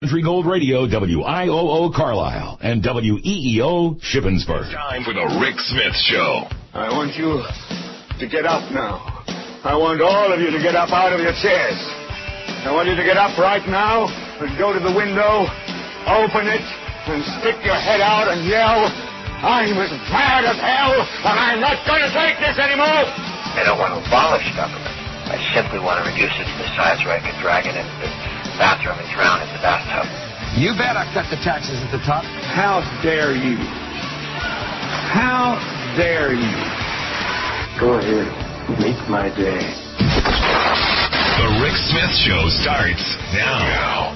Country Gold Radio, WIOO Carlisle, and WEEO Shippensburg. Time for the Rick Smith Show. I want you to get up now. I want all of you to get up out of your chairs. I want you to get up right now and go to the window, open it, and stick your head out and yell, I'm as mad as hell, and I'm not going to take this anymore. I don't want to abolish government. I simply want to reduce it to the size where I can drag it into the bathroom and drown in the bathtub. You bet I cut the taxes at the top. How dare you? How dare you? Go ahead. Make my day. The Rick Smith Show starts now.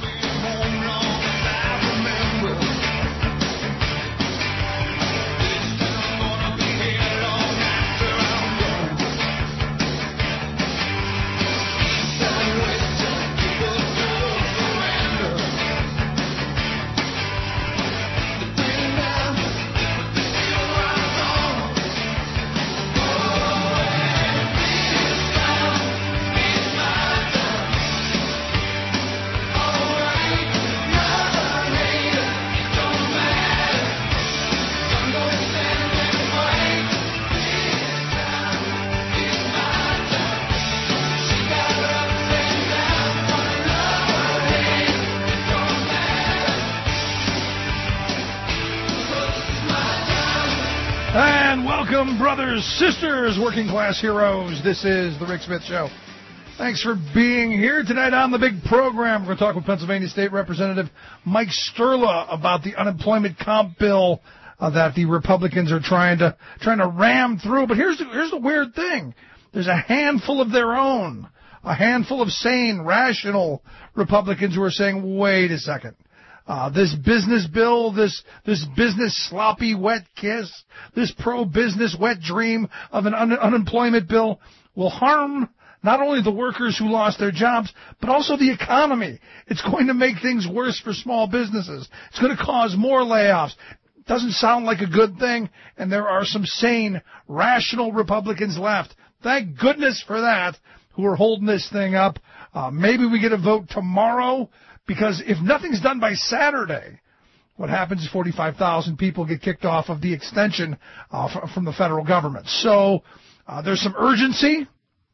Brothers, sisters, working class heroes, this is the Rick Smith Show. Thanks for being here tonight on the big program. We're going to talk with Pennsylvania State Representative Mike Sturla about the unemployment comp bill that the Republicans are trying to ram through. But here's the weird thing. There's a handful of their own, a handful of sane, rational Republicans who are saying, wait a second. This business bill, this business sloppy wet kiss, this pro-business wet dream of an unemployment bill will harm not only the workers who lost their jobs, but also the economy. It's going to make things worse for small businesses. It's going to cause more layoffs. Doesn't sound like a good thing, and there are some sane, rational Republicans left. Thank goodness for that, who are holding this thing up. Maybe we get a vote tomorrow. Because if nothing's done by Saturday, what happens is 45,000 people get kicked off of the extension from the federal government. So there's some urgency,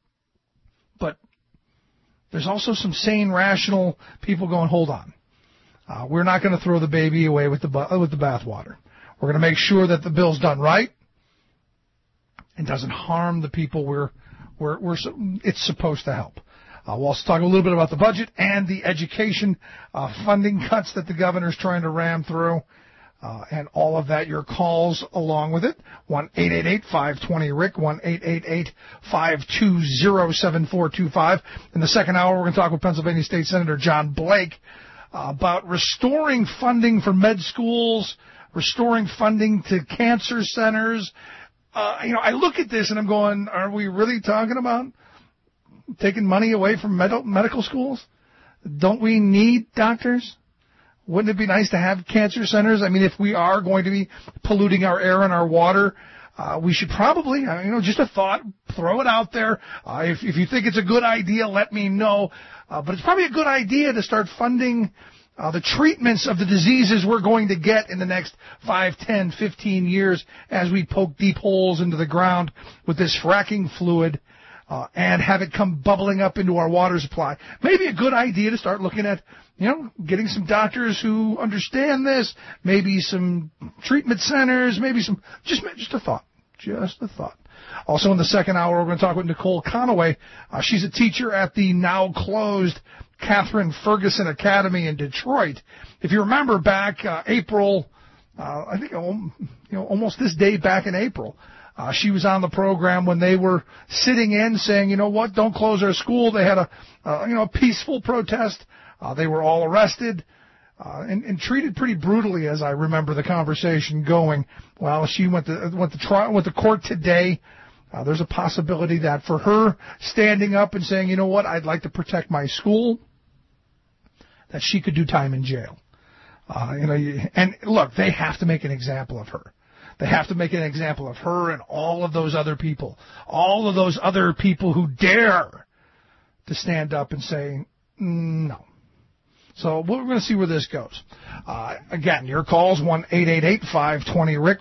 but there's also some sane, rational people going, hold on. We're not going to throw the baby away with the bathwater. We're going to make sure that the bill's done right and doesn't harm the people it's supposed to help. We'll also talk a little bit about the budget and the education funding cuts that the governor's trying to ram through, and all of that. Your calls along with it. 1-888-520-RICK, 1-888-520-7425. In the second hour, we're going to talk with Pennsylvania State Senator John Blake about restoring funding for med schools, restoring funding to cancer centers. I look at this and I'm going, are we really talking about taking money away from medical schools? Don't we need doctors? Wouldn't it be nice to have cancer centers? I mean, if we are going to be polluting our air and our water, we should probably, just a thought, throw it out there. If you think it's a good idea, let me know. But it's probably a good idea to start funding the treatments of the diseases we're going to get in the next 5, 10, 15 years as we poke deep holes into the ground with this fracking fluid. And have it come bubbling up into our water supply. Maybe a good idea to start looking at, getting some doctors who understand this, maybe some treatment centers, maybe some, just a thought. Also in the second hour, we're going to talk with Nicole Conaway. She's a teacher at the now closed Catherine Ferguson Academy in Detroit. If you remember back April, I think, almost this day back in April, she was on the program when they were sitting in saying, don't close our school. They had a peaceful protest. They were all arrested and treated pretty brutally, as I remember the conversation going. Well, she went to court today. There's a possibility that for her standing up and saying, I'd like to protect my school, that she could do time in jail. And look, they have to make an example of her. They have to make an example of her and all of those other people who dare to stand up and say, no. So we're going to see where this goes. Again, your calls, 1-888-520-RICK,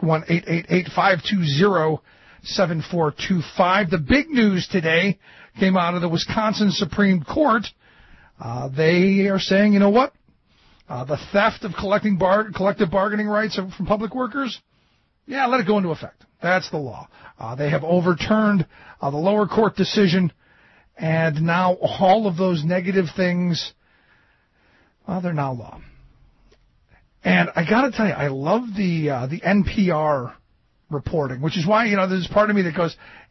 1-888-520-7425. The big news today came out of the Wisconsin Supreme Court. They are saying, you know what? The theft of collective bargaining rights from public workers, let it go into effect. That's the law. They have overturned the lower court decision, and now all of those negative things, they're now law. And I got to tell you, I love the NPR reporting, which is why, there's part of me that goes,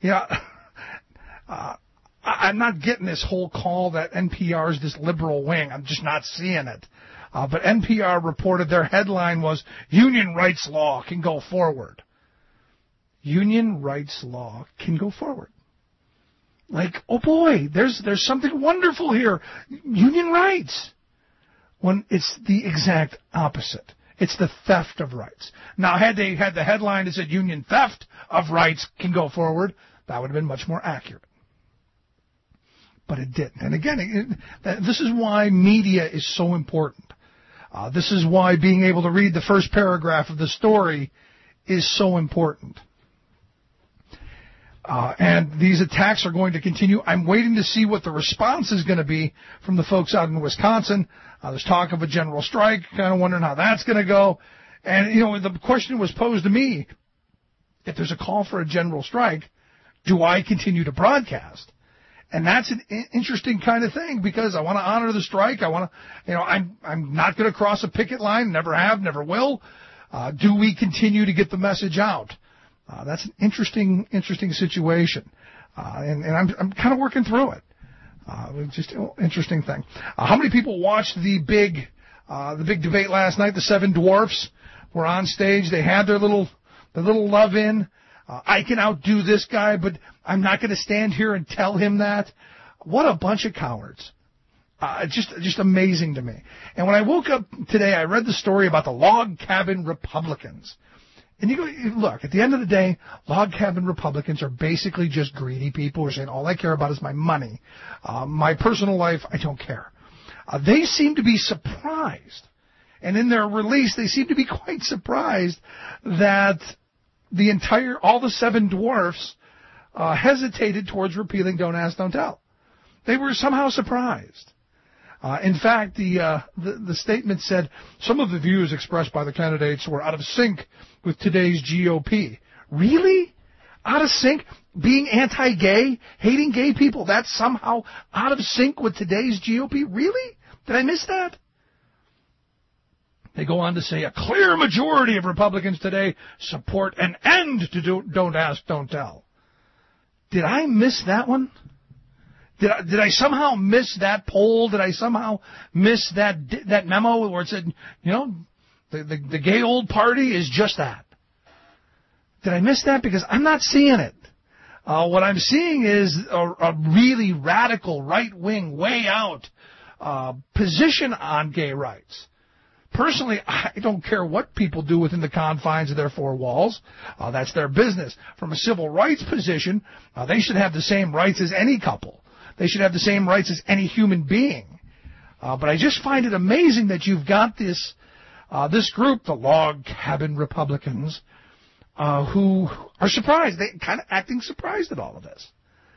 I'm not getting this whole call that NPR is this liberal wing. I'm just not seeing it. But NPR reported their headline was, Union Rights Law Can Go Forward. Union rights law can go forward. Like, oh boy, there's something wonderful here. Union rights. When it's the exact opposite. It's the theft of rights. Now, had they had the headline that said union theft of rights can go forward, that would have been much more accurate. But it didn't. And again, this is why media is so important. This is why being able to read the first paragraph of the story is so important. And these attacks are going to continue. I'm waiting to see what the response is going to be from the folks out in Wisconsin. There's talk of a general strike, kind of wondering how that's going to go. And, the question was posed to me, if there's a call for a general strike, do I continue to broadcast? And that's an interesting kind of thing, because I want to honor the strike. I want to, I'm not going to cross a picket line, never have, never will. Do we continue to get the message out? That's an interesting situation, and I'm kind of working through it. Just interesting thing. How many people watched the big debate last night? The Seven Dwarfs were on stage. They had their little love-in. I can outdo this guy, but I'm not going to stand here and tell him that. What a bunch of cowards. Just amazing to me. And when I woke up today, I read the story about the log cabin Republicans. And you go, look, at the end of the day, log cabin Republicans are basically just greedy people who are saying, all I care about is my money. My personal life, I don't care. They seem to be surprised. And in their release, they seem to be quite surprised that all the Seven Dwarfs hesitated towards repealing Don't Ask, Don't Tell. They were somehow surprised. In fact, the statement said some of the views expressed by the candidates were out of sync with today's GOP. Really? Out of sync? Being anti-gay, hating gay people, that's somehow out of sync with today's GOP? Really? Did I miss that? They go on to say a clear majority of Republicans today support an end to Don't Ask, Don't Tell. Did I miss that one? Did I somehow miss that poll? Did I somehow miss that memo where it said, the gay old party is just that? Did I miss that? Because I'm not seeing it. What I'm seeing is a really radical, right-wing, way out position on gay rights. Personally, I don't care what people do within the confines of their four walls. That's their business. From a civil rights position, they should have the same rights as any couple. They should have the same rights as any human being. But I just find it amazing that you've got this group, the log cabin Republicans, who are surprised. They kind of acting surprised at all of this.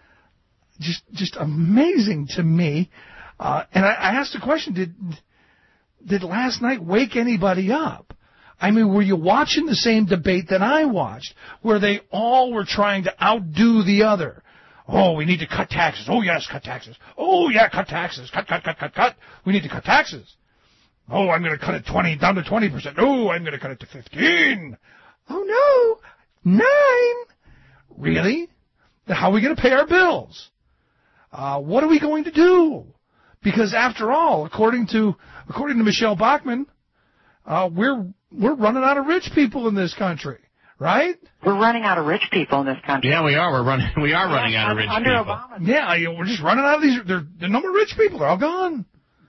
Just amazing to me. And I asked the question, did last night wake anybody up? I mean, were you watching the same debate that I watched, where they all were trying to outdo the other? Oh, we need to cut taxes. Oh, yes, cut taxes. Oh, yeah, cut taxes. Cut. We need to cut taxes. Oh, I'm going to cut it down to 20%. Oh, I'm going to cut it to 15. Oh, no, 9. Really? How are we going to pay our bills? What are we going to do? Because after all, according to Michelle Bachmann, we're running out of rich people in this country. Right? We're running out of rich people in this country. Yeah, we are. We are running out of rich under people. Obama. Yeah, we're just running out of these. The number of rich people, they're all gone.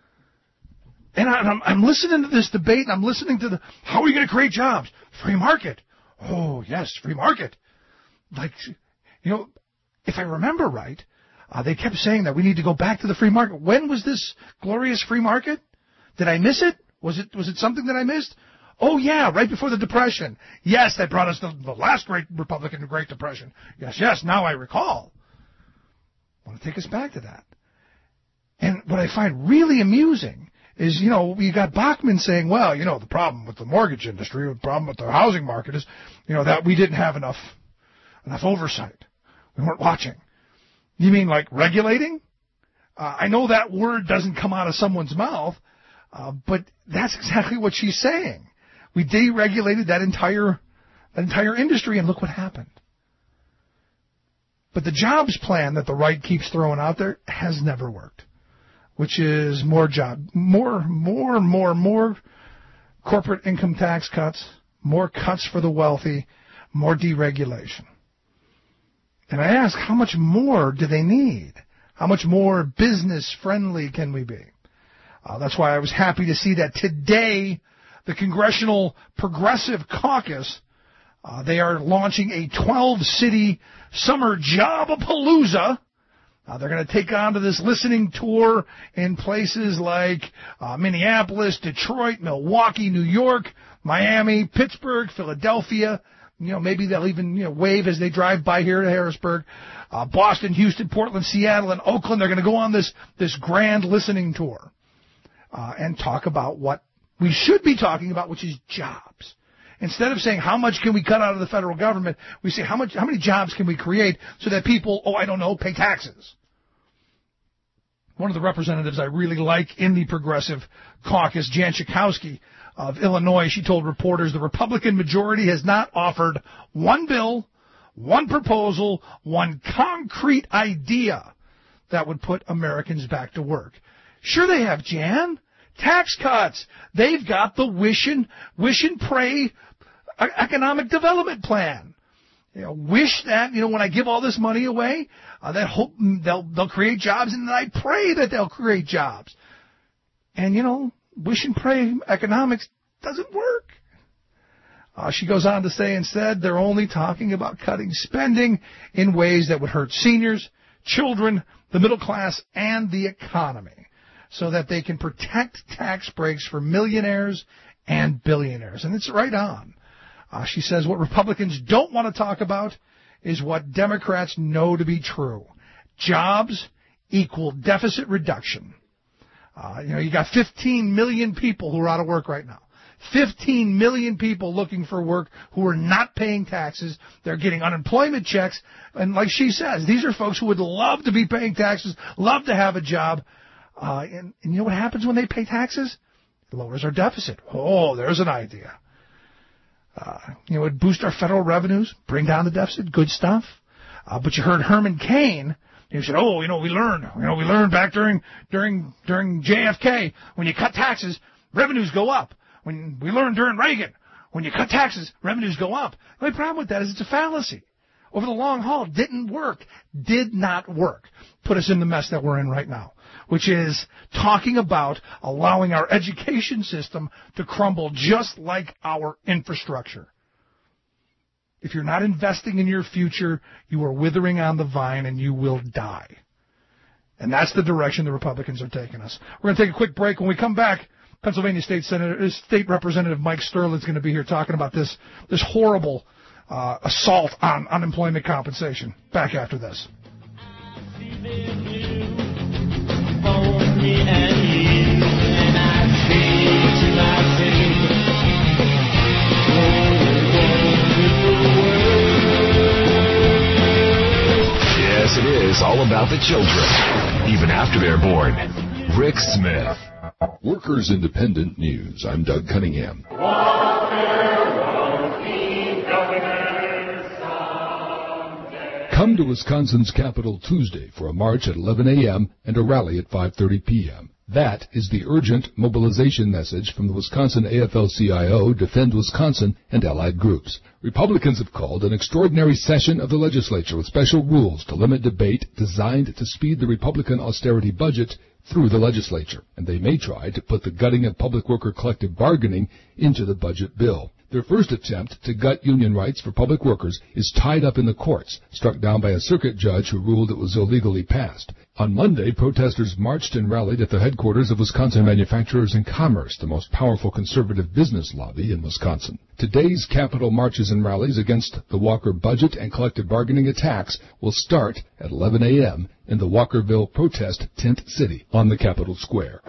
And I'm listening to this debate, and I'm listening to how are we going to create jobs? Free market. Oh, yes, free market. Like, if I remember right, they kept saying that we need to go back to the free market. When was this glorious free market? Did I miss it? Was it something that I missed? Oh, yeah, right before the Depression. Yes, that brought us the last great Republican Great Depression. Yes, now I recall. I want to take us back to that. And what I find really amusing is, you got Bachmann saying, well, the problem with the mortgage industry, the problem with the housing market is, that we didn't have enough oversight. We weren't watching. You mean like regulating? I know that word doesn't come out of someone's mouth, but that's exactly what she's saying. We deregulated that entire industry, and look what happened. But the jobs plan that the right keeps throwing out there has never worked, which is more corporate income tax cuts, more cuts for the wealthy, more deregulation. And I ask, how much more do they need? How much more business-friendly can we be? That's why I was happy to see that today the Congressional Progressive Caucus, they are launching a 12-city summer job-a-palooza. They're going to take on to this listening tour in places like Minneapolis, Detroit, Milwaukee, New York, Miami, Pittsburgh, Philadelphia. Maybe they'll even wave as they drive by here to Harrisburg. Boston, Houston, Portland, Seattle, and Oakland. They're going to go on this grand listening tour and talk about what we should be talking about, which is jobs. Instead of saying how much can we cut out of the federal government, we say how many jobs can we create so that people, pay taxes. One of the representatives I really like in the Progressive Caucus, Jan Schakowsky of Illinois, she told reporters the Republican majority has not offered one bill, one proposal, one concrete idea that would put Americans back to work. Sure they have, Jan. Tax cuts. They've got the wish and pray economic development plan. Wish that, when I give all this money away, that hope they'll create jobs, and then I pray that they'll create jobs. And, wish and pray economics doesn't work. She goes on to say instead they're only talking about cutting spending in ways that would hurt seniors, children, the middle class, and the economy, so that they can protect tax breaks for millionaires and billionaires. And it's right on. She says what Republicans don't want to talk about is what Democrats know to be true. Jobs equal deficit reduction. You got 15 million people who are out of work right now. 15 million people looking for work who are not paying taxes. They're getting unemployment checks. And like she says, these are folks who would love to be paying taxes, love to have a job. And you know what happens when they pay taxes? It lowers our deficit. Oh, there's an idea. It would boost our federal revenues, bring down the deficit, good stuff. But you heard Herman Cain. He said, we learned back during JFK, when you cut taxes, revenues go up. When we learned during Reagan, when you cut taxes, revenues go up. The only problem with that is it's a fallacy. Over the long haul, did not work. Put us in the mess that we're in right now, which is talking about allowing our education system to crumble just like our infrastructure. If you're not investing in your future, you are withering on the vine and you will die. And that's the direction the Republicans are taking us. We're going to take a quick break. When we come back, Pennsylvania State Representative Mike Sterlin's going to be here talking about this horrible assault on unemployment compensation. Back after this. Yes, it is all about the children, even after they're born. Rick Smith. Workers Independent News. I'm Doug Cunningham. Come to Wisconsin's Capitol Tuesday for a march at 11 a.m. and a rally at 5:30 p.m. That is the urgent mobilization message from the Wisconsin AFL-CIO, Defend Wisconsin, and allied groups. Republicans have called an extraordinary session of the legislature with special rules to limit debate designed to speed the Republican austerity budget through the legislature, and they may try to put the gutting of public worker collective bargaining into the budget bill. Their first attempt to gut union rights for public workers is tied up in the courts, struck down by a circuit judge who ruled it was illegally passed. On Monday, protesters marched and rallied at the headquarters of Wisconsin Manufacturers and Commerce, the most powerful conservative business lobby in Wisconsin. Today's Capitol marches and rallies against the Walker budget and collective bargaining attacks will start at 11 a.m. in the Walkerville Protest Tent City on the Capitol Square.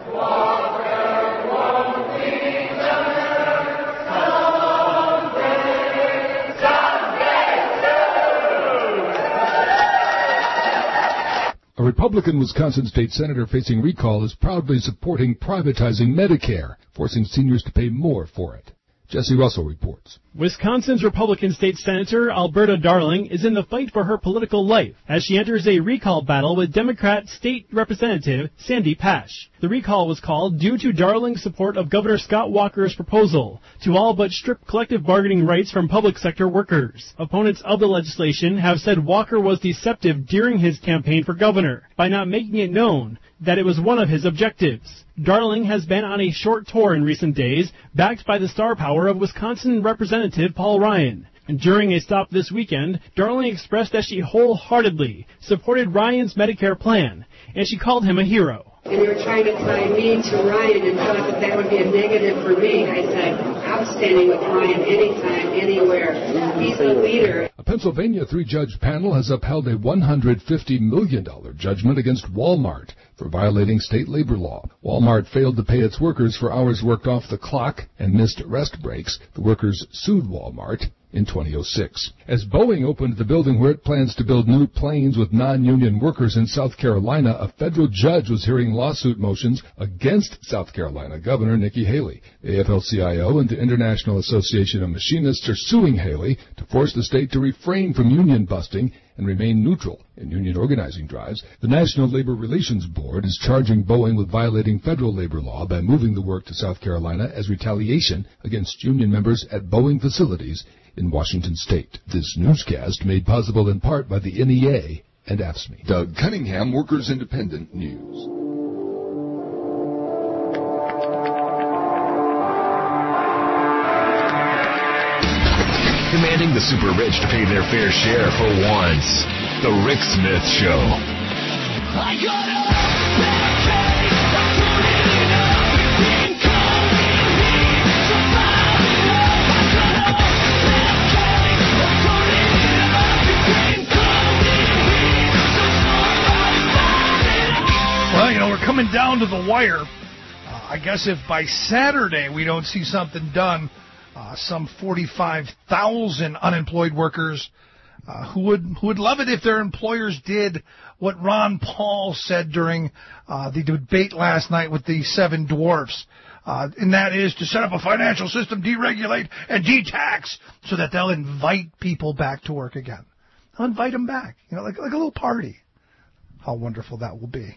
A Republican Wisconsin state senator facing recall is proudly supporting privatizing Medicare, forcing seniors to pay more for it. Jesse Russell reports. Wisconsin's Republican State Senator Alberta Darling is in the fight for her political life as she enters a recall battle with Democrat State Representative Sandy Pash. The recall was called due to Darling's support of Governor Scott Walker's proposal to all but strip collective bargaining rights from public sector workers. Opponents of the legislation have said Walker was deceptive during his campaign for governor by not making it known that it was one of his objectives. Darling has been on a short tour in recent days, backed by the star power of Wisconsin Representative Paul Ryan. And during a stop this weekend, Darling expressed that she wholeheartedly supported Ryan's Medicare plan, and she called him a hero. And they were trying to tie me to Ryan and thought that that would be a negative for me. I said, I'm standing with Ryan anytime, anywhere. He's a leader. A Pennsylvania three-judge panel has upheld a $150 million judgment against Walmart for violating state labor law. Walmart failed to pay its workers for hours worked off the clock and missed rest breaks. The workers sued Walmart in 2006. As Boeing opened the building where it plans to build new planes with non-union workers in South Carolina, a federal judge was hearing lawsuit motions against South Carolina Governor Nikki Haley. The AFL-CIO and the International Association of Machinists are suing Haley to force the state to refrain from union busting and remain neutral in union organizing drives. The National Labor Relations Board is charging Boeing with violating federal labor law by moving the work to South Carolina as retaliation against union members at Boeing facilities in Washington State. This newscast made possible in part by the NEA and AFSCME. Doug Cunningham, Workers Independent News. Demanding the super rich to pay their fair share for once. The Rick Smith Show. I got Well, you know, we're coming down to the wire. I guess if by Saturday we don't see something done, some 45,000 unemployed workers who would love it if their employers did what Ron Paul said during the debate last night with the seven dwarfs. And that is to set up a financial system, deregulate, and de-tax so that they'll invite people back to work again. They'll invite them back, you know, like a little party. How wonderful that will be.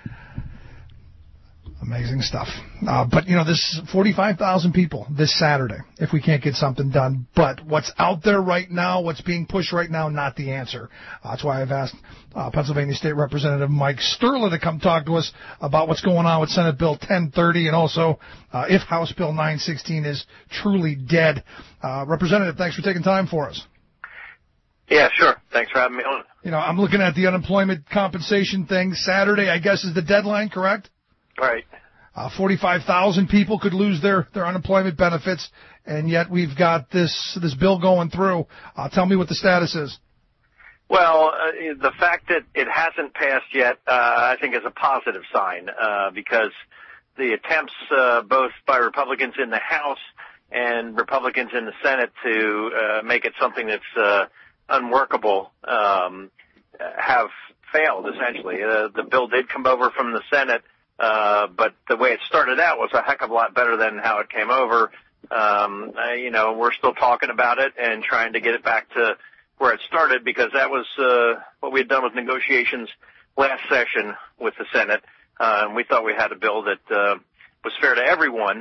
Amazing stuff. But, you know, this 45,000 people this Saturday, if we can't get something done. But what's out there right now, what's being pushed right now, not the answer. That's why I've asked Pennsylvania State Representative Mike Sterla to come talk to us about what's going on with Senate Bill 1030 and also if House Bill 916 is truly dead. Representative, thanks for taking time for us. Yeah, sure. Thanks for having me on. You know, I'm looking at the unemployment compensation thing. Saturday, I guess, is the deadline, correct? Right. 45,000 people could lose their unemployment benefits, and yet we've got this bill going through. Tell me what the status is. Well, the fact that it hasn't passed yet, I think is a positive sign, because the attempts, both by Republicans in the House and Republicans in the Senate to make it something that's unworkable, have failed, essentially. The bill did come over from the Senate, but the way it started out was a heck of a lot better than how it came over. You know, we're still talking about it and trying to get it back to where it started, because that was what we had done with negotiations last session with the Senate. And we thought we had a bill that was fair to everyone.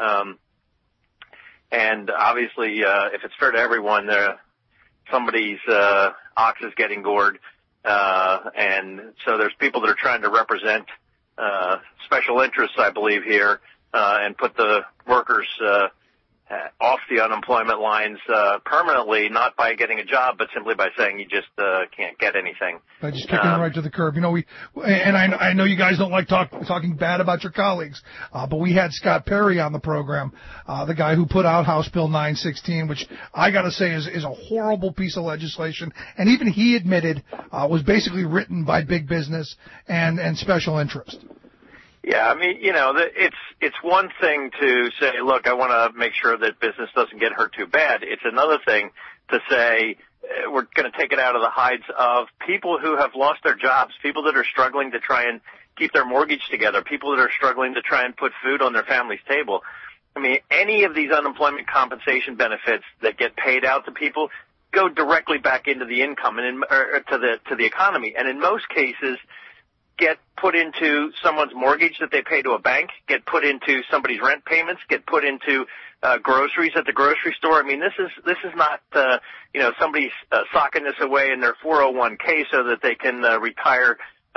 And obviously, if it's fair to everyone, somebody's ox is getting gored. And so there's people that are trying to represent special interests, I believe, here, and put the workers off the unemployment lines permanently, not by getting a job, but simply by saying you just can't get anything. By just kicking them right to the curb. You know, I know you guys don't like talking bad about your colleagues, but we had Scott Perry on the program, the guy who put out House Bill 916, which I got to say is a horrible piece of legislation, and even he admitted was basically written by big business and special interest. Yeah, I mean, you know, it's one thing to say, look, I want to make sure that business doesn't get hurt too bad. It's another thing to say we're going to take it out of the hides of people who have lost their jobs, people that are struggling to try and keep their mortgage together, people that are struggling to try and put food on their family's table. I mean, any of these unemployment compensation benefits that get paid out to people go directly back into the income and to the economy, and in most cases get put into someone's mortgage that they pay to a bank, get put into somebody's rent payments, get put into groceries at the grocery store. I mean, this is not somebody socking this away in their 401k so that they can retire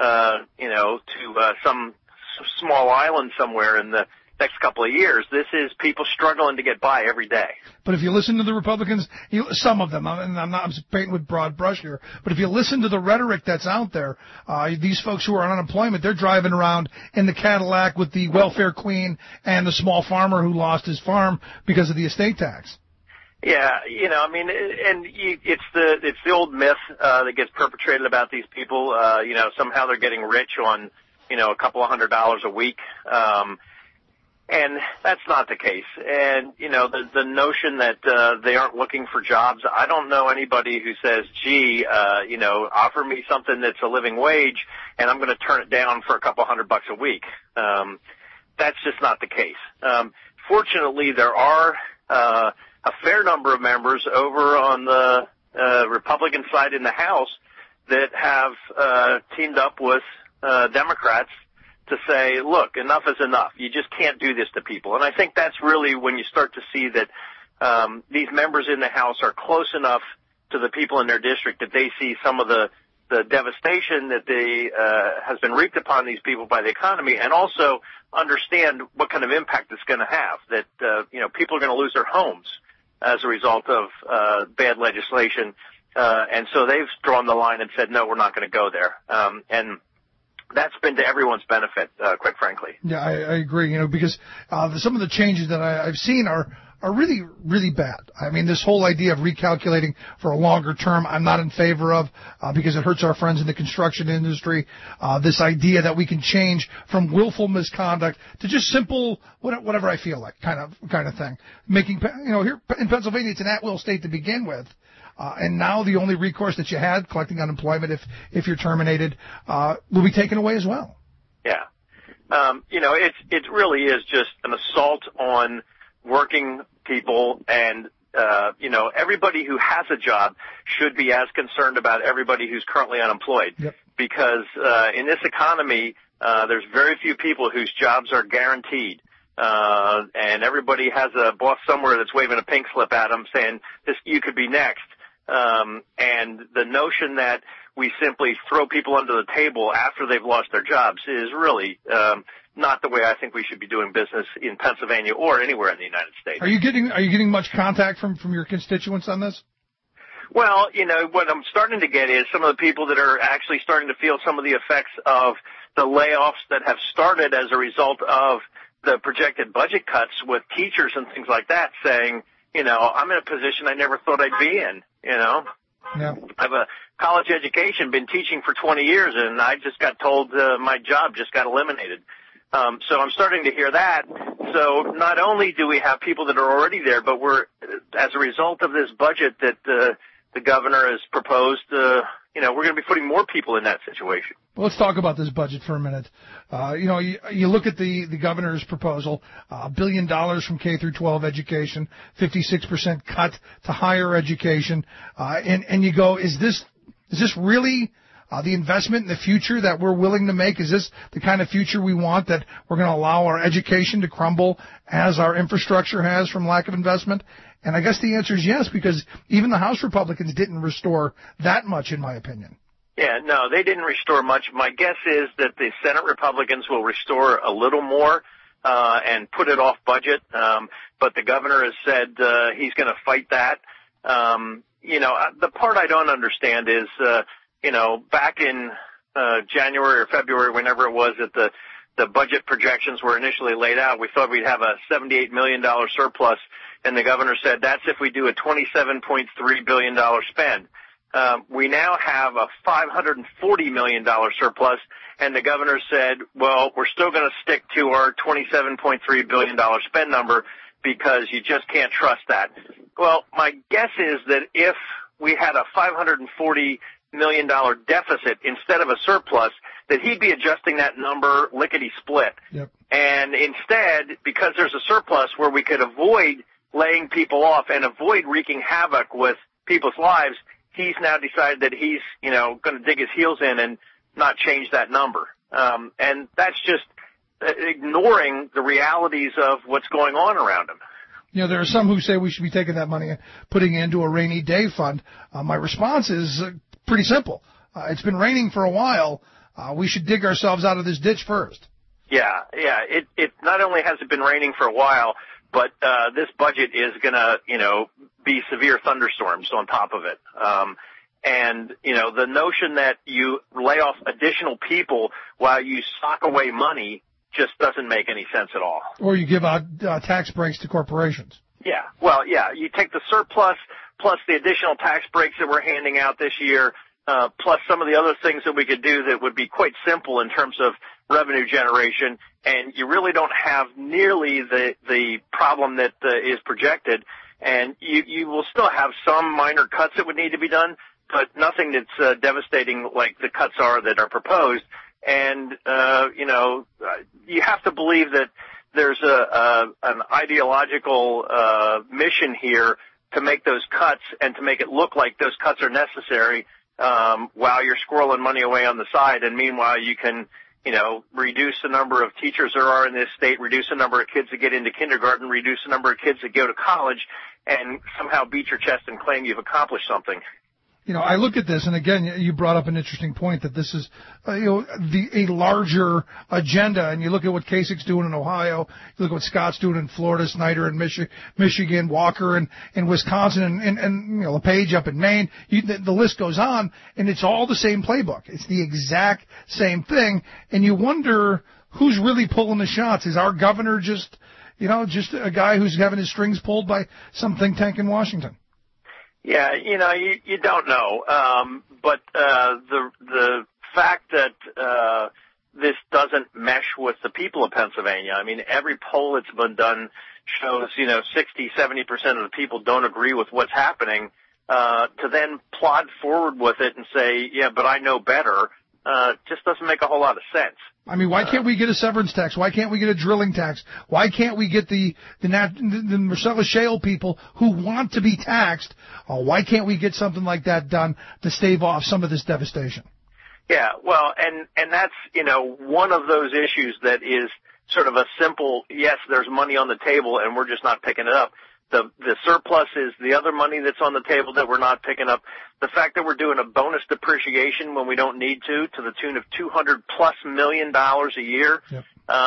to some small island somewhere in the next couple of years. This is people struggling to get by every day. But if you listen to the Republicans, some of them, and I'm painting with broad brush here, but if you listen to the rhetoric that's out there, these folks who are on unemployment, they're driving around in the Cadillac with the welfare queen and the small farmer who lost his farm because of the estate tax. Yeah, you know, I mean, it's the old myth that gets perpetrated about these people. Somehow they're getting rich on, a couple of $100 a week. And that's not the case. And, the notion that they aren't looking for jobs, I don't know anybody who says, gee, offer me something that's a living wage and I'm going to turn it down for a couple $100 a week. That's just not the case. Fortunately, there are a fair number of members over on the Republican side in the House that have teamed up with Democrats to say, look, enough is enough. You just can't do this to people. And I think that's really when you start to see that these members in the House are close enough to the people in their district that they see some of the devastation that has been wreaked upon these people by the economy, and also understand what kind of impact it's going to have, that people are going to lose their homes as a result of bad legislation. And so they've drawn the line and said, no, we're not going to go there. And that's been to everyone's benefit, quite frankly. Yeah, I agree, because some of the changes that I've seen are really, really bad. I mean, this whole idea of recalculating for a longer term, I'm not in favor of because it hurts our friends in the construction industry. This idea that we can change from willful misconduct to just simple whatever I feel like kind of thing. Making, here in Pennsylvania, it's an at-will state to begin with. And now the only recourse that you had, collecting unemployment if you're terminated, will be taken away as well. Yeah. It really is just an assault on working people, and, everybody who has a job should be as concerned about everybody who's currently unemployed. Yep. Because in this economy, there's very few people whose jobs are guaranteed. And everybody has a boss somewhere that's waving a pink slip at them saying, you could be next. And the notion that we simply throw people under the table after they've lost their jobs is really not the way I think we should be doing business in Pennsylvania or anywhere in the United States. Are you getting much contact from your constituents on this? Well, what I'm starting to get is some of the people that are actually starting to feel some of the effects of the layoffs that have started as a result of the projected budget cuts with teachers and things like that, saying, I'm in a position I never thought I'd be in, Yeah. I have a college education, been teaching for 20 years, and I just got told my job just got eliminated. So I'm starting to hear that. So not only do we have people that are already there, but we're, as a result of this budget that the governor has proposed, we're going to be putting more people in that situation. Well, let's talk about this budget for a minute. You look at the governor's proposal, $1 billion from K through 12 education, 56% cut to higher education, and you go, is this really the investment in the future that we're willing to make? Is this the kind of future we want, that we're going to allow our education to crumble as our infrastructure has from lack of investment? And I guess the answer is yes, because even the House Republicans didn't restore that much, in my opinion. Yeah, no, they didn't restore much. My guess is that the Senate Republicans will restore a little more and put it off budget. but the governor has said he's going to fight that. The part I don't understand is, back in January or February, whenever it was that the budget projections were initially laid out, we thought we'd have a $78 million surplus, and the governor said that's if we do a $27.3 billion spend. We now have a $540 million surplus, and the governor said, well, we're still going to stick to our $27.3 billion spend number because you just can't trust that. Well, my guess is that if we had a $540 million deficit instead of a surplus, that he'd be adjusting that number lickety-split. Yep. And instead, because there's a surplus where we could avoid laying people off and avoid wreaking havoc with people's lives, he's now decided that he's, going to dig his heels in and not change that number. And that's just ignoring the realities of what's going on around him. There are some who say we should be taking that money and putting it into a rainy day fund. My response is pretty simple. It's been raining for a while. We should dig ourselves out of this ditch first. Yeah. It not only has it been raining for a while, but this budget is going to, be severe thunderstorms on top of it. And the notion that you lay off additional people while you sock away money just doesn't make any sense at all. Or you give out tax breaks to corporations. Yeah. Well, yeah, you take the surplus plus the additional tax breaks that we're handing out this year, plus some of the other things that we could do that would be quite simple in terms of revenue generation, and you really don't have nearly the problem that is projected. And you will still have some minor cuts that would need to be done, but nothing that's devastating like the cuts are that are proposed. And, you have to believe that there's an ideological mission here to make those cuts and to make it look like those cuts are necessary while you're squirreling money away on the side. And meanwhile, you can, reduce the number of teachers there are in this state, reduce the number of kids that get into kindergarten, reduce the number of kids that go to college, and somehow beat your chest and claim you've accomplished something. I look at this, and again, you brought up an interesting point that this is, a larger agenda. And you look at what Kasich's doing in Ohio, you look at what Scott's doing in Florida, Snyder in Michigan, Walker in Wisconsin, and LePage up in Maine. The list goes on, and it's all the same playbook. It's the exact same thing, and you wonder who's really pulling the shots. Is our governor just a guy who's having his strings pulled by some think tank in Washington? Yeah, you don't know. But the fact that this doesn't mesh with the people of Pennsylvania, I mean, every poll that's been done shows, 60, 70% of the people don't agree with what's happening. To then plod forward with it and say, yeah, but I know better, just doesn't make a whole lot of sense. I mean, why can't we get a severance tax? Why can't we get a drilling tax? Why can't we get the Marcellus Shale people who want to be taxed? Why can't we get something like that done to stave off some of this devastation? Yeah, well, and that's, one of those issues that is sort of a simple, yes, there's money on the table and we're just not picking it up. The surplus is the other money that's on the table that we're not picking up. The fact that we're doing a bonus depreciation when we don't need to the tune of $200+ million a year, yep.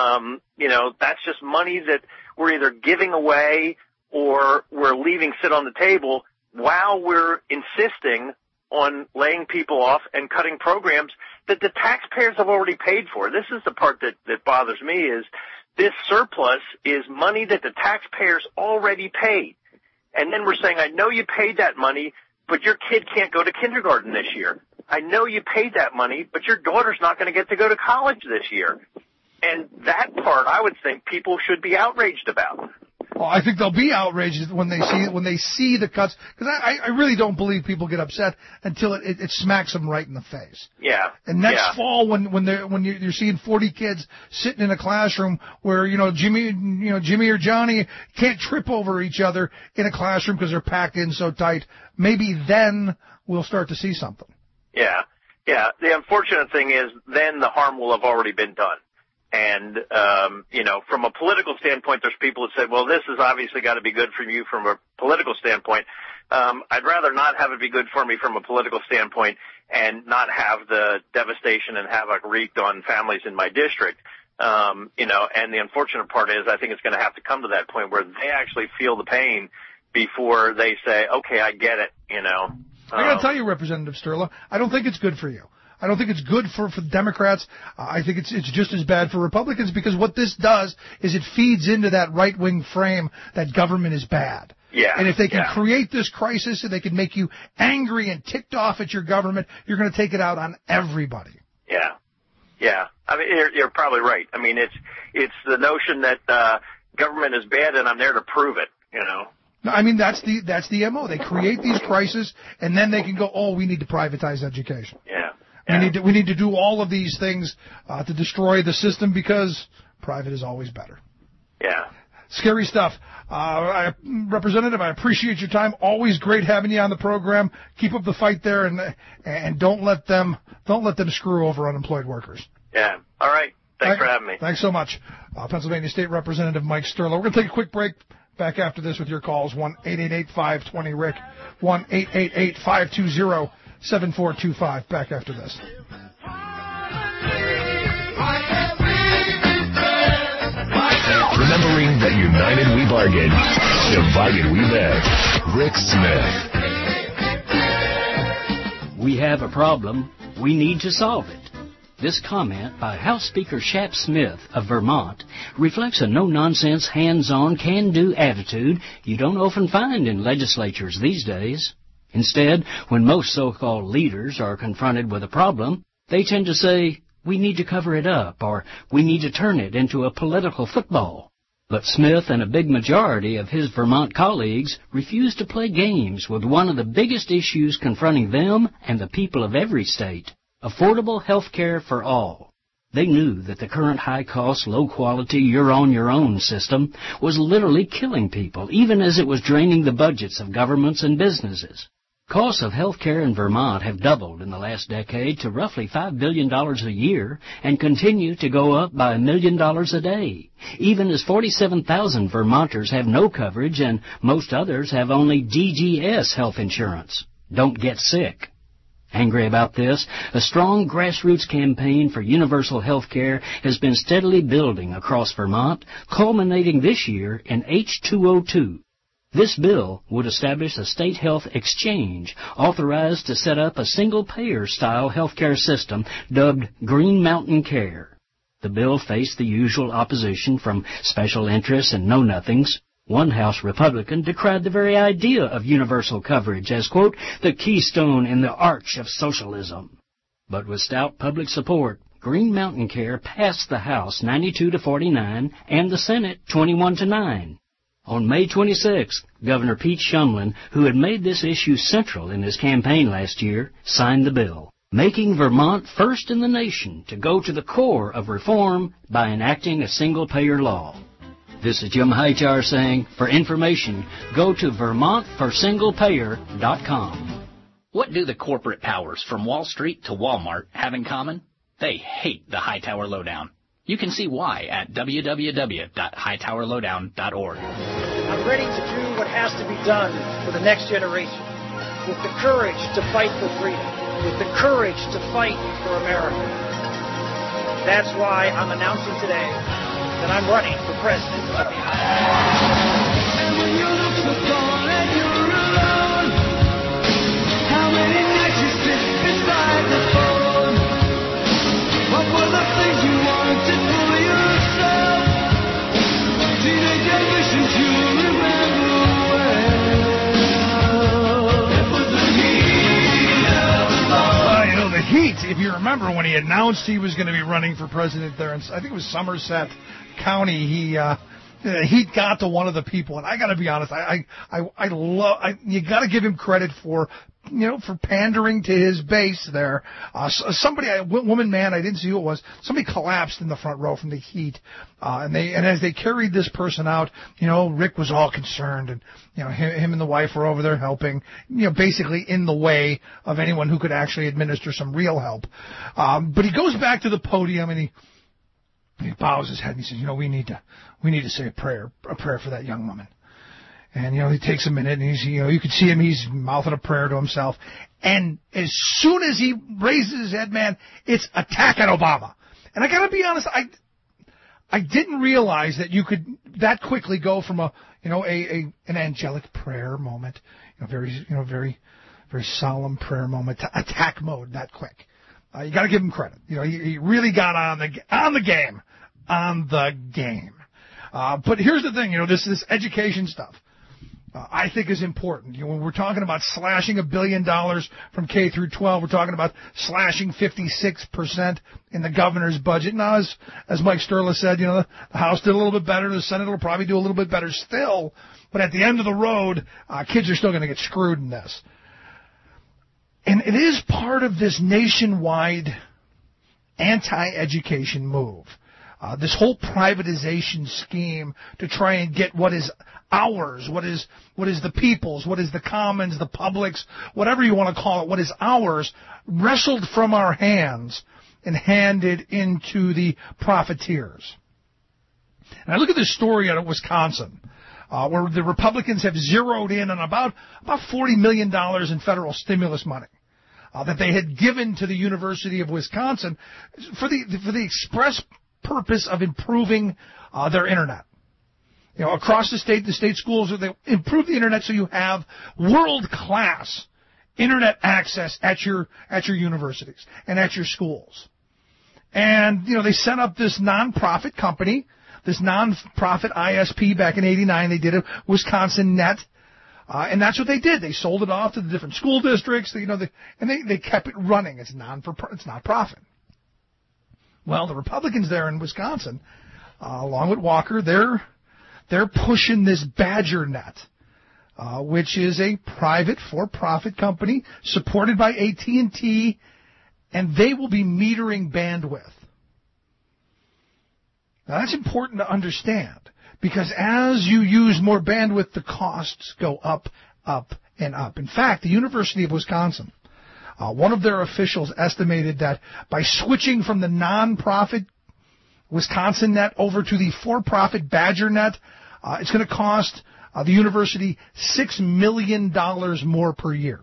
That's just money that we're either giving away or we're leaving sit on the table while we're insisting on laying people off and cutting programs that the taxpayers have already paid for. This is the part that bothers me is this surplus is money that the taxpayers already paid. And then we're saying, I know you paid that money, but your kid can't go to kindergarten this year. I know you paid that money, but your daughter's not going to get to go to college this year. And that part I would think people should be outraged about. Well, I think they'll be outraged when they see the cuts, because I really don't believe people get upset until it smacks them right in the face. Yeah. And next fall, when you're seeing 40 kids sitting in a classroom where Jimmy or Johnny can't trip over each other in a classroom because they're packed in so tight, maybe then we'll start to see something. Yeah. The unfortunate thing is then the harm will have already been done. And, from a political standpoint, there's people that say, well, this has obviously got to be good for you from a political standpoint. I'd rather not have it be good for me from a political standpoint and not have the devastation and havoc wreaked on families in my district. And the unfortunate part is I think it's going to have to come to that point where they actually feel the pain before they say, okay, I get it, I got to tell you, Representative Sterla, I don't think it's good for you. I don't think it's good for Democrats. I think it's just as bad for Republicans, because what this does is it feeds into that right-wing frame that government is bad. Yeah. And if they can create this crisis and they can make you angry and ticked off at your government, you're going to take it out on everybody. Yeah. Yeah. I mean, you're probably right. I mean, it's the notion that government is bad and I'm there to prove it, No, I mean, that's the MO. They create these crises and then they can go, oh, we need to privatize education. Yeah. We need to do all of these things to destroy the system because private is always better. Yeah. Scary stuff. Representative, I appreciate your time. Always great having you on the program. Keep up the fight there, and don't let them screw over unemployed workers. Yeah. All right. Thanks for having me. Thanks so much. Pennsylvania State Representative Mike Sterla. We're going to take a quick break. Back after this with your calls, 1-888-520-RICK, 1-888-520-7425. Back after this. Remembering that united we bargain, divided we bet. Rick Smith. We have a problem. We need to solve it. This comment by House Speaker Shap Smith of Vermont reflects a no-nonsense, hands-on, can-do attitude you don't often find in legislatures these days. Instead, when most so-called leaders are confronted with a problem, they tend to say, we need to cover it up, or we need to turn it into a political football. But Smith and a big majority of his Vermont colleagues refuse to play games with one of the biggest issues confronting them and the people of every state. Affordable health care for all. They knew that the current high-cost, low-quality, you're-on-your-own system was literally killing people, even as it was draining the budgets of governments and businesses. Costs of health care in Vermont have doubled in the last decade to roughly $5 billion a year and continue to go up by $1 million a day, even as 47,000 Vermonters have no coverage and most others have only DGS health insurance. Don't get sick. Angry about this, a strong grassroots campaign for universal health care has been steadily building across Vermont, culminating this year in H202. This bill would establish a state health exchange authorized to set up a single-payer-style healthcare system dubbed Green Mountain Care. The bill faced the usual opposition from special interests and know-nothings. One House Republican decried the very idea of universal coverage as, quote, the keystone in the arch of socialism. But with stout public support, Green Mountain Care passed the House 92-49 and the Senate 21-9. On May 26th, Governor Pete Shumlin, who had made this issue central in his campaign last year, signed the bill, making Vermont first in the nation to go to the core of reform by enacting a single-payer law. This is Jim Hightower saying, for information, go to VermontForSinglePayer.com. What do the corporate powers from Wall Street to Walmart have in common? They hate the Hightower Lowdown. You can see why at www.hightowerlowdown.org. I'm ready to do what has to be done for the next generation, with the courage to fight for freedom, with the courage to fight for America. That's why I'm announcing today that I'm running for president of the United States. And when you look so far and you're alone, how many nights you sit beside the phone? What were the things you wanted for yourself? Teenage ambitions you remember well. It was the heat of love. You know, the heat, if you remember when he announced he was going to be running for president there, in, I think it was Somerset County, he got to one of the people, and I got to be honest, you got to give him credit for, for pandering to his base there. Woman, man, I didn't see who it was. Somebody collapsed in the front row from the heat, and as they carried this person out, Rick was all concerned, and him and the wife were over there helping, basically in the way of anyone who could actually administer some real help. But he goes back to the podium and he bows his head and he says, we need to say a prayer for that young woman. And, he takes a minute and you can see him, he's mouthing a prayer to himself. And as soon as he raises his head, man, it's attack on Obama. And I gotta be honest, I didn't realize that you could that quickly go from an angelic prayer moment, very solemn prayer moment to attack mode that quick. You got to give him credit. He really got on the game. But here's the thing, this education stuff, I think is important. When we're talking about slashing $1 billion from K through 12, we're talking about slashing 56% in the governor's budget. Now, as Mike Sterla said, the House did a little bit better. The Senate will probably do a little bit better still. But at the end of the road, kids are still going to get screwed in this. And it is part of this nationwide anti-education move. This whole privatization scheme to try and get what is ours, what is the people's, what is the commons, the public's, whatever you want to call it, what is ours, wrestled from our hands and handed into the profiteers. And I look at this story out of Wisconsin, where the Republicans have zeroed in on about $40 million in federal stimulus money that they had given to the University of Wisconsin for the express purpose of improving their internet. Across the state schools, they improve the internet so you have world-class internet access at your universities and at your schools. And, they set up this nonprofit company, this nonprofit ISP back in '89. They did a Wisconsin Net. And that's what they did. They sold it off to the different school districts, and they kept it running. It's not profit. Well, the Republicans there in Wisconsin, along with Walker, they're pushing this BadgerNet, which is a private for-profit company supported by AT&T, and they will be metering bandwidth. Now, that's important to understand, because as you use more bandwidth, the costs go up, and up. In fact, the University of Wisconsin, one of their officials estimated that by switching from the non-profit Wisconsin Net over to the for-profit BadgerNet, it's going to cost the university $6 million more per year.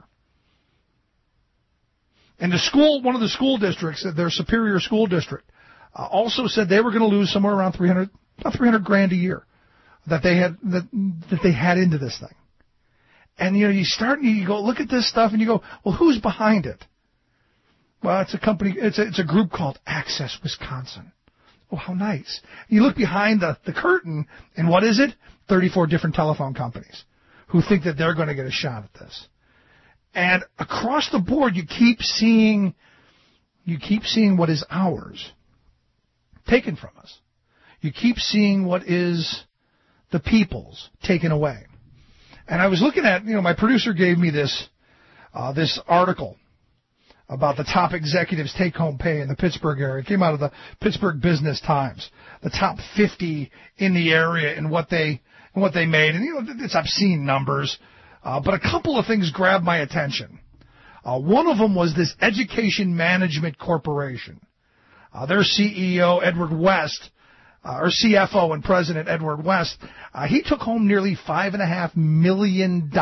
And one of the school districts, their Superior School District, also said they were going to lose somewhere around $300,000 a year that they had into this thing. And you go look at this stuff and you go, well, who's behind it? Well, it's a company, it's a group called Access Wisconsin. Oh, how nice. You look behind the curtain, and what is it? 34 different telephone companies who think that they're going to get a shot at this. And across the board, you keep seeing what is ours taken from us. You keep seeing what is the people's taken away. And I was looking at, my producer gave me this article about the top executives' take-home pay in the Pittsburgh area. It came out of the Pittsburgh Business Times, the top 50 in the area and what they made. And, it's obscene numbers. But a couple of things grabbed my attention. One of them was this Education Management Corporation. Their CEO, Edward West, or CFO and President Edward West, he took home nearly $5.5 million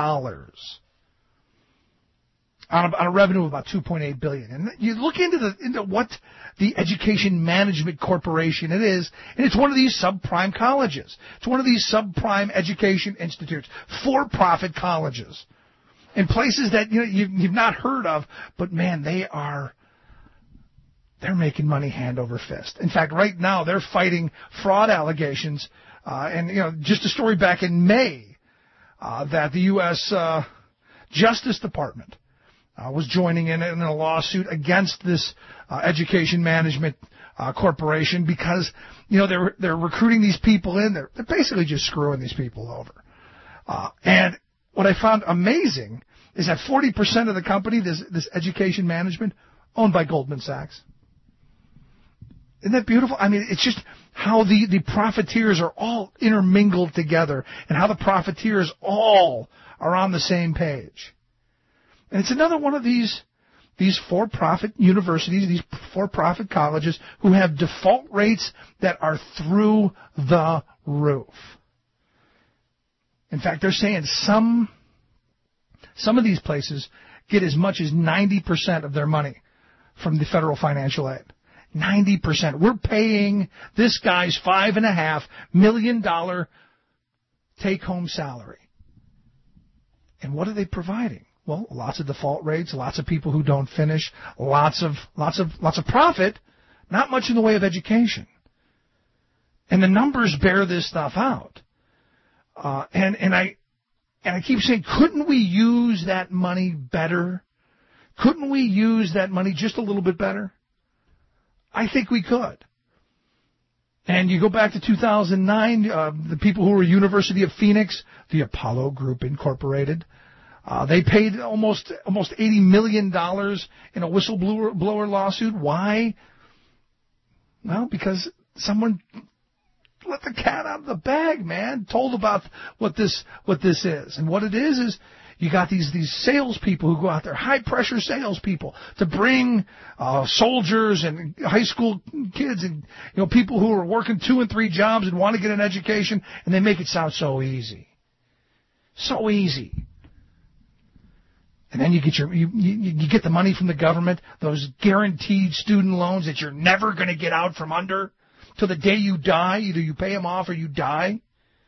on a revenue of about $2.8 billion. And you look into what the Education Management Corporation it is, and it's one of these subprime colleges. It's one of these subprime education institutes, for-profit colleges, in places that you've not heard of, but man, they're making money hand over fist. In fact, right now they're fighting fraud allegations, and just a story back in May that the U.S. Justice Department was joining in a lawsuit against this Education Management Corporation because they're recruiting these people in. They're basically just screwing these people over. And what I found amazing is that 40% of the company, this Education Management, owned by Goldman Sachs. Isn't that beautiful? I mean, it's just how the profiteers are all intermingled together and how the profiteers all are on the same page. And it's another one of these for-profit universities, these for-profit colleges who have default rates that are through the roof. In fact, they're saying some of these places get as much as 90% of their money from the federal financial aid. 90%. We're paying this guy's $5.5 million take-home salary. And what are they providing? Well, lots of default rates, lots of people who don't finish, lots of profit, not much in the way of education. And the numbers bear this stuff out. And I keep saying, couldn't we use that money better? Couldn't we use that money just a little bit better? I think we could. And you go back to 2009, the people who were University of Phoenix, the Apollo Group Incorporated, they paid almost $80 million in a whistleblower lawsuit. Why? Well, because someone let the cat out of the bag, man. Told about what this is. And what it is you got these salespeople who go out there, high-pressure salespeople, to bring soldiers and high school kids and people who are working 2 and 3 jobs and want to get an education, and they make it sound so easy. So easy. And then you get the money from the government, those guaranteed student loans that you're never going to get out from under till the day you die. Either you pay them off or you die.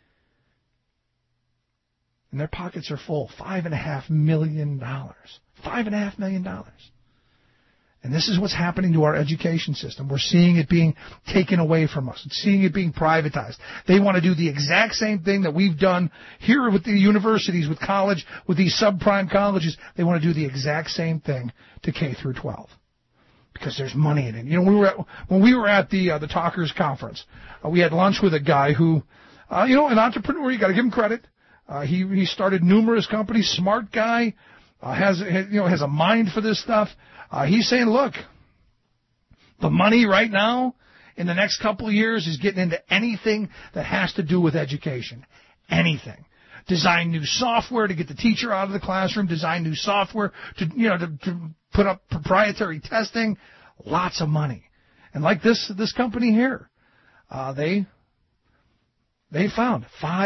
And their pockets are full. $5.5 million. $5.5 million. And this is what's happening to our education system. We're seeing it being taken away from us. We're seeing it being privatized. They want to do the exact same thing that we've done here with the universities, with college, with these subprime colleges. They want to do the exact same thing to K through 12. Because there's money in it. When we were at the Talkers Conference, we had lunch with a guy who, an entrepreneur. You got to give him credit. He started numerous companies. Smart guy, has a mind for this stuff. He's saying, look, the money right now in the next couple of years is getting into anything that has to do with education. Anything. Design new software to get the teacher out of the classroom. Design new software to put up proprietary testing. Lots of money. And like this company here, they found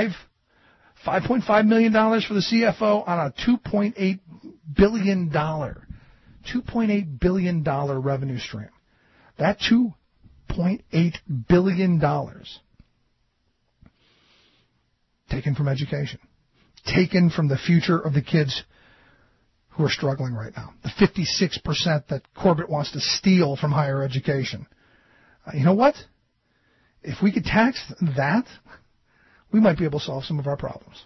$5.5 million for the CFO on a $2.8 billion revenue stream. That $2.8 billion taken from education, taken from the future of the kids who are struggling right now. The 56% that Corbett wants to steal from higher education. You know what? If we could tax that, we might be able to solve some of our problems.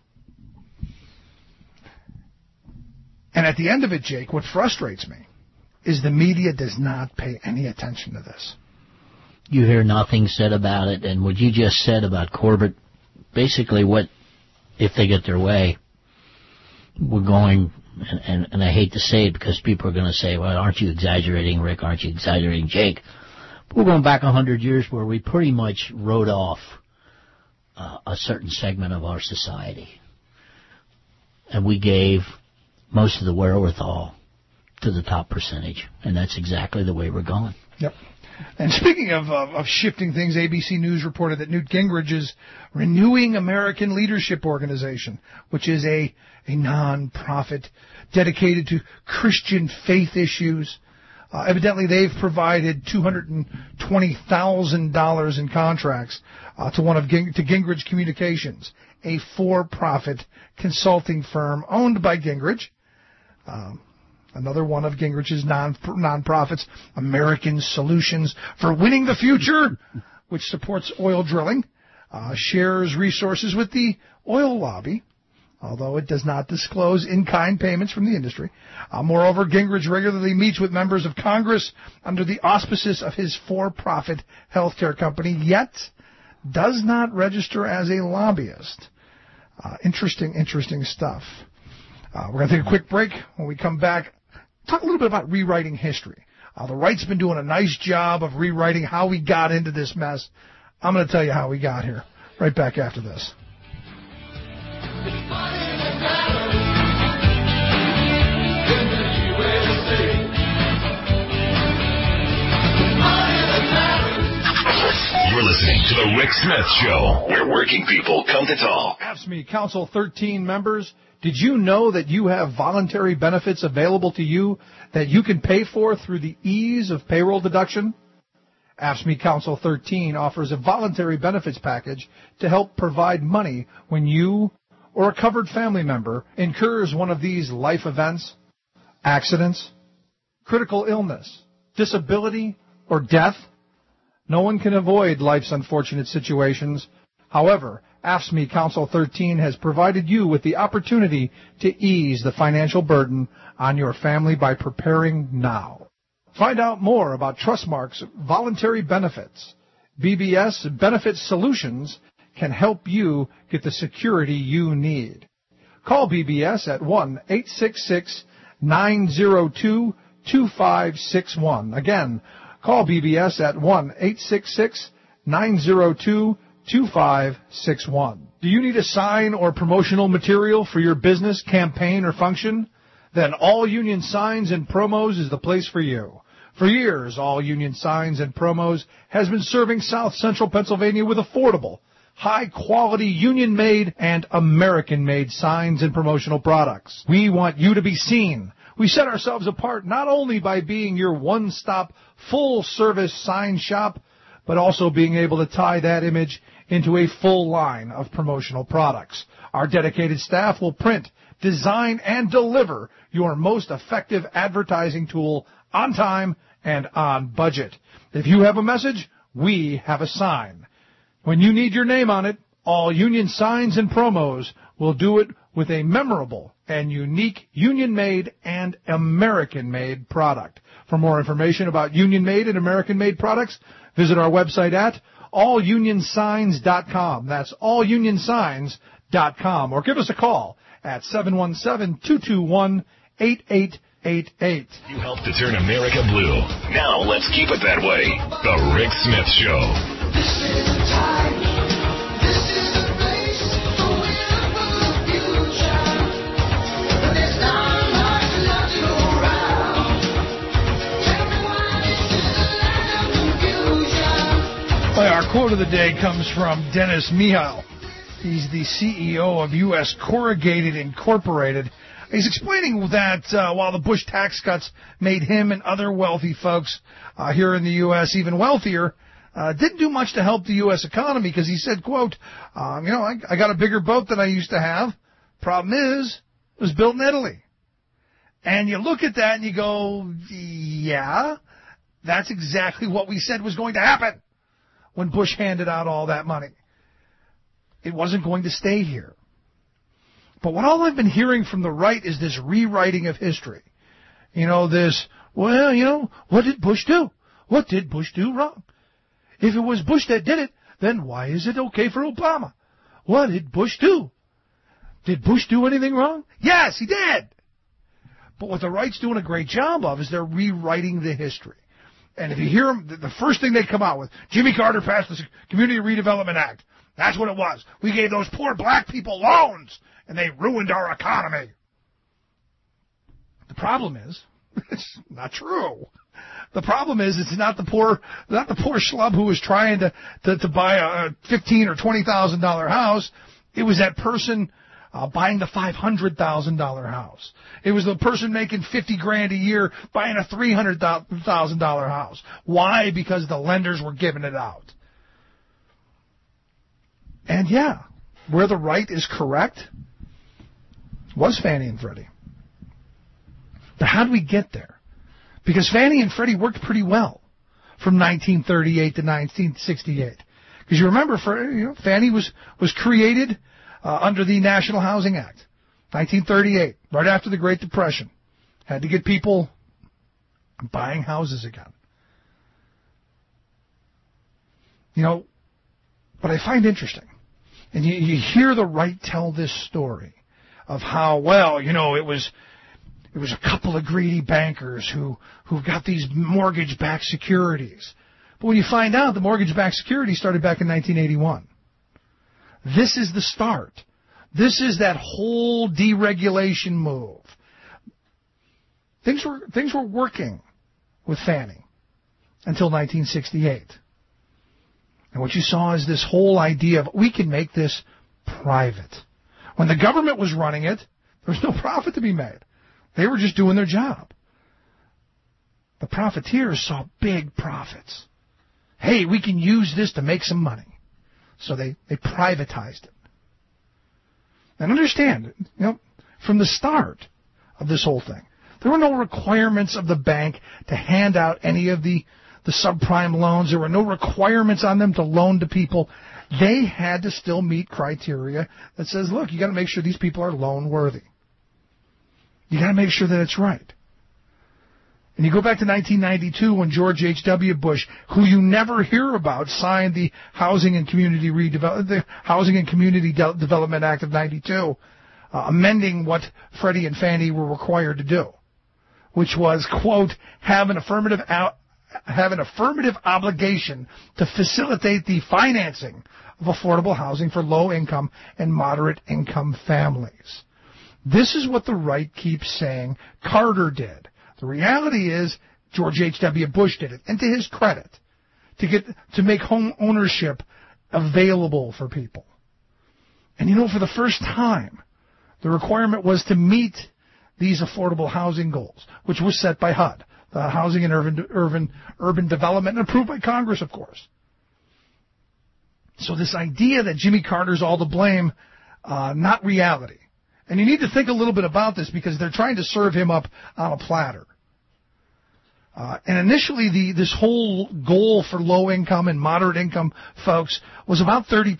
And at the end of it, Jake, what frustrates me is the media does not pay any attention to this. You hear nothing said about it, and what you just said about Corbett, basically what, if they get their way, we're going, and I hate to say it because people are going to say, well, aren't you exaggerating, Rick? Aren't you exaggerating, Jake? We're going back 100 years where we pretty much wrote off a certain segment of our society. And we gave most of the wherewithal to the top percentage. And that's exactly the way we're going. Yep. And speaking of shifting things, ABC News reported that Newt Gingrich is renewing American Leadership Organization, which is a non-profit dedicated to Christian faith issues. Evidently, they've provided $220,000 in contracts to Gingrich Communications, a for-profit consulting firm owned by Gingrich. Another one of Gingrich's non-profits, American Solutions for Winning the Future, which supports oil drilling, shares resources with the oil lobby, although it does not disclose in-kind payments from the industry. Moreover, Gingrich regularly meets with members of Congress under the auspices of his for-profit healthcare company, yet does not register as a lobbyist. Interesting stuff. We're going to take a quick break. When we come back, talk a little bit about rewriting history. The right's been doing a nice job of rewriting how we got into this mess. I'm going to tell you how we got here. Right back after this. You're listening to The Rick Smith Show, where working people come to talk. AFSCME Council 13 members. Did you know that you have voluntary benefits available to you that you can pay for through the ease of payroll deduction? AFSCME Council 13 offers a voluntary benefits package to help provide money when you or a covered family member incurs one of these life events, accidents, critical illness, disability, or death. No one can avoid life's unfortunate situations. However, AFSCME Council 13 has provided you with the opportunity to ease the financial burden on your family by preparing now. Find out more about Trustmark's voluntary benefits. BBS Benefit Solutions can help you get the security you need. Call BBS at 1-866-902-2561. Again, call BBS at 1-866-902-2561. Do you need a sign or promotional material for your business, campaign, or function? Then All Union Signs and Promos is the place for you. For years, All Union Signs and Promos has been serving South Central Pennsylvania with affordable, high-quality, union-made and American-made signs and promotional products. We want you to be seen. We set ourselves apart not only by being your one-stop, full-service sign shop, but also being able to tie that image into a full line of promotional products. Our dedicated staff will print, design, and deliver your most effective advertising tool on time and on budget. If you have a message, we have a sign. When you need your name on it, All Union Signs and Promos will do it with a memorable and unique union-made and American-made product. For more information about union-made and American-made products, visit our website at allunionsigns.com. That's allunionsigns.com. Or give us a call at 717-221-8888. You helped to turn America blue. Now let's keep it that way. The Rick Smith Show. This is the time. This is the place. The will for the future. But there's not much love to go around. Tell me why this is the land of confusion. Well, our quote of the day comes from Dennis Michal. He's the CEO of U.S. Corrugated Incorporated. He's explaining that while the Bush tax cuts made him and other wealthy folks here in the U.S. even wealthier, didn't do much to help the U.S. economy because he said, quote, I got a bigger boat than I used to have. Problem is, it was built in Italy. And you look at that and you go, yeah, that's exactly what we said was going to happen when Bush handed out all that money. It wasn't going to stay here. But what all I've been hearing from the right is this rewriting of history. What did Bush do? What did Bush do wrong? If it was Bush that did it, then why is it okay for Obama? What did Bush do? Did Bush do anything wrong? Yes, he did. But what the right's doing a great job of is they're rewriting the history. And if you hear them, the first thing they come out with, Jimmy Carter passed the Community Redevelopment Act. That's what it was. We gave those poor black people loans, and they ruined our economy. The problem is, it's not true. The problem is, it's not the poor schlub who was trying to buy a $15,000 or $20,000 house. It was that person buying the $500,000 house. It was the person making $50,000 a year buying a $300,000 house. Why? Because the lenders were giving it out. And yeah, where the right is correct was Fannie and Freddie. But how do we get there? Because Fannie and Freddie worked pretty well from 1938 to 1968. Because you remember, Fannie was created under the National Housing Act, 1938, right after the Great Depression. Had to get people buying houses again. What I find interesting, and you hear the right tell this story of how, it was a couple of greedy bankers who got these mortgage-backed securities. But when you find out the mortgage-backed security started back in 1981, this is the start. This is that whole deregulation move. Things were working with Fannie until 1968. And what you saw is this whole idea of we can make this private. When the government was running it, there was no profit to be made. They were just doing their job. The profiteers saw big profits. hey, we can use this to make some money. So they privatized it. And understand, from the start of this whole thing, there were no requirements of the bank to hand out any of the subprime loans. There were no requirements on them to loan to people. They had to still meet criteria that says, look, you got to make sure these people are loan worthy. You got to make sure that it's right. And you go back to 1992 when George H.W. Bush, who you never hear about, signed the Housing and Community Development Act of 92, amending what Freddie and Fannie were required to do, which was, quote, have an affirmative obligation to facilitate the financing of affordable housing for low-income and moderate-income families. This is what the right keeps saying Carter did. The reality is George H.W. Bush did it, and to his credit, to make home ownership available for people. And for the first time, the requirement was to meet these affordable housing goals, which was set by HUD, the Housing and Urban Development, and approved by Congress, of course. So this idea that Jimmy Carter's all to blame, not reality. And you need to think a little bit about this because they're trying to serve him up on a platter. And initially, this whole goal for low-income and moderate-income folks was about 30%.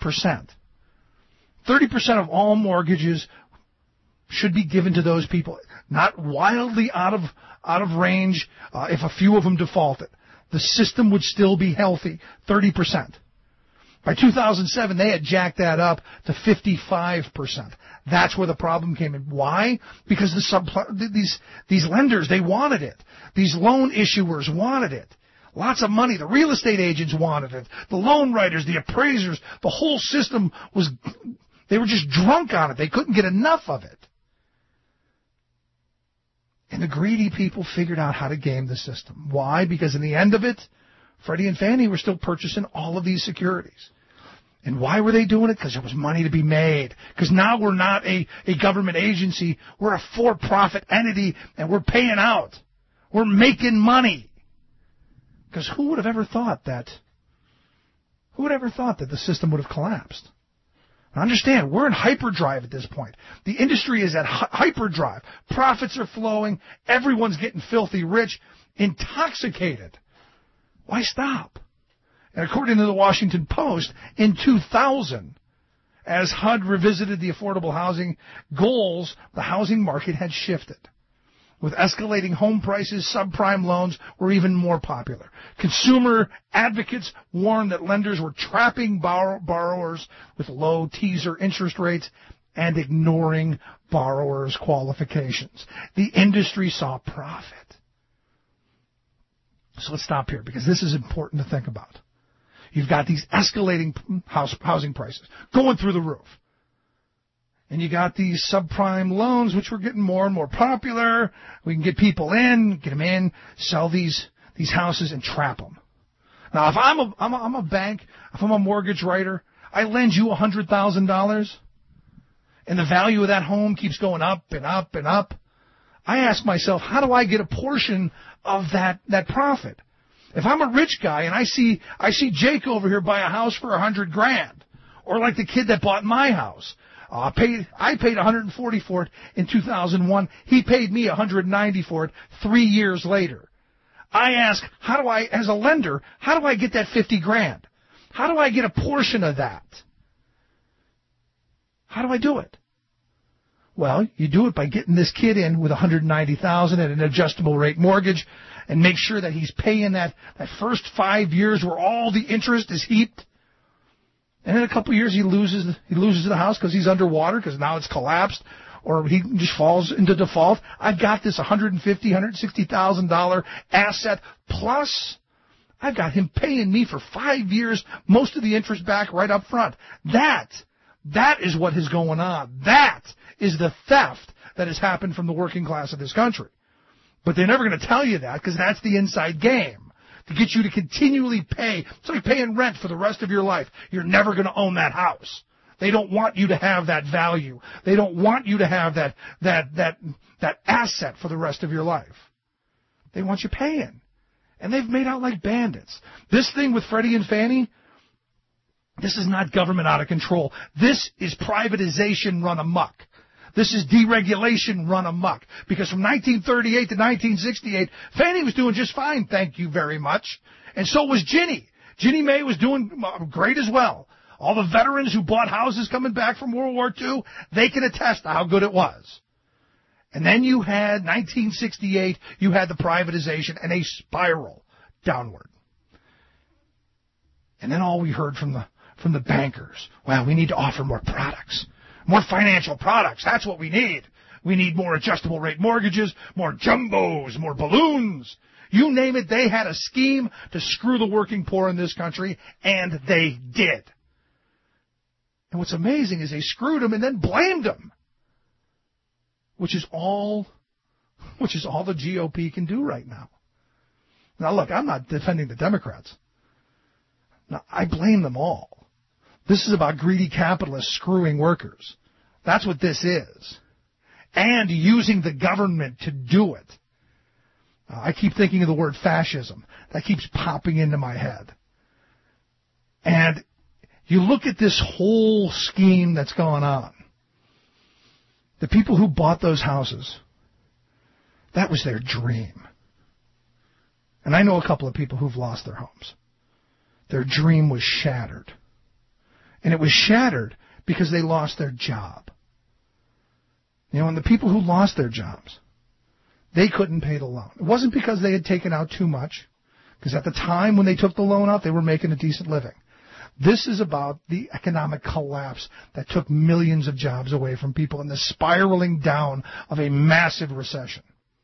30% of all mortgages should be given to those people, not wildly out of range if a few of them defaulted. The system would still be healthy, 30%. By 2007, they had jacked that up to 55%. That's where the problem came in. Why? Because these lenders, they wanted it. These loan issuers wanted it. Lots of money. The real estate agents wanted it. The loan writers, the appraisers, the whole system they were just drunk on it. They couldn't get enough of it. And the greedy people figured out how to game the system. Why? Because in the end of it, Freddie and Fannie were still purchasing all of these securities. And why were they doing it? Because there was money to be made. Because now we're not a government agency. We're a for-profit entity, and we're paying out. We're making money. Because who would have ever thought that the system would have collapsed? Now understand, we're in hyperdrive at this point. The industry is at hyperdrive. Profits are flowing. Everyone's getting filthy rich, intoxicated. Why stop? And according to the Washington Post, in 2000, as HUD revisited the affordable housing goals, the housing market had shifted. With escalating home prices, subprime loans were even more popular. Consumer advocates warned that lenders were trapping borrowers with low teaser interest rates and ignoring borrowers' qualifications. The industry saw profit. So let's stop here because this is important to think about. You've got these escalating housing prices going through the roof. And you got these subprime loans, which were getting more and more popular. We can get people in, get them in, sell these houses and trap them. Now, if I'm a bank, if I'm a mortgage writer, I lend you $100,000, and the value of that home keeps going up and up and up. I ask myself, how do I get a portion of that profit? If I'm a rich guy and I see Jake over here buy a house for $100,000, or like the kid that bought my house, I paid $140 for it in 2001. He paid me $190 for it 3 years later. I ask, as a lender, how do I get that $50,000? How do I get a portion of that? How do I do it? Well, you do it by getting this kid in with $190,000 at an adjustable rate mortgage, and make sure that he's paying that first 5 years where all the interest is heaped. And in a couple of years, he loses the house because he's underwater because now it's collapsed, or he just falls into default. I've got this $160,000 asset, plus I've got him paying me for 5 years, most of the interest back right up front. That is what is going on. That is the theft that has happened from the working class of this country. But they're never going to tell you that because that's the inside game. To get you to continually pay. It's like paying rent for the rest of your life. You're never going to own that house. They don't want you to have that value. They don't want you to have that asset for the rest of your life. They want you paying. And they've made out like bandits. This thing with Freddie and Fannie, this is not government out of control. This is privatization run amok. This is deregulation run amok. Because from 1938 to 1968, Fannie was doing just fine, thank you very much. And so was Ginnie. Ginnie Mae was doing great as well. All the veterans who bought houses coming back from World War II, they can attest to how good it was. And then you had 1968, you had the privatization and a spiral downward. And then all we heard from the bankers, well, we need to offer more products, more financial products. That's what we need. We need more adjustable rate mortgages, more jumbos, more balloons. You name it, they had a scheme to screw the working poor in this country, and they did. And what's amazing is they screwed them and then blamed them. Which is all the GOP can do right now. Now, look, I'm not defending the Democrats. No, I blame them all. This is about greedy capitalists screwing workers. That's what this is. And using the government to do it. I keep thinking of the word fascism. That keeps popping into my head. And you look at this whole scheme that's going on. The people who bought those houses, that was their dream. And I know a couple of people who've lost their homes. Their dream was shattered. And it was shattered because they lost their job. You know, and the people who lost their jobs, they couldn't pay the loan. It wasn't because they had taken out too much, because at the time when they took the loan out, they were making a decent living. This is about the economic collapse that took millions of jobs away from people and the spiraling down of a massive recession.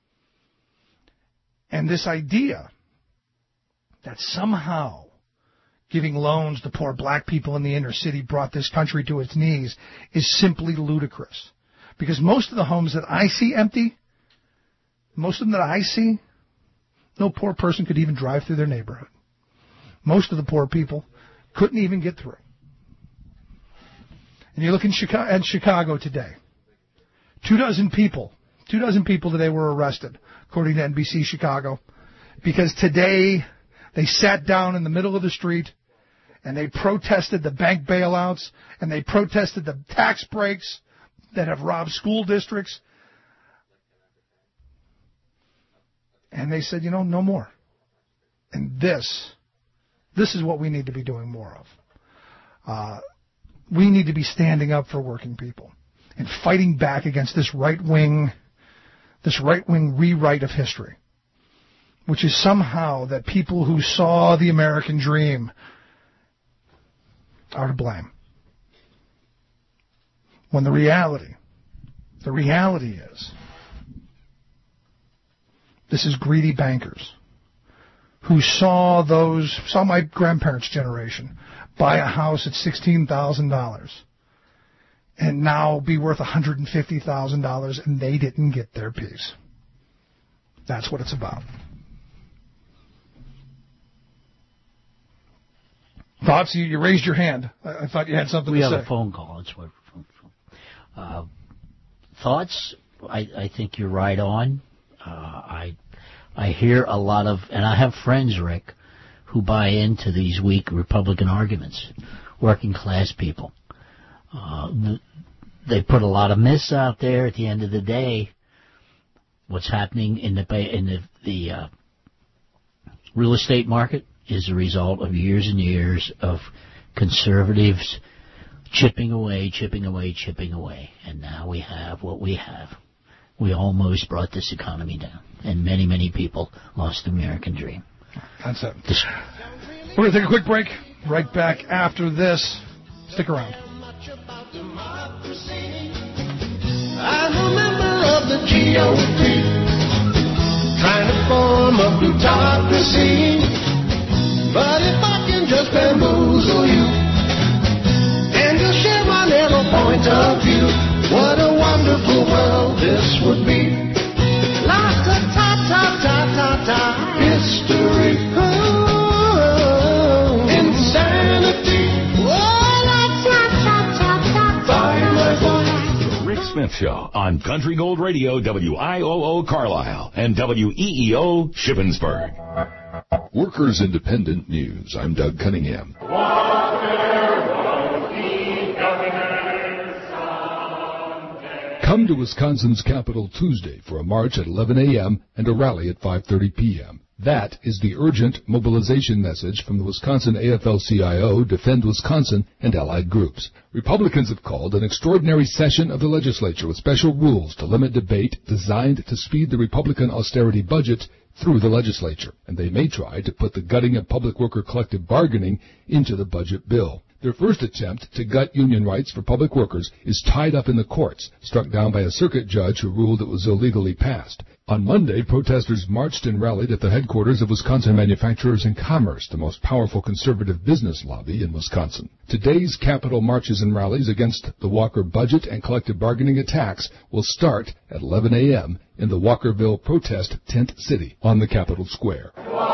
And this idea that somehow giving loans to poor black people in the inner city brought this country to its knees is simply ludicrous. Because most of the homes that I see empty, most of them that I see, no poor person could even drive through their neighborhood. Most of the poor people couldn't even get through. And you look in Chicago today. 24 people today were arrested, according to NBC Chicago, because today they sat down in the middle of the street and they protested the bank bailouts and they protested the tax breaks that have robbed school districts. And they said, no more. And this is what we need to be doing more of. We need to be standing up for working people and fighting back against this right-wing rewrite of history, which is somehow that people who saw the American dream are to blame. When the reality is, this is greedy bankers who saw my grandparents' generation buy a house at $16,000 and now be worth $150,000, and they didn't get their piece. That's what it's about. Thoughts? You raised your hand. I thought you had something to say. We have a phone call. That's what. Thoughts? I think you're right on. I hear a lot of, and I have friends, Rick, who buy into these weak Republican arguments. Working class people. They put a lot of myths out there. At the end of the day, what's happening in the real estate market is a result of years and years of conservatives chipping away, and now we have what we have. We almost brought this economy down, and many, many people lost the American dream. That's it. We're going to take a quick break. Right back after this. Stick around. I'm a member of the GOP, trying to form a plutocracy. But if I can just bamboozle you and just share my narrow point of view, what a wonderful world this would be. La-ta-ta-ta-ta-ta-ta, history. Oh, insanity. The Rick Smith Show on Country Gold Radio, WIOO Carlisle, and WEEO Shippensburg. Workers Independent News. I'm Doug Cunningham. Come to Wisconsin's Capitol Tuesday for a march at 11 a.m. and a rally at 5:30 p.m. That is the urgent mobilization message from the Wisconsin AFL-CIO, Defend Wisconsin, and allied groups. Republicans have called an extraordinary session of the legislature with special rules to limit debate designed to speed the Republican austerity budget through the legislature, and they may try to put the gutting of public worker collective bargaining into the budget bill. Their first attempt to gut union rights for public workers is tied up in the courts, struck down by a circuit judge who ruled it was illegally passed. On Monday, protesters marched and rallied at the headquarters of Wisconsin Manufacturers and Commerce, the most powerful conservative business lobby in Wisconsin. Today's Capitol marches and rallies against the Walker budget and collective bargaining attacks will start at 11 a.m. in the Walkerville Protest Tent City on the Capitol Square.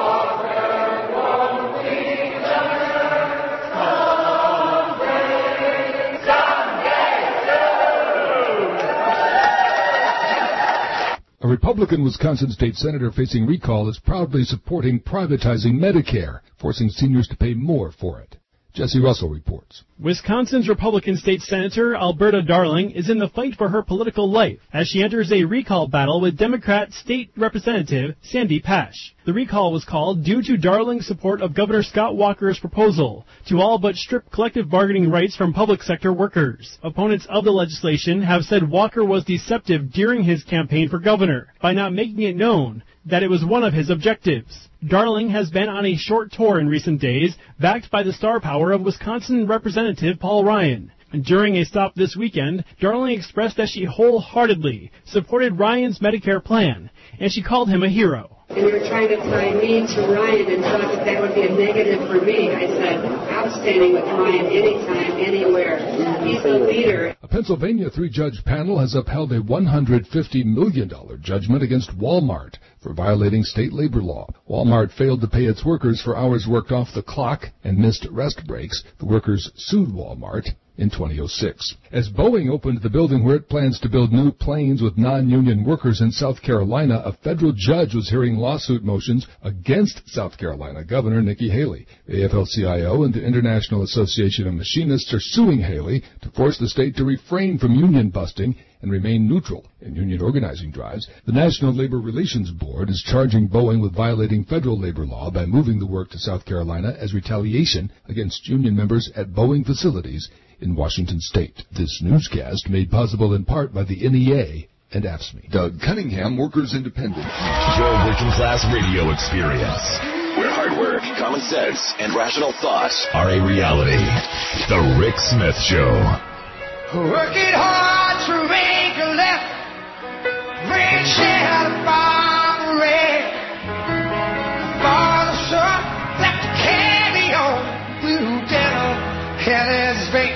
A Republican Wisconsin state senator facing recall is proudly supporting privatizing Medicare, forcing seniors to pay more for it. Jesse Russell reports. Wisconsin's Republican State Senator Alberta Darling is in the fight for her political life as she enters a recall battle with Democrat State Representative Sandy Pash. The recall was called due to Darling's support of Governor Scott Walker's proposal to all but strip collective bargaining rights from public sector workers. Opponents of the legislation have said Walker was deceptive during his campaign for governor by not making it known that it was one of his objectives. Darling has been on a short tour in recent days, backed by the star power of Wisconsin Representative Paul Ryan. During a stop this weekend, Darling expressed that she wholeheartedly supported Ryan's Medicare plan, and she called him a hero. And you were trying to tie me to Ryan and thought that would be a negative for me. I said, I'm standing with Ryan anytime, anywhere. He's a leader. A Pennsylvania three-judge panel has upheld a $150 million judgment against Walmart for violating state labor law. Walmart failed to pay its workers for hours worked off the clock and missed rest breaks. The workers sued Walmart in 2006. As Boeing opened the building where it plans to build new planes with non-union workers in South Carolina, a federal judge was hearing lawsuit motions against South Carolina Governor Nikki Haley. The AFL-CIO and the International Association of Machinists are suing Haley to force the state to refrain from union busting and remain neutral in union organizing drives. The National Labor Relations Board is charging Boeing with violating federal labor law by moving the work to South Carolina as retaliation against union members at Boeing facilities in Washington state. This newscast made possible in part by the NEA and AFSCME. Doug Cunningham, Workers Independent. Your working class radio experience, where hard work, common sense, and rational thought are a reality. The Rick Smith Show. Working hard to make a left, red shirt, bomb red. Father, son, that carry on, blue devil, hell is bait.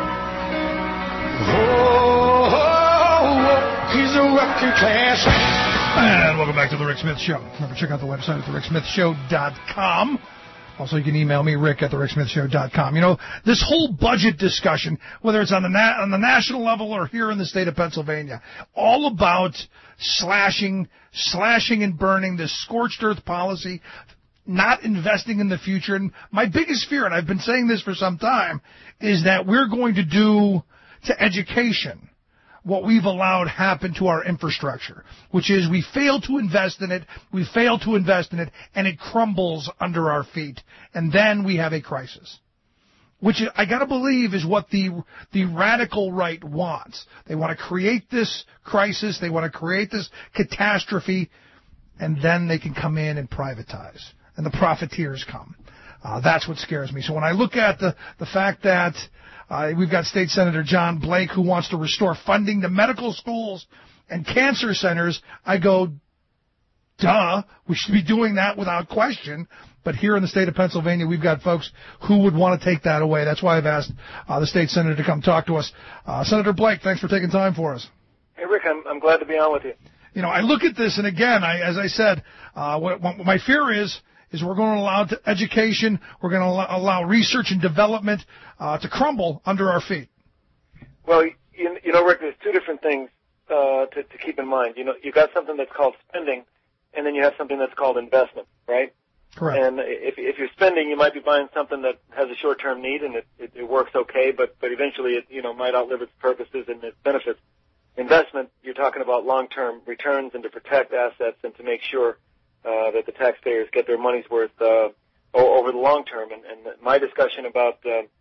He's a working class man. And welcome back to the Rick Smith Show. Remember, check out the website at thericksmithshow.com. Also, you can email me, Rick, at thericksmithshow.com. You know, this whole budget discussion, whether it's on the national level or here in the state of Pennsylvania, all about slashing and burning, this scorched earth policy, not investing in the future. And my biggest fear, and I've been saying this for some time, is that we're going to do to education what we've allowed happen to our infrastructure, which is we fail to invest in it, and it crumbles under our feet, and then we have a crisis, which I gotta believe is what the radical right wants. They want to create this crisis, they want to create this catastrophe, and then they can come in and privatize, and the profiteers come. That's what scares me. So when I look at the fact that we've got State Senator John Blake who wants to restore funding to medical schools and cancer centers, I go, duh, we should be doing that without question. But here in the state of Pennsylvania, we've got folks who would want to take that away. That's why I've asked the state senator to come talk to us. Senator Blake, thanks for taking time for us. Hey, Rick, I'm glad to be on with you. You know, I look at this, and again, as I said, what my fear is we're going to allow education, we're going to allow research and development to crumble under our feet. Well, you know, Rick, there's two different things to keep in mind. You know, you've got something that's called spending, and then you have something that's called investment, right? Correct. And if you're spending, you might be buying something that has a short-term need and it works okay, but eventually it might outlive its purposes and its benefits. Investment, you're talking about long-term returns and to protect assets and to make sure that the taxpayers get their money's worth over the long term. And my discussion about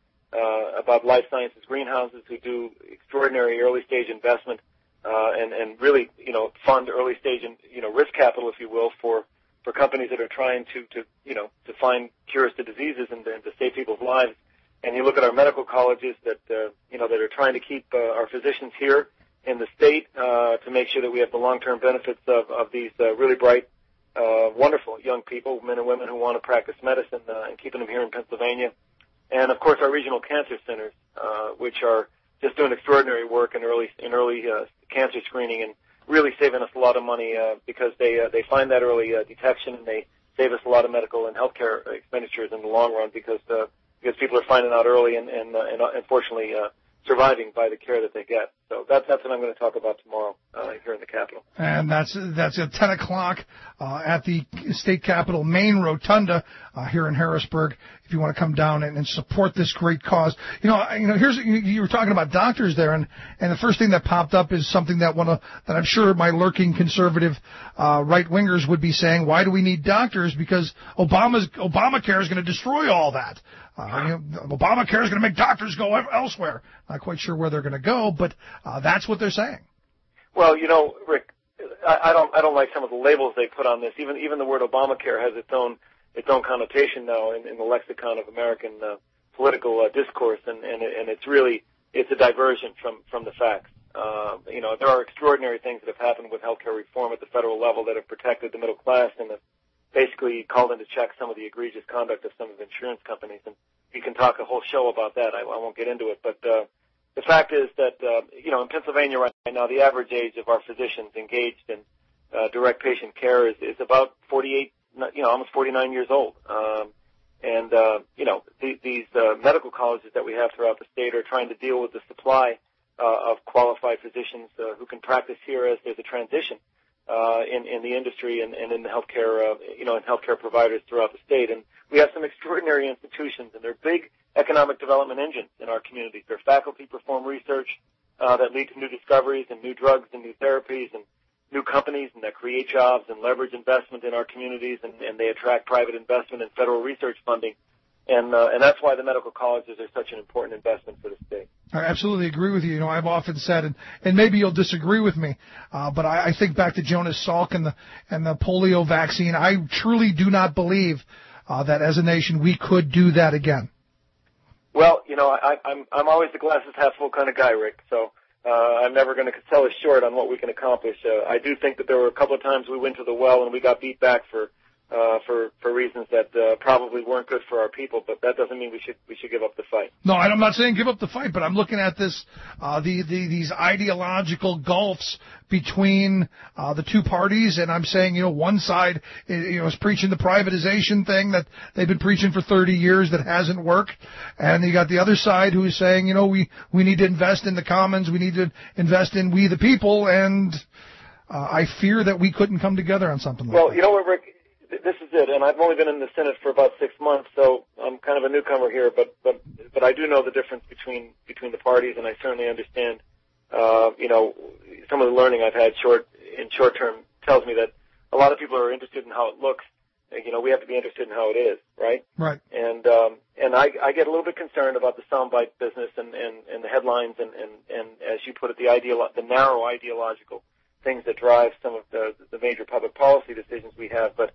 life sciences greenhouses who do extraordinary early-stage investment and really fund early-stage risk capital, if you will, for companies that are trying to find cures to diseases and to save people's lives. And you look at our medical colleges that are trying to keep our physicians here in the state to make sure that we have the long-term benefits of these really bright, wonderful young people, men and women who want to practice medicine, and keeping them here in Pennsylvania. And of course, our regional cancer centers, which are just doing extraordinary work in early cancer screening and really saving us a lot of money because they find that early detection and they save us a lot of medical and healthcare expenditures in the long run because people are finding out early and unfortunately surviving by the care that they get. So that's what I'm going to talk about tomorrow here in the Capitol. And that's at 10 o'clock at the State Capitol main rotunda here in Harrisburg. If you want to come down and support this great cause, you were talking about doctors there, and the first thing that popped up is something that that I'm sure my lurking conservative right wingers would be saying. Why do we need doctors? Because Obamacare is going to destroy all that. Obamacare is going to make doctors go elsewhere. Not quite sure where they're going to go, but that's what they're saying. Well, Rick, I don't like some of the labels they put on this. Even the word Obamacare has its own connotation now in the lexicon of American political discourse, and it's a diversion from the facts. There are extraordinary things that have happened with healthcare reform at the federal level that have protected the middle class and have basically called into check some of the egregious conduct of some of the insurance companies. And you can talk a whole show about that. I won't get into it, but the fact is that in Pennsylvania right now, the average age of our physicians engaged in direct patient care is about 48, almost 49 years old. These medical colleges that we have throughout the state are trying to deal with the supply of qualified physicians who can practice here as there's a transition in the industry and in the healthcare, in healthcare providers throughout the state. And we have some extraordinary institutions, and they're big economic development engines in our communities. Their faculty perform research that lead to new discoveries and new drugs and new therapies and new companies, and that create jobs and leverage investment in our communities, and they attract private investment and federal research funding. And that's why the medical colleges are such an important investment for the state. I absolutely agree with you. I've often said, and maybe you'll disagree with me, but I think back to Jonas Salk and the polio vaccine. I truly do not believe that as a nation we could do that again. Well, I'm always the glasses half full kind of guy, Rick. So I'm never going to sell us short on what we can accomplish. I do think that there were a couple of times we went to the well and we got beat back for reasons that probably weren't good for our people, but that doesn't mean we should give up the fight. No, I'm not saying give up the fight, but I'm looking at this these ideological gulfs between the two parties, and I'm saying one side is preaching the privatization thing that they've been preaching for 30 years that hasn't worked, and you got the other side who is saying we need to invest in the commons, we need to invest in we the people, and I fear that we couldn't come together on something like that. Well, you know what, Rick? This is it, and I've only been in the Senate for about 6 months, so I'm kind of a newcomer here. But I do know the difference between the parties, and I certainly understand. Some of the learning I've had in short term tells me that a lot of people are interested in how it looks. We have to be interested in how it is, right? Right. And I get a little bit concerned about the soundbite business and the headlines and as you put it, the narrow ideological things that drive some of the major public policy decisions we have, but.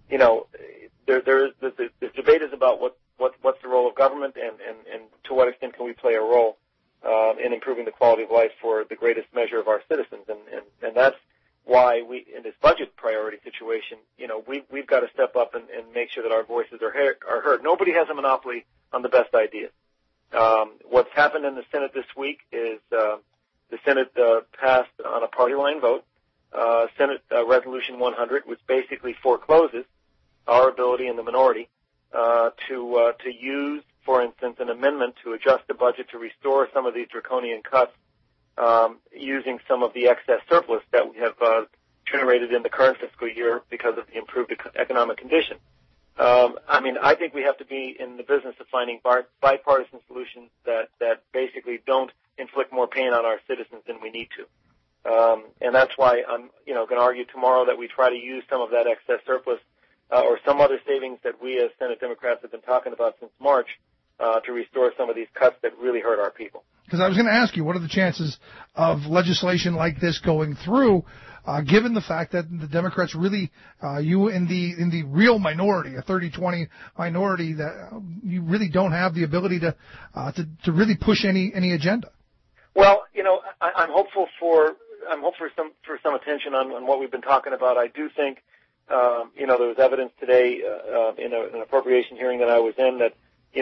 This debate is about what's the role of government and to what extent can we play a role in improving the quality of life for the greatest measure of our citizens, and that's why we in this budget priority situation, we've got to step up and make sure that our voices are heard. Nobody has a monopoly on the best ideas. What's happened in the Senate this week is the Senate passed on a party line vote Senate Resolution 100, which basically forecloses our ability in the minority to use, for instance, an amendment to adjust the budget to restore some of these draconian cuts using some of the excess surplus that we have generated in the current fiscal year because of the improved economic condition. I think we have to be in the business of finding bipartisan solutions that basically don't inflict more pain on our citizens than we need to. And that's why I'm, going to argue tomorrow that we try to use some of that excess surplus or some other savings that we as Senate Democrats have been talking about since March to restore some of these cuts that really hurt our people. Because I was going to ask you, what are the chances of legislation like this going through, given the fact that the Democrats really, you in the real minority, a 30-20 minority, that you really don't have the ability to really push any agenda? Well, I'm hopeful for some attention on what we've been talking about. I do think, there was evidence today in an appropriation hearing that I was in that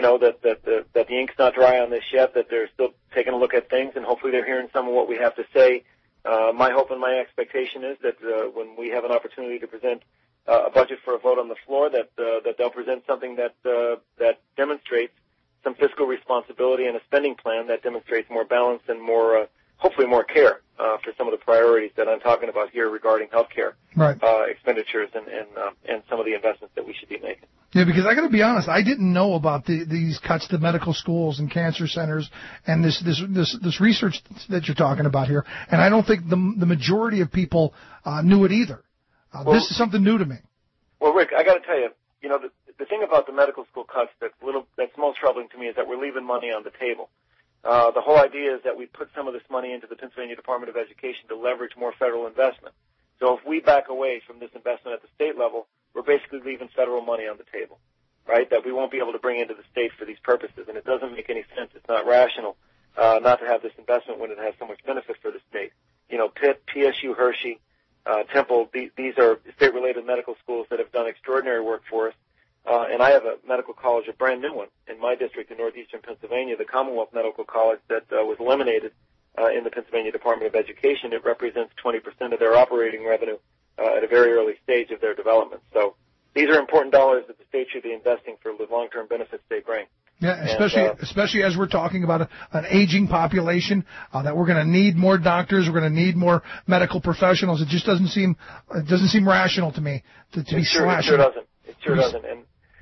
the ink's not dry on this yet, that they're still taking a look at things, and hopefully they're hearing some of what we have to say. My hope and my expectation is that when we have an opportunity to present a budget for a vote on the floor, that they'll present something that demonstrates some fiscal responsibility and a spending plan that demonstrates more balance and more, hopefully more care for some of the priorities that I'm talking about here regarding health care expenditures and some of the investments that we should be making. Yeah, because I got to be honest, I didn't know about these cuts to medical schools and cancer centers and this research that you're talking about here, and I don't think the majority of people knew it either. This is something new to me. Well, Rick, I got to tell you, the thing about the medical school cuts that's most troubling to me is that we're leaving money on the table. The whole idea is that we put some of this money into the Pennsylvania Department of Education to leverage more federal investment. So if we back away from this investment at the state level, we're basically leaving federal money on the table, right, that we won't be able to bring into the state for these purposes. And it doesn't make any sense. It's not rational not to have this investment when it has so much benefit for the state. Pitt, PSU, Hershey, Temple, these are state-related medical schools that have done extraordinary work for us. And I have a medical college, a brand new one, in my district in northeastern Pennsylvania, the Commonwealth Medical College that was eliminated in the Pennsylvania Department of Education. It represents 20% of their operating revenue at a very early stage of their development. So these are important dollars that the state should be investing for the long-term benefits they bring. Yeah, especially as we're talking about an aging population, that we're going to need more doctors, we're going to need more medical professionals. It just doesn't seem rational to me to be slashing. It sure doesn't. And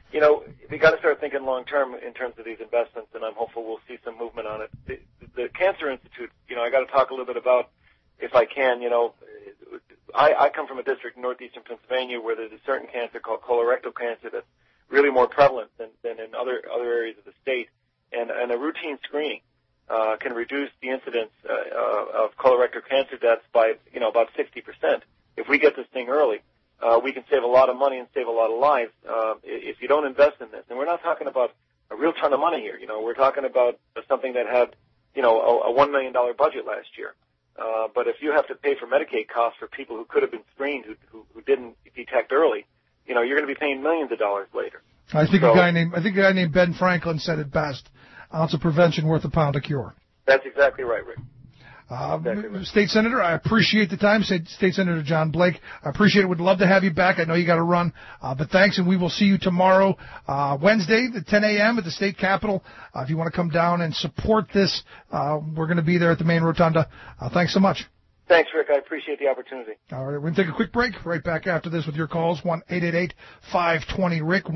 we got to start thinking long term in terms of these investments, and I'm hopeful we'll see some movement on it. The Cancer Institute, I got to talk a little bit about, if I can. I come from a district in northeastern Pennsylvania where there's a certain cancer called colorectal cancer that's really more prevalent than in other areas of the state, and a routine screening can reduce the incidence of colorectal cancer deaths by about 60%. If we get this thing early, we can save a lot of money and save a lot of lives if you don't invest in this. And we're not talking about a real ton of money here. We're talking about something that had a $1 million budget last year. But if you have to pay for Medicaid costs for people who could have been screened who didn't detect early, you're going to be paying millions of dollars later. I think a guy named Ben Franklin said it best: "Ounce of prevention worth a pound of cure." That's exactly right, Rick. State Senator, I appreciate the time. State Senator John Blake, I appreciate it. Would love to have you back. I know you got to run, but thanks, and we will see you tomorrow, Wednesday at 10 a.m. at the state capitol. If you want to come down and support this, we're going to be there at the main rotunda. Thanks so much. Thanks, Rick. I appreciate the opportunity. All right, we're going to take a quick break. Right back after this with your calls, 1-888-520-RICK,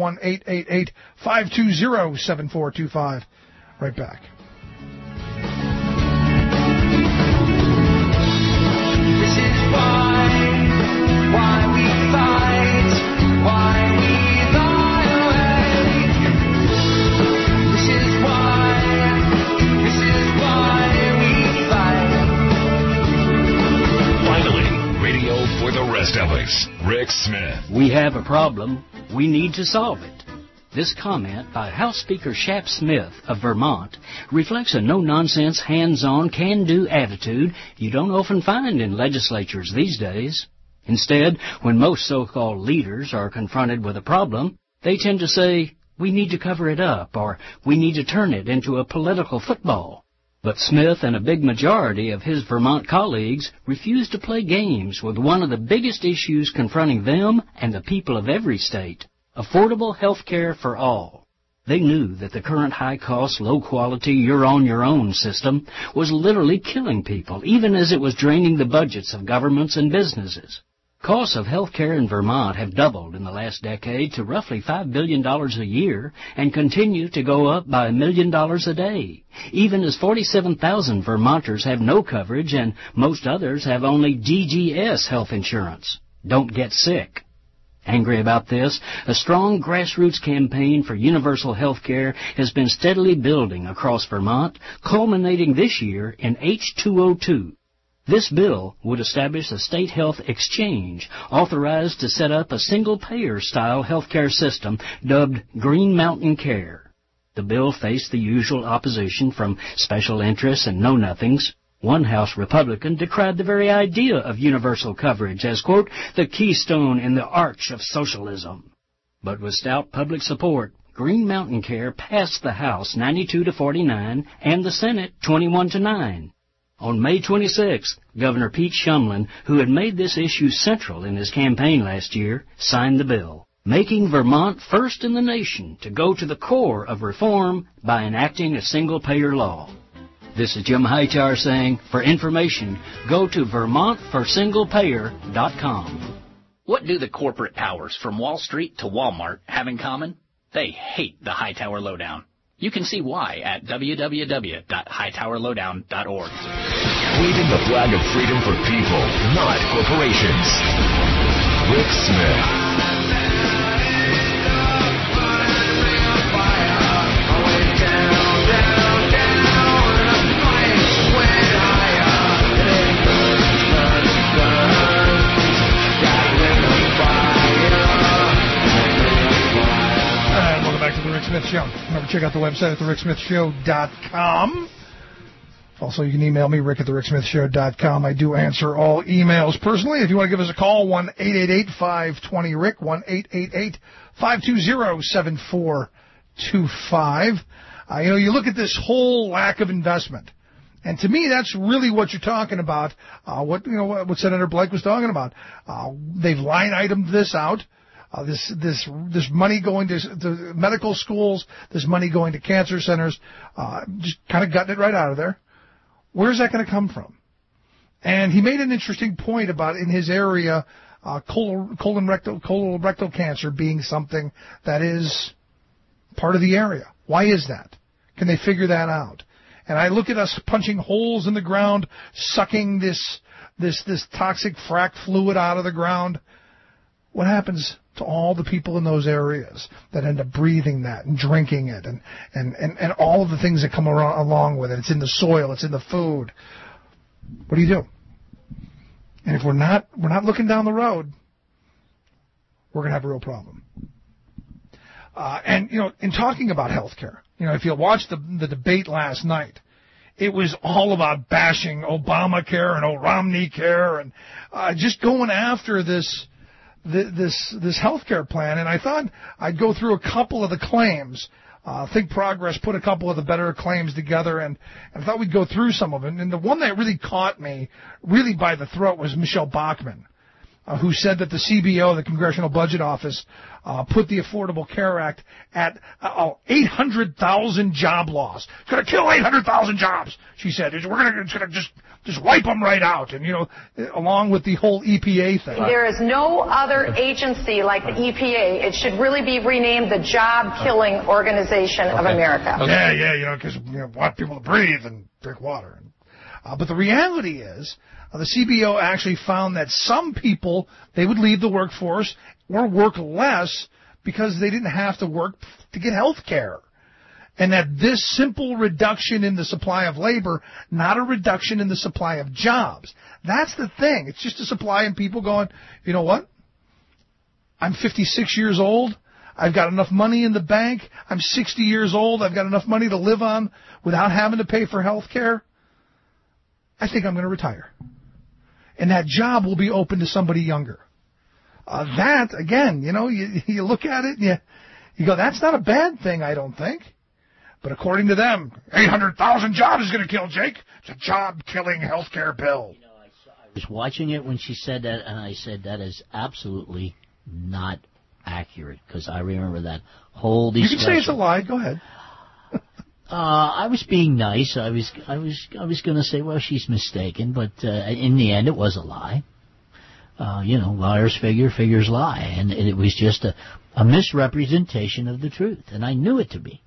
1-888-520-7425. Right back. Why we fight, why we lie awake. This is why we fight. Finally, radio for the rest of us. Rick Smith. We have a problem. We need to solve it. This comment by House Speaker Shap Smith of Vermont reflects a no-nonsense, hands-on, can-do attitude you don't often find in legislatures these days. Instead, when most so-called leaders are confronted with a problem, they tend to say, "We need to cover it up," or "We need to turn it into a political football." But Smith and a big majority of his Vermont colleagues refuse to play games with one of the biggest issues confronting them and the people of every state: affordable health care for all. They knew that the current high-cost, low-quality, you're-on-your-own system was literally killing people, even as it was draining the budgets of governments and businesses. Costs of health care in Vermont have doubled in the last decade to roughly $5 billion a year and continue to go up by $1 million a day, even as 47,000 Vermonters have no coverage and most others have only DGS health insurance. Don't get sick. Angry about this, a strong grassroots campaign for universal health care has been steadily building across Vermont, culminating this year in H202. This bill would establish a state health exchange authorized to set up a single-payer-style healthcare system dubbed Green Mountain Care. The bill faced the usual opposition from special interests and know-nothings. One House Republican decried the very idea of universal coverage as, quote, the keystone in the arch of socialism. But with stout public support, Green Mountain Care passed the House 92-49 and the Senate 21-9. On May 26th, Governor Pete Shumlin, who had made this issue central in his campaign last year, signed the bill, making Vermont first in the nation to go to the core of reform by enacting a single-payer law. This is Jim Hightower saying, for information, go to VermontForSinglePayer.com. What do the corporate powers from Wall Street to Walmart have in common? They hate the Hightower Lowdown. You can see why at www.hightowerlowdown.org. Waving the flag of freedom for people, not corporations. Rick Smith. Back to the Rick Smith Show. Remember, check out the website at thericksmithshow.com. Also, you can email me, rick@thericksmithshow.com. I do answer all emails personally. If you want to give us a call, 1-888-520-RICK, 1-888-520-7425. You look at this whole lack of investment. And to me, that's really what you're talking about, what Senator Blake was talking about. They've line-itemed this out. This money going to medical schools, this money going to cancer centers, just kind of gutting it right out of there. Where's that going to come from? And he made an interesting point about in his area, colorectal cancer being something that is part of the area. Why is that? Can they figure that out? And I look at us punching holes in the ground, sucking this toxic frack fluid out of the ground. What happens to all the people in those areas that end up breathing that and drinking it and all of the things that come along with it? It's in the soil, it's in the food. What do you do? And if we're not looking down the road, we're going to have a real problem. In talking about healthcare, if you watched the debate last night, it was all about bashing Obamacare and Romney Care and just going after this healthcare plan, and I thought I'd go through a couple of the claims. Think Progress put a couple of the better claims together, and I thought we'd go through some of them. And the one that really caught me, really by the throat, was Michelle Bachmann, who said that the CBO, the Congressional Budget Office, put the Affordable Care Act at 800,000 job loss. It's going to kill 800,000 jobs, she said. It's going to just wipe them right out, and along with the whole EPA thing. There is no other agency like the EPA. It should really be renamed the Job-Killing Organization of America. Okay. Yeah, because want people to breathe and drink water. But the reality is, the CBO actually found that some people, they would leave the workforce or work less because they didn't have to work to get health care. And that this simple reduction in the supply of labor, not a reduction in the supply of jobs. That's the thing. It's just a supply and people going, you know what? I'm 56 years old. I've got enough money in the bank. I'm 60 years old. I've got enough money to live on without having to pay for health care. I think I'm going to retire. And that job will be open to somebody younger. That, again, you look at it and you go, that's not a bad thing, I don't think. But according to them, 800,000 jobs is going to kill, Jake. It's a job-killing health care bill. I was watching it when she said that, and I said that is absolutely not accurate, because I remember that whole discussion. You can say it's a lie. Go ahead. I was being nice. I was going to say, well, she's mistaken, but in the end, it was a lie. Liars figure, figures lie. And it was just a misrepresentation of the truth, and I knew it to be.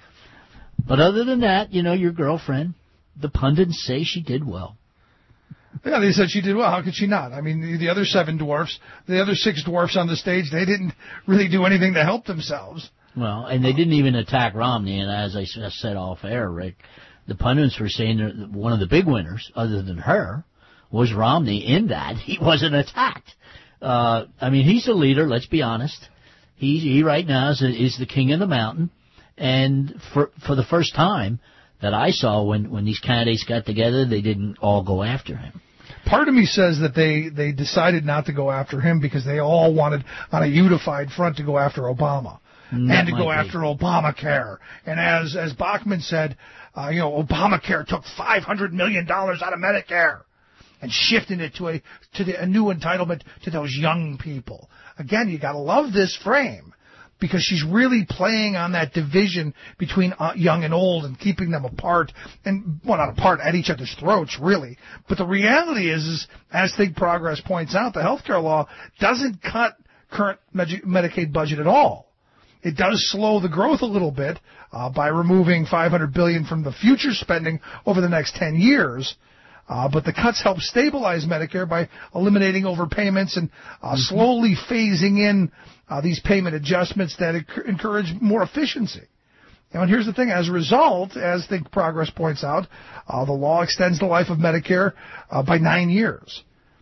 But other than that, your girlfriend, the pundits say she did well. Yeah, they said she did well. How could she not? I mean, the other 7 dwarfs, the other 6 dwarfs on the stage, they didn't really do anything to help themselves. Well, and they didn't even attack Romney, and as I said off air, Rick, the pundits were saying that one of the big winners, other than her, was Romney in that he wasn't attacked. He's the leader, let's be honest. He right now is the king of the mountain, and for the first time that I saw when these candidates got together, they didn't all go after him. Part of me says that they decided not to go after him because they all wanted, on a unified front, to go after Obama. And to go after Obamacare. And as Bachmann said, Obamacare took $500 million out of Medicare and shifted it to a new entitlement to those young people. Again, you got to love this frame because she's really playing on that division between young and old and keeping them apart, and not apart, at each other's throats, really. But the reality is, as Think Progress points out, the healthcare law doesn't cut current Medicaid budget at all. It does slow the growth a little bit by removing $500 billion from the future spending over the next 10 years. But the cuts help stabilize Medicare by eliminating overpayments and slowly phasing in these payment adjustments that encourage more efficiency. And here's the thing. As a result, as Think Progress points out, the law extends the life of Medicare by 9 years.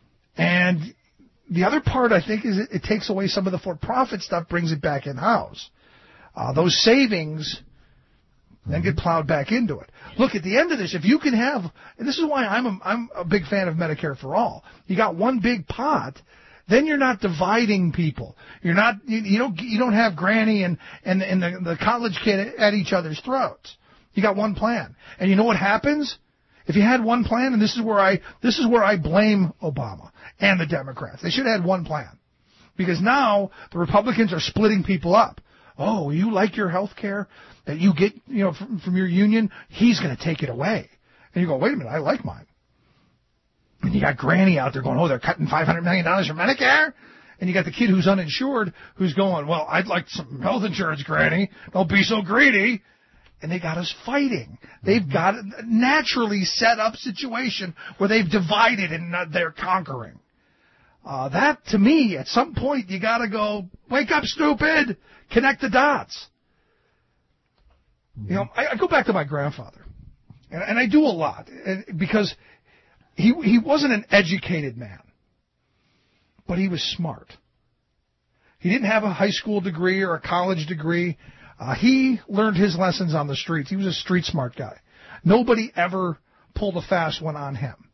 And the other part, I think, is it takes away some of the for-profit stuff, brings it back in-house. Those savings then get plowed back into it. Look, at the end of this, if you can have, and this is why I'm a big fan of Medicare for All. You got one big pot, then you're not dividing people. You don't have Granny and the college kid at each other's throats. You got one plan. And you know what happens? If you had one plan, and this is where I blame Obama and the Democrats. They should have had one plan. Because now the Republicans are splitting people up. Oh, you like your health care that you get, from your union? He's going to take it away. And you go, wait a minute, I like mine. And you got Granny out there going, oh, they're cutting $500 million from Medicare? And you got the kid who's uninsured who's going, well, I'd like some health insurance, Granny. Don't be so greedy. And they got us fighting. They've got a naturally set up situation where they've divided and they're conquering. That, to me, at some point, you got to go, wake up, stupid! Connect the dots. I go back to my grandfather, and I do a lot, because he wasn't an educated man, but he was smart. He didn't have a high school degree or a college degree. He learned his lessons on the streets. He was a street smart guy. Nobody ever pulled a fast one on him.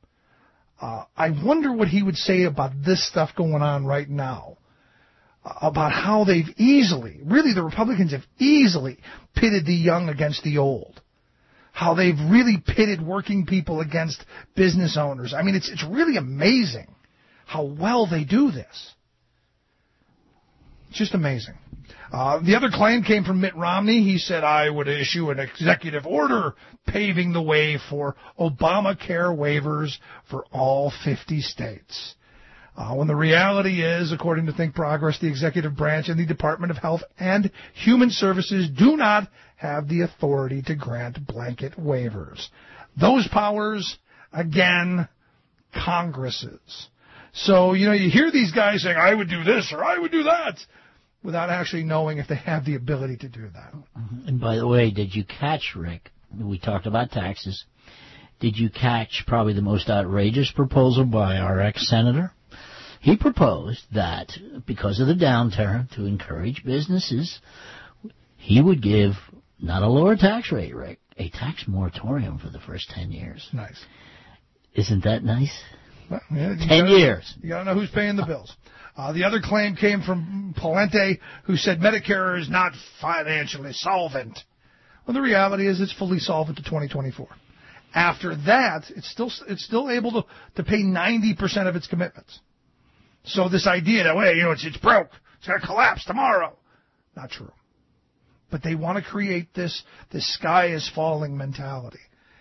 I wonder what he would say about this stuff going on right now, about how they've the Republicans have easily pitted the young against the old, how they've really pitted working people against business owners. I mean, it's really amazing how well they do this. It's just amazing. The other claim came from Mitt Romney. He said, I would issue an executive order paving the way for Obamacare waivers for all 50 states. When the reality is, according to Think Progress, the executive branch and the Department of Health and Human Services do not have the authority to grant blanket waivers. Those powers, again, Congresses. So, you hear these guys saying, I would do this or I would do that, without actually knowing if they have the ability to do that. And by the way, did you catch, Rick, we talked about taxes, did you catch probably the most outrageous proposal by our ex-senator? He proposed that because of the downturn, to encourage businesses, he would give not a lower tax rate, Rick, a tax moratorium for the first 10 years. Nice. Isn't that nice? Well, yeah, 10 years. You got to know who's paying the bills. The other claim came from Palente, who said Medicare is not financially solvent. Well, the reality is it's fully solvent to 2024. After that, it's still able to pay 90% of its commitments. So this idea that, it's broke, it's going to collapse tomorrow, not true. But they want to create this sky is falling mentality.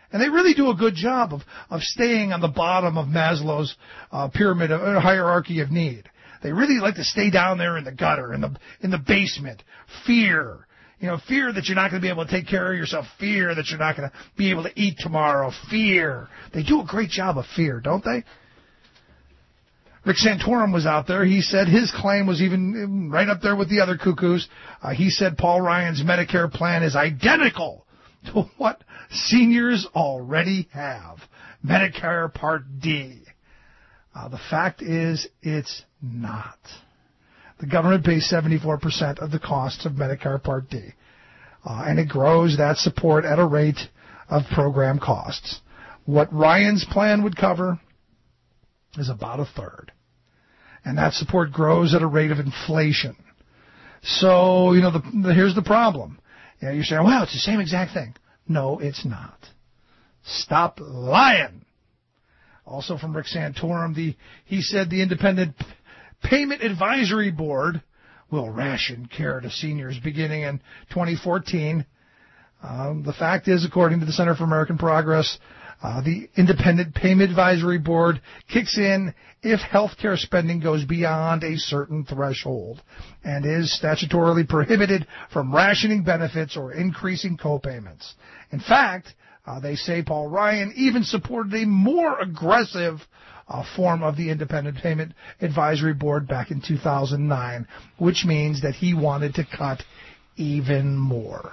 And they really do a good job of staying on the bottom of Maslow's pyramid hierarchy of need. They really like to stay down there in the gutter, in the basement. Fear. Fear that you're not going to be able to take care of yourself. Fear that you're not going to be able to eat tomorrow. Fear. They do a great job of fear, don't they? Rick Santorum was out there. He said his claim was even right up there with the other cuckoos. He said Paul Ryan's Medicare plan is identical to what seniors already have. Medicare Part D. The fact is, it's not. The government pays 74% of the costs of Medicare Part D. And it grows that support at a rate of program costs. What Ryan's plan would cover is about a third. And that support grows at a rate of inflation. So, here's the problem. You're saying, well, it's the same exact thing. No, it's not. Stop lying. Also from Rick Santorum, he said the Independent Payment Advisory Board will ration care to seniors beginning in 2014. The fact is, according to the Center for American Progress, the Independent Payment Advisory Board kicks in if health care spending goes beyond a certain threshold and is statutorily prohibited from rationing benefits or increasing co-payments. In fact, they say Paul Ryan even supported a more aggressive form of the Independent Payment Advisory Board back in 2009, which means that he wanted to cut even more.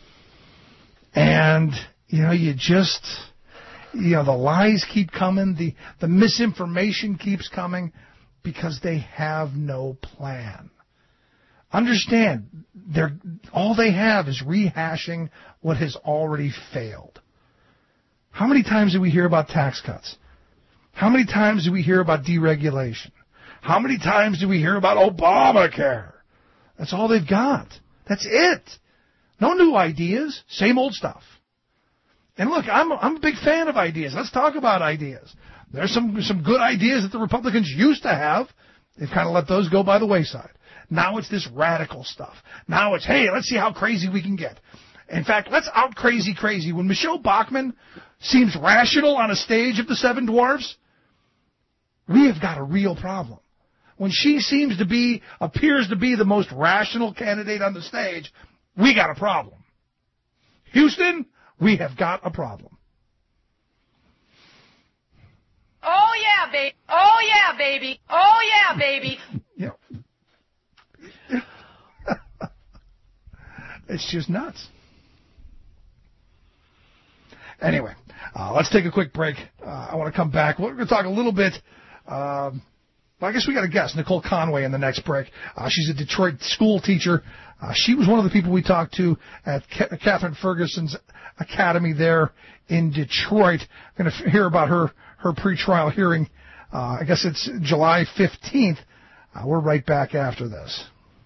And, the lies keep coming, the misinformation keeps coming because they have no plan. Understand, all they have is rehashing what has already failed. How many times do we hear about tax cuts? How many times do we hear about deregulation? How many times do we hear about Obamacare? That's all they've got. That's it. No new ideas, same old stuff. And look, I'm a big fan of ideas. Let's talk about ideas. There's some good ideas that the Republicans used to have. They've kind of let those go by the wayside. Now it's this radical stuff. Now it's, hey, let's see how crazy we can get. In fact, let's out crazy. When Michelle Bachmann seems rational on a stage of the Seven Dwarfs, we have got a real problem. When she appears to be the most rational candidate on the stage, we got a problem. Houston, we have got a problem. Oh, yeah, baby. Oh, yeah, baby. Oh, yeah, baby. It's just nuts. Anyway, let's take a quick break. I want to come back. We're going to talk a little bit. I guess we got a guest, Nicole Conway, in the next break. She's a Detroit school teacher. She was one of the people we talked to at Catherine Ferguson's Academy there in Detroit. We're going to hear about her pretrial hearing. I guess it's July 15th. We're right back after this.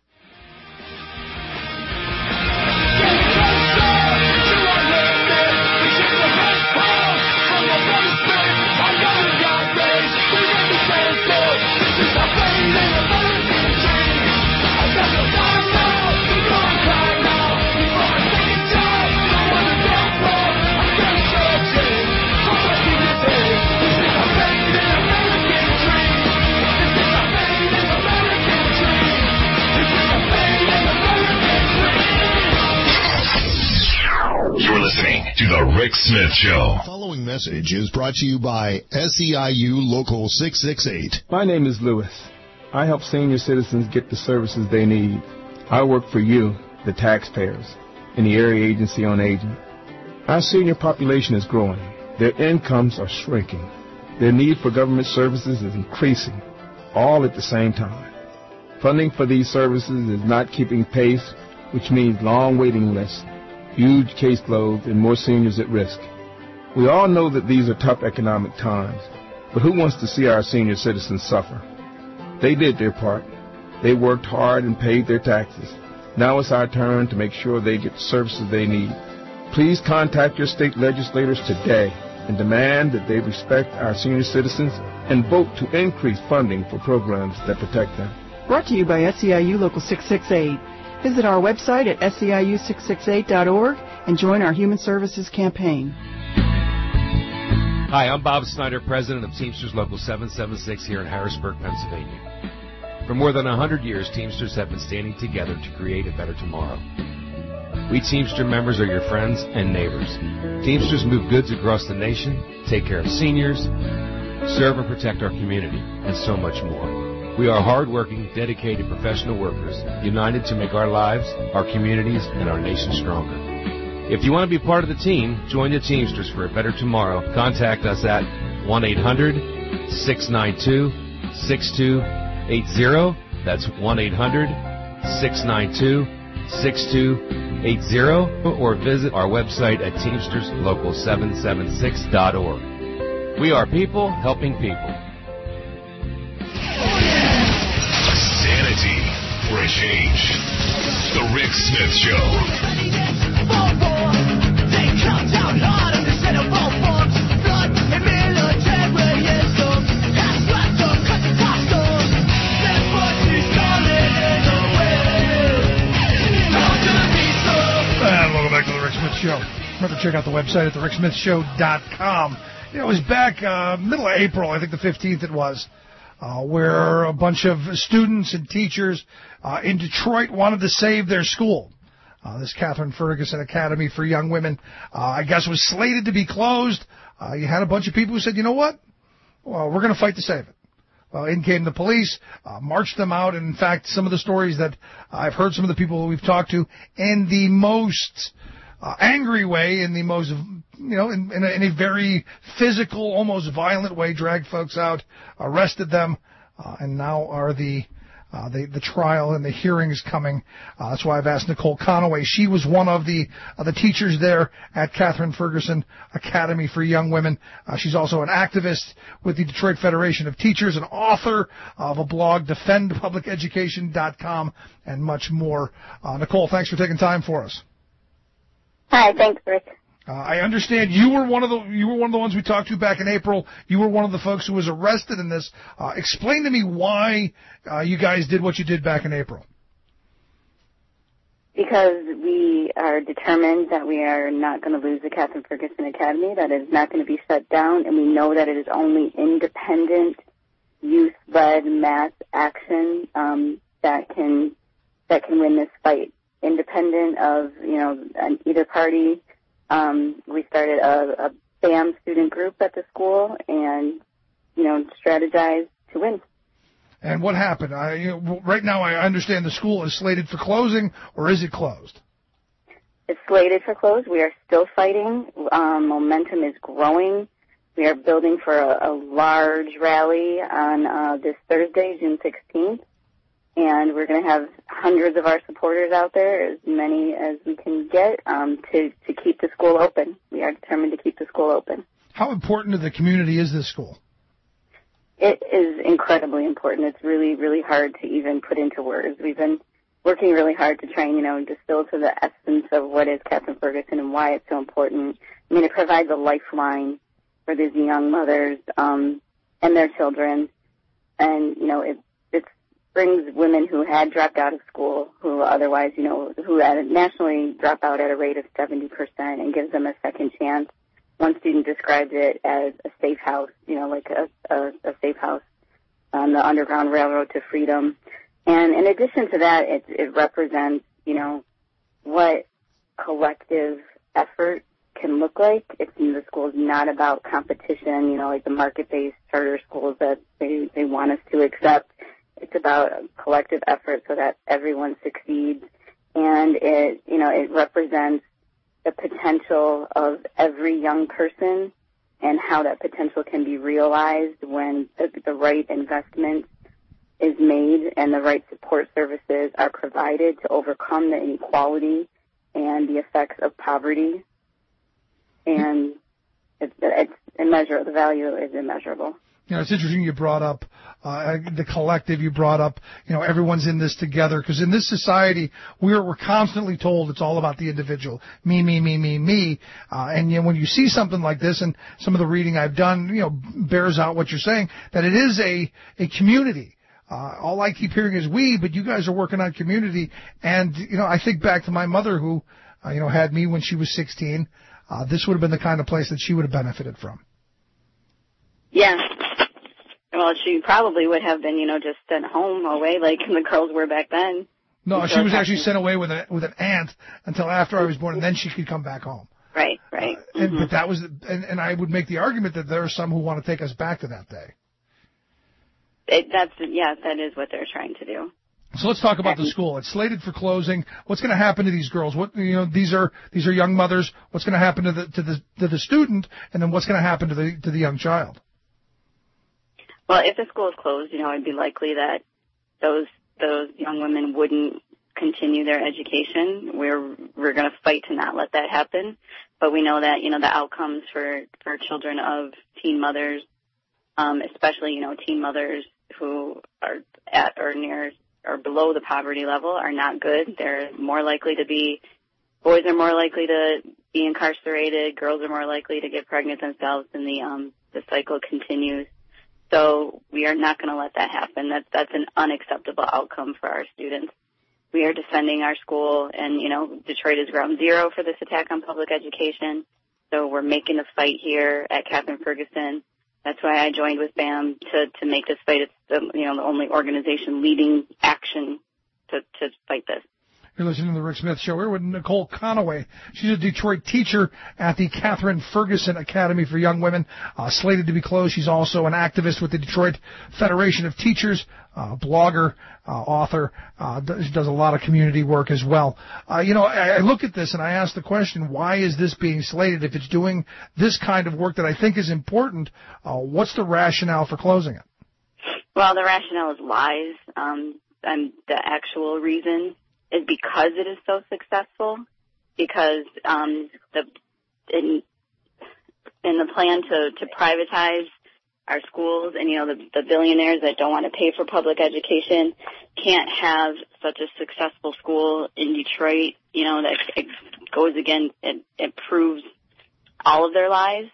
You're listening to The Rick Smith Show. The following message is brought to you by SEIU Local 668. My name is Lewis. I help senior citizens get the services they need. I work for you, the taxpayers, in the Area Agency on Aging. Our senior population is growing. Their incomes are shrinking. Their need for government services is increasing, all at the same time. Funding for these services is not keeping pace, which means long waiting lists, huge caseloads, and more seniors at risk. We all know that these are tough economic times, but who wants to see our senior citizens suffer? They did their part. They worked hard and paid their taxes. Now it's our turn to make sure they get the services they need. Please contact your state legislators today and demand that they respect our senior citizens and vote to increase funding for programs that protect them. Brought to you by SEIU Local 668. Visit our website at SEIU668.org and join our Human Services campaign. Hi, I'm Bob Snyder, president of Teamsters Local 776 here in Harrisburg, Pennsylvania. For more than 100 years, Teamsters have been standing together to create a better tomorrow. We Teamster members are your friends and neighbors. Teamsters move goods across the nation, take care of seniors, serve and protect our community, and so much more. We are hard-working, dedicated professional workers, united to make our lives, our communities, and our nation stronger. If you want to be part of the team, join the Teamsters for a better tomorrow. Contact us at 1-800-692-6280. That's 1-800-692-6280. Or visit our website at teamsterslocal776.org. We are people helping people. Sanity for a change. The Rick Smith Show. Welcome back to the Rick Smith Show. Remember to check out the website at thericksmithshow.com. It was back middle of April, I think the 15th it was, where a bunch of students and teachers in Detroit wanted to save their school. This Catherine Ferguson Academy for Young Women, I guess, was slated to be closed. You had a bunch of people who said, you know what? Well, we're going to fight to save it. Well, in came the police, marched them out, and in fact, some of the stories that I've heard some of the people that we've talked to, in the most angry way, in the most, in a very physical, almost violent way, dragged folks out, arrested them, and now are the trial and the hearings coming. That's why I've asked Nicole Conaway. She was one of the teachers there at Catherine Ferguson Academy for Young Women. She's also an activist with the Detroit Federation of Teachers, an author of a blog, defendpubliceducation.com, and much more. Nicole, thanks for taking time for us. Hi, thanks, Rick. I understand you were one of the ones we talked to back in April. You were one of the folks who was arrested in this. Explain to me why you guys did what you did back in April. Because we are determined that we are not going to lose the Catherine Ferguson Academy, that it is not going to be shut down, and we know that it is only independent, youth-led mass action that can win this fight. Independent of either party. We started a BAM student group at the school and, strategized to win. And what happened? Right now I understand the school is slated for closing, or is it closed? It's slated for close. We are still fighting. Momentum is growing. We are building for a large rally on this Thursday, June 16th. And we're going to have hundreds of our supporters out there, as many as we can get, to keep the school open. We are determined to keep the school open. How important to the community is this school? It is incredibly important. It's really, really hard to even put into words. We've been working really hard to try and, distill to the essence of what is Catherine Ferguson and why it's so important. I mean, it provides a lifeline for these young mothers and their children. And, it brings women who had dropped out of school, who otherwise, who had nationally drop out at a rate of 70%, and gives them a second chance. One student described it as a safe house, like a safe house on the Underground Railroad to freedom. And in addition to that, it represents, what collective effort can look like. The school is not about competition, like the market-based charter schools that they want us to accept. It's about a collective effort so that everyone succeeds, and it represents the potential of every young person and how that potential can be realized when the right investment is made and the right support services are provided to overcome the inequality and the effects of poverty. And the value is immeasurable. It's interesting you brought up the collective. You brought up, everyone's in this together, because in this society, we're constantly told it's all about the individual. Me, me, me, me, me. And when you see something like this, and some of the reading I've done, bears out what you're saying, that it is a community. All I keep hearing is we, but you guys are working on community. And, I think back to my mother who, had me when she was 16. This would have been the kind of place that she would have benefited from. Yeah. Well, she probably would have been, just sent home away like the girls were back then. No, she was actually sent away with an aunt until after I was born, and then she could come back home. Right. But that was, and I would make the argument that there are some who want to take us back to that day. That is what they're trying to do. So let's talk about the school. It's slated for closing. What's going to happen to these girls? These are young mothers. What's going to happen to the student, and then what's going to happen to the young child? Well, if the school is closed, it'd be likely that those young women wouldn't continue their education. We're going to fight to not let that happen. But we know that, the outcomes for children of teen mothers, especially, teen mothers who are at or near or below the poverty level are not good. Boys are more likely to be incarcerated. Girls are more likely to get pregnant themselves, and the cycle continues. So we are not going to let that happen. That's an unacceptable outcome for our students. We are defending our school, and, Detroit is ground zero for this attack on public education. So we're making the fight here at Catherine Ferguson. That's why I joined with BAM to make this fight. It's the only organization leading action to fight this. You're listening to the Rick Smith Show. We're with Nicole Conaway. She's a Detroit teacher at the Catherine Ferguson Academy for Young Women, slated to be closed. She's also an activist with the Detroit Federation of Teachers, blogger, author, does a lot of community work as well. I look at this and I ask the question, why is this being slated? If it's doing this kind of work that I think is important, what's the rationale for closing it? Well, the rationale is lies, and the actual reason is because it is so successful, because in the plan to privatize our schools, and the billionaires that don't want to pay for public education can't have such a successful school in Detroit. That it goes against, it proves all of their lies.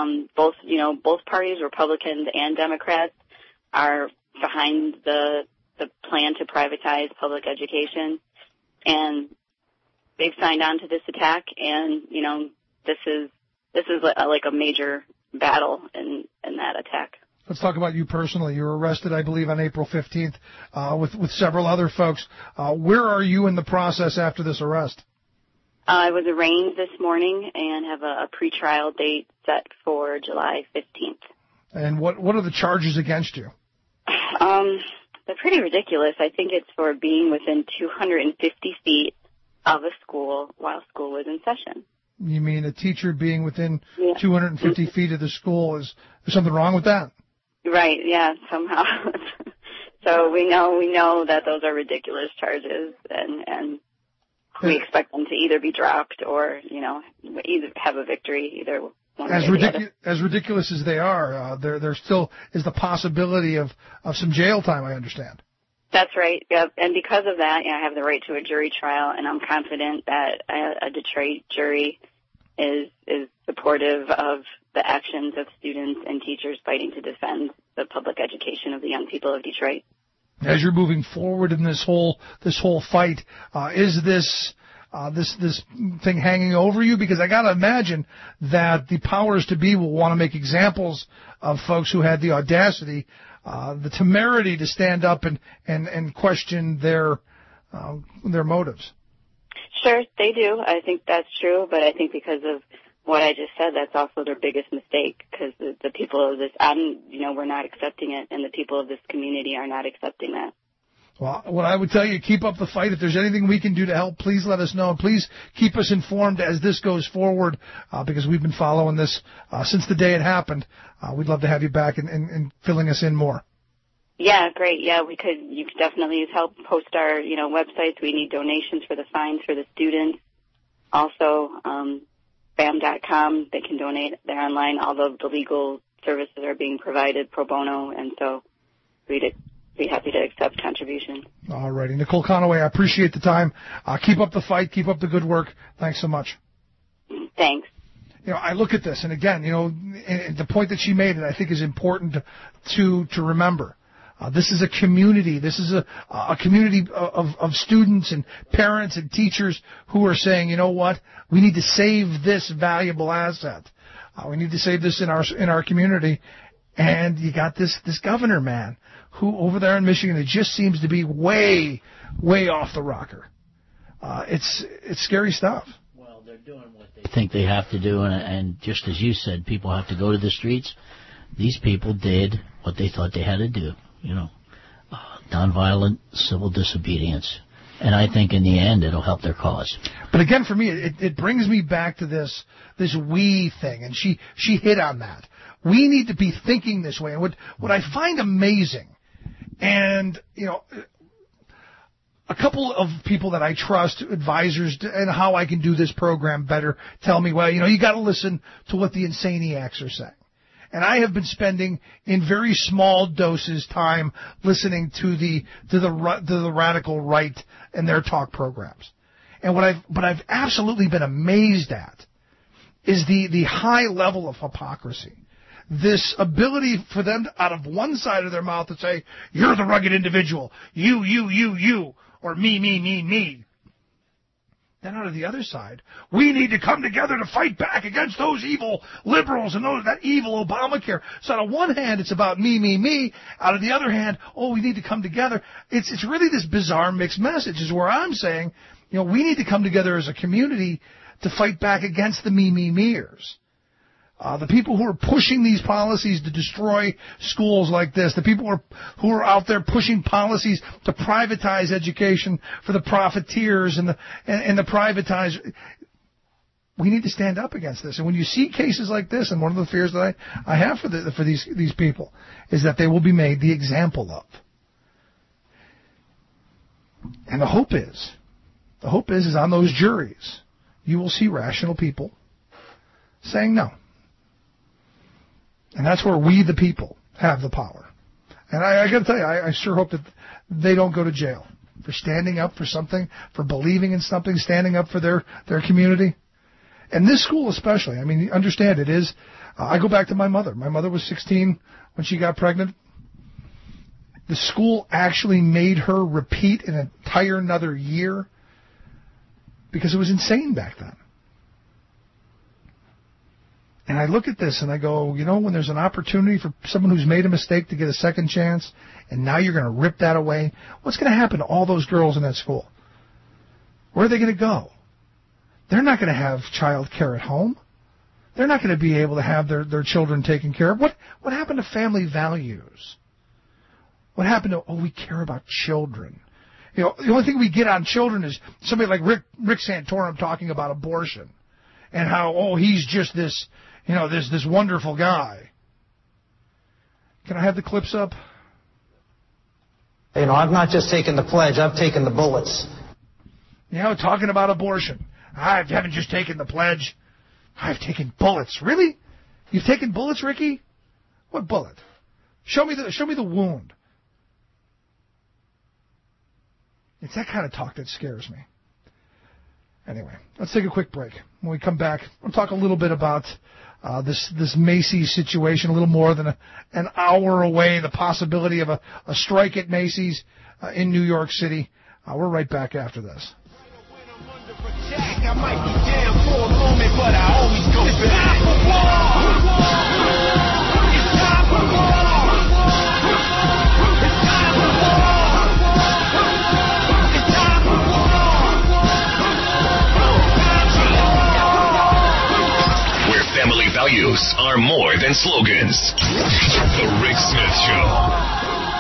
Both parties, Republicans and Democrats, are behind the plan to privatize public education. And they've signed on to this attack, and this is like a major battle in that attack. Let's talk about you personally. You were arrested, I believe, on April 15th with several other folks. Where are you in the process after this arrest? I was arraigned this morning and have a pretrial date set for July 15th. And what are the charges against you? They're pretty ridiculous. I think it's for being within 250 feet of a school while school was in session. You mean a teacher being within 250 feet of the school? Is there something wrong with that? Right, yeah, somehow. So we know that those are ridiculous charges, and we expect them to either be dropped or, either have a victory, either one or the other. As ridiculous as they are, there still is the possibility of some jail time, I understand. That's right. Yep. And because of that, I have the right to a jury trial, and I'm confident that a Detroit jury is supportive of the actions of students and teachers fighting to defend the public education of the young people of Detroit. As you're moving forward in this whole fight, is this thing hanging over you? Because I got to imagine that the powers to be will want to make examples of folks who had the audacity, the temerity to stand up and question their motives. Sure, they do. I think that's true, but I think because of what I just said, that's also their biggest mistake, because the people of this, we're not accepting it, and the people of this community are not accepting that. Well, what I would tell you, keep up the fight. If there's anything we can do to help, please let us know. Please keep us informed as this goes forward, because we've been following this since the day it happened. We'd love to have you back and filling us in more. Yeah, great. Yeah, you could definitely use help. Post our, websites. We need donations for the fines for the students. Also, BAM.com, they can donate. They're online. All the legal services are being provided pro bono, and so we'd be happy to accept contributions. All righty. Nicole Conaway, I appreciate the time. Keep up the fight. Keep up the good work. Thanks so much. Thanks. I look at this, and again, the point that she made, and I think is important to remember. This is a community. This is a community of students and parents and teachers who are saying, you know what, we need to save this valuable asset. We need to save this in our community. And you got this governor man who over there in Michigan, it just seems to be way, way off the rocker. It's scary stuff. Well, they're doing what they think they have to do, and just as you said, people have to go to the streets. These people did what they thought they had to do, nonviolent civil disobedience. And I think in the end it'll help their cause. But again, for me, it brings me back to this we thing, and she hit on that. We need to be thinking this way. And what I find amazing, and a couple of people that I trust, advisors, and how I can do this program better, tell me, well, you got to listen to what the Insaniacs are saying. And I have been spending in very small doses time listening to the radical right and their talk programs. And what I've absolutely been amazed at is the high level of hypocrisy. This ability for them to, out of one side of their mouth to say, you're the rugged individual, you, or me. Then out of the other side, we need to come together to fight back against those evil liberals and that evil Obamacare. So on one hand, it's about me. Out of the other hand, we need to come together. It's really this bizarre mixed message is where I'm saying, we need to come together as a community to fight back against the me-ers. The people who are pushing these policies to destroy schools like this, the people who are out there pushing policies to privatize education for the profiteers and the privatized, we need to stand up against this. And when you see cases like this, and one of the fears that I have for these people is that they will be made the example of. And the hope is on those juries, you will see rational people saying no. And that's where we, the people, have the power. And I got to tell you, I sure hope that they don't go to jail for standing up for something, for believing in something, standing up for their community. And this school especially, I mean, understand it is, I go back to my mother. My mother was 16 when she got pregnant. The school actually made her repeat an entire another year because it was insane back then. And I look at this and I go, when there's an opportunity for someone who's made a mistake to get a second chance, and now you're going to rip that away, what's going to happen to all those girls in that school? Where are they going to go? They're not going to have child care at home. They're not going to be able to have their children taken care of. What happened to family values? What happened to, we care about children? The only thing we get on children is somebody like Rick Santorum talking about abortion and how, he's just this, this wonderful guy. Can I have the clips up? I've not just taken the pledge, I've taken the bullets. Talking about abortion. I haven't just taken the pledge, I've taken bullets. Really? You've taken bullets, Ricky? What bullet? Show me the wound. It's that kind of talk that scares me. Anyway, let's take a quick break. When we come back, we'll talk a little bit about this Macy's situation, a little more than an hour away, the possibility of a strike at Macy's in New York City. We're right back after this. I might be down for a moment, but I always go back. It's time for war! It's time for war! It's time for war! It's time for war! Where family values are more than slogans. The Rick Smith Show.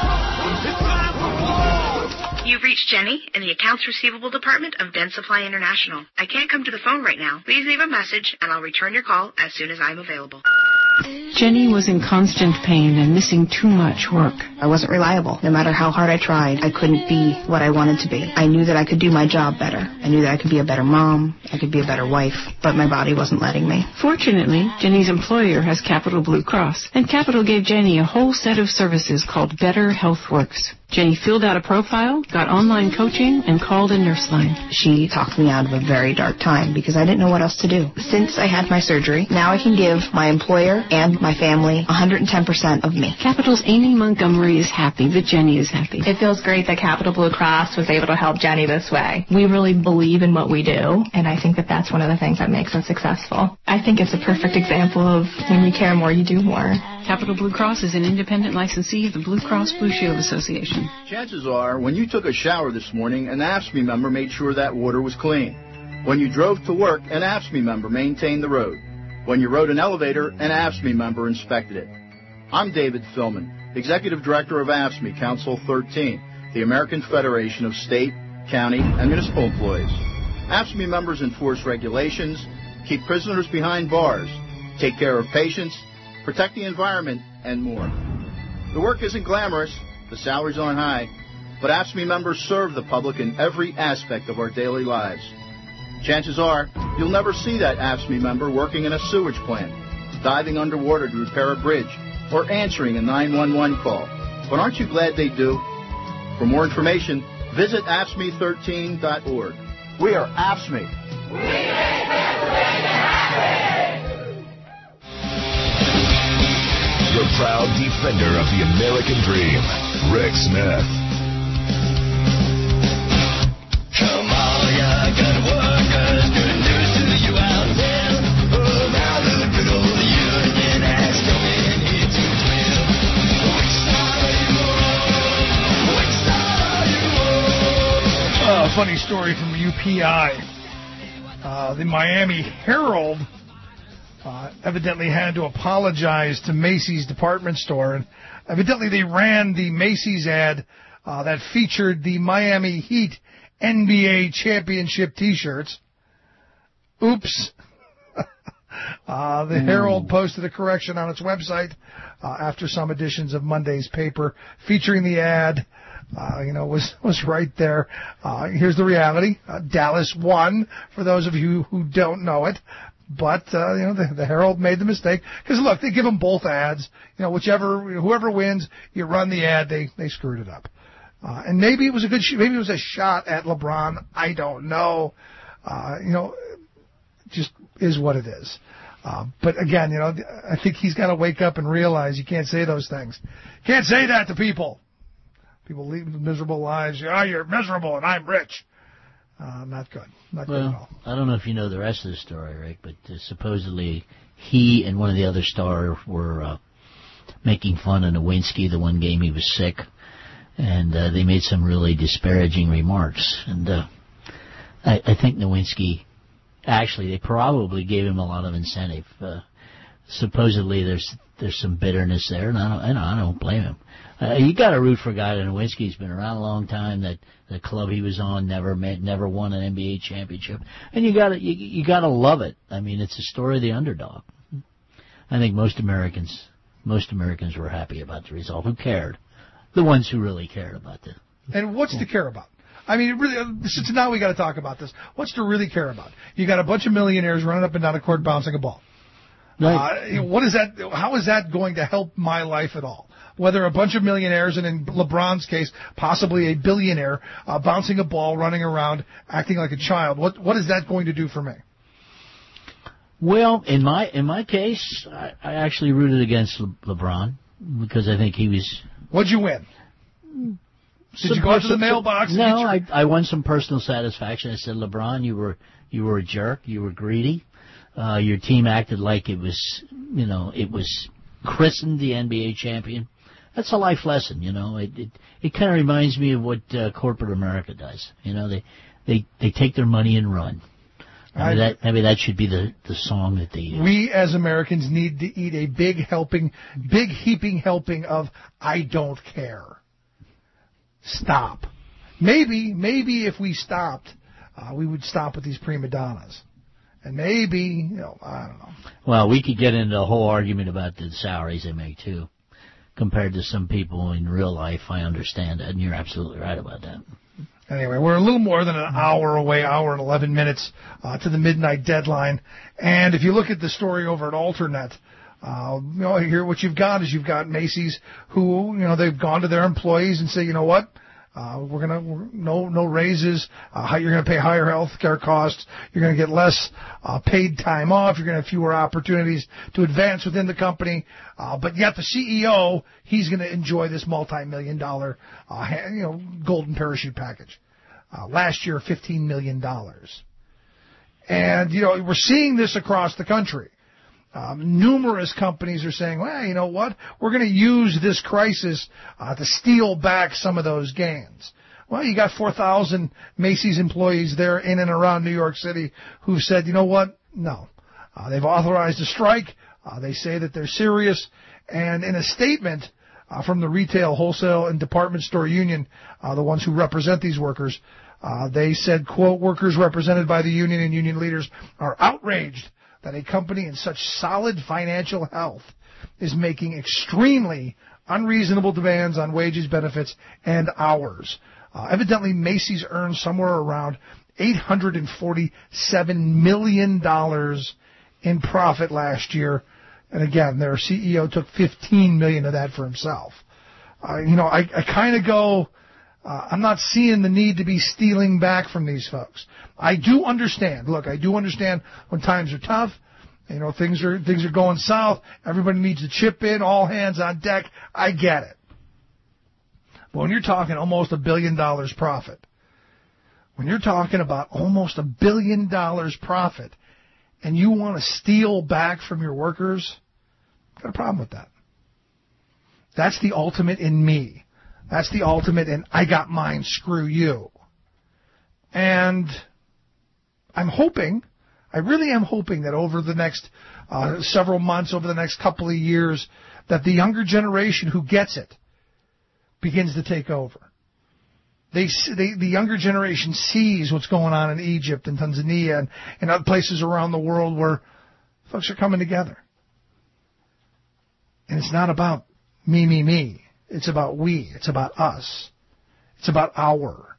You've reached Jenny in the Accounts Receivable Department of Den Supply International. I can't come to the phone right now. Please leave a message, and I'll return your call as soon as I'm available. Jenny was in constant pain and missing too much work. I wasn't reliable. No matter how hard I tried, I couldn't be what I wanted to be. I knew that I could do my job better. I knew that I could be a better mom. I could be a better wife. But my body wasn't letting me. Fortunately, Jenny's employer has Capital Blue Cross, and Capital gave Jenny a whole set of services called Better HealthWorks. Jenny filled out a profile, got online coaching, and called a nurse line. She talked me out of a very dark time because I didn't know what else to do. Since I had my surgery, now I can give my employer and my family 110% of me. Capital's Amy Montgomery is happy that Jenny is happy. It feels great that Capital Blue Cross was able to help Jenny this way. We really believe believe in what we do, and I think that that's one of the things that makes us successful. I think it's a perfect example of when you care more, you do more. Capital Blue Cross is an independent licensee of the Blue Cross Blue Shield Association. Chances are, when you took a shower this morning, an AFSCME member made sure that water was clean. When you drove to work, an AFSCME member maintained the road. When you rode an elevator, an AFSCME member inspected it. I'm David Philman, Executive Director of AFSCME Council 13, the American Federation of State, County, and Municipal Employees. AFSCME members enforce regulations, keep prisoners behind bars, take care of patients, protect the environment, and more. The work isn't glamorous, the salaries aren't high, but AFSCME members serve the public in every aspect of our daily lives. Chances are, you'll never see that AFSCME member working in a sewage plant, diving underwater to repair a bridge, or answering a 911 call. But aren't you glad they do? For more information, visit AFSCME13.org. We are AFSCME. We make Pennsylvania happy! The proud defender of the American dream, Rick Smith. Come on, ya good workers, good news to you out there. Oh, now the good old union has come in here to dwell. Which side are you on? Which side are you on? A funny story from UPI. The Miami Herald evidently had to apologize to Macy's department store, and evidently they ran the Macy's ad that featured the Miami Heat NBA championship T-shirts. Oops. The Herald posted a correction on its website after some editions of Monday's paper featuring the ad. Was right there. Here's the reality. Dallas won, for those of you who don't know it. But, the Herald made the mistake. Because, look, they give them both ads. Whoever wins, you run the ad, they screwed it up. And maybe it was maybe it was a shot at LeBron. I don't know. Just is what it is. But again, I think he's got to wake up and realize you can't say those things. Can't say that to people. People lead miserable lives. You're miserable and I'm rich. Not good. Not good at all. I don't know if you know the rest of the story, Rick, but supposedly he and one of the other stars were making fun of Nowinski the one game he was sick. And they made some really disparaging remarks. And I think Nowinski, actually, they probably gave him a lot of incentive. Supposedly there's some bitterness there, and I don't blame him. You got to root for a guy like Nowinski. He's been around a long time. That the club he was on never won an NBA championship, and you got to love it. I mean, it's a story of the underdog. I think most Americans were happy about the result. Who cared? The ones who really cared about this. And what's to care about? I mean, really, since now we got to talk about this. What's to really care about? You got a bunch of millionaires running up and down the court bouncing a ball. Right. What is that? How is that going to help my life at all? Whether a bunch of millionaires, and in LeBron's case, possibly a billionaire, bouncing a ball, running around, acting like a child. What is that going to do for me? Well, in my case, I actually rooted against LeBron because I think he was. What'd you win? Did you go to the mailbox? No, I won some personal satisfaction. I said, LeBron, you were a jerk. You were greedy. Your team acted like it was christened the NBA champion. That's a life lesson, It kind of reminds me of what corporate America does. They take their money and run. Maybe that should be the song that they use. We as Americans need to eat a big heaping helping of I don't care. Stop. Maybe if we stopped, we would stop with these prima donnas. And maybe, I don't know. Well, we could get into a whole argument about the salaries they make, too. Compared to some people in real life, I understand that, and you're absolutely right about that. Anyway, we're a little more than an hour away, hour and 11 minutes to the midnight deadline. And if you look at the story over at Alternet, here what you've got is you've got Macy's who, they've gone to their employees and say, you know what? No raises. You're going to pay higher health care costs. You're going to get less paid time off. You're going to have fewer opportunities to advance within the company. But yet the CEO, he's going to enjoy this multi-million-dollar, golden parachute package. Last year, $15 million. And, we're seeing this across the country. Numerous companies are saying, well, you know what? We're going to use this crisis to steal back some of those gains. Well, you got 4,000 Macy's employees there in and around New York City who've said, you know what? No. They've authorized a strike. They say that they're serious. And in a statement from the Retail, Wholesale, and Department Store Union, the ones who represent these workers, they said, quote, workers represented by the union and union leaders are outraged that a company in such solid financial health is making extremely unreasonable demands on wages, benefits, and hours. Evidently, Macy's earned somewhere around $847 million in profit last year. And again, their CEO took $15 million of that for himself. I kind of go, I'm not seeing the need to be stealing back from these folks. I do understand. Look, I do understand when times are tough. Things are going south. Everybody needs to chip in, all hands on deck. I get it. But when you're talking almost $1 billion profit, when you're talking about almost $1 billion profit, and you want to steal back from your workers, I've got a problem with that. That's the ultimate in me. That's the ultimate in I got mine, screw you. And I really am hoping that over the next several months, over the next couple of years, that the younger generation who gets it begins to take over. The younger generation sees what's going on in Egypt and Tanzania and other places around the world where folks are coming together. And it's not about me. It's about we. It's about us. It's about our.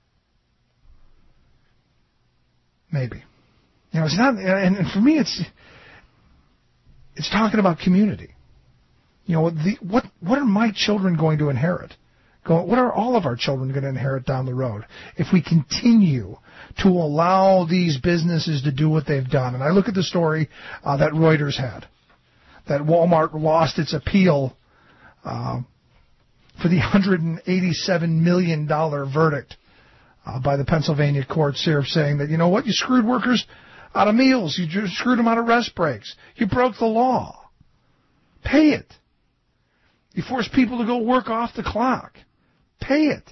Maybe. It's not, and for me, it's talking about community. What are my children going to inherit? What are all of our children going to inherit down the road if we continue to allow these businesses to do what they've done? And I look at the story that Reuters had, that Walmart lost its appeal for the $187 million verdict by the Pennsylvania courts here, saying that, you know what, you screwed workers out of meals, you just screwed them out of rest breaks, you broke the law. Pay it. You forced people to go work off the clock. Pay it.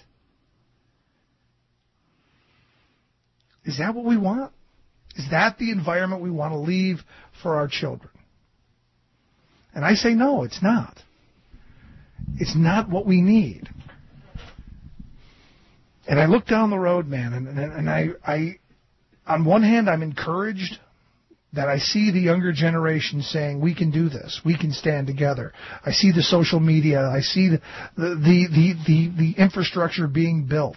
Is that what we want? Is that the environment we want to leave for our children? And I say no, it's not. It's not what we need. And I look down the road, man, and I on one hand, I'm encouraged that I see the younger generation saying, we can do this. We can stand together. I see the social media. I see the infrastructure being built.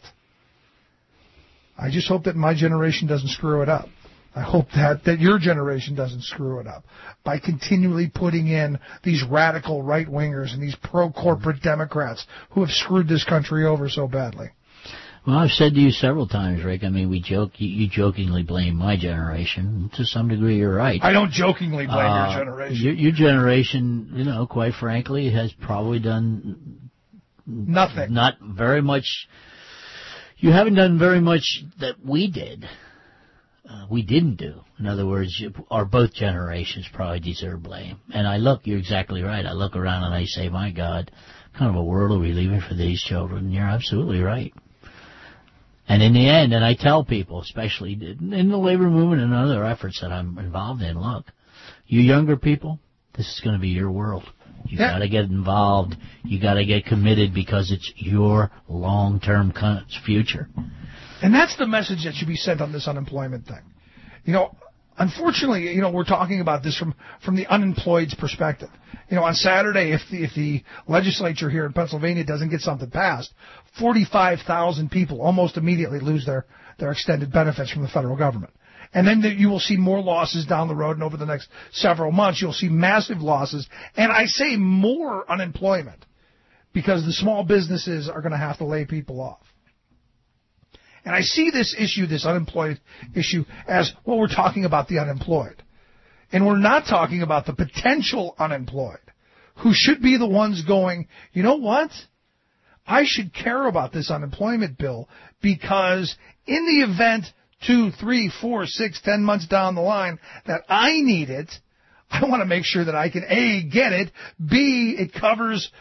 I just hope that my generation doesn't screw it up. I hope that your generation doesn't screw it up by continually putting in these radical right-wingers and these pro-corporate Democrats who have screwed this country over so badly. Well, I've said to you several times, Rick, we joke, you jokingly blame my generation. To some degree, you're right. I don't jokingly blame your generation. Your generation, quite frankly, has probably done nothing. Not very much. You haven't done very much that we did. We didn't do. In other words, both generations probably deserve blame. And you're exactly right. I look around and I say, my God, what kind of a world are we leaving for these children? And you're absolutely right. And in the end, and I tell people, especially in the labor movement and other efforts that I'm involved in, look, you younger people, this is going to be your world. You got to get involved. You got to get committed because it's your long-term future. And that's the message that should be sent on this unemployment thing. Unfortunately, we're talking about this from the unemployed's perspective. On Saturday, if the legislature here in Pennsylvania doesn't get something passed, 45,000 people almost immediately lose their extended benefits from the federal government. And then you will see more losses down the road, and over the next several months, you'll see massive losses. And I say more unemployment because the small businesses are going to have to lay people off. And I see this issue, this unemployed issue, as, well, we're talking about the unemployed. And we're not talking about the potential unemployed, who should be the ones going, you know what? I should care about this unemployment bill because in the event 2, 3, 4, 6, 10 months down the line that I need it, I want to make sure that I can A, get it, B, it covers,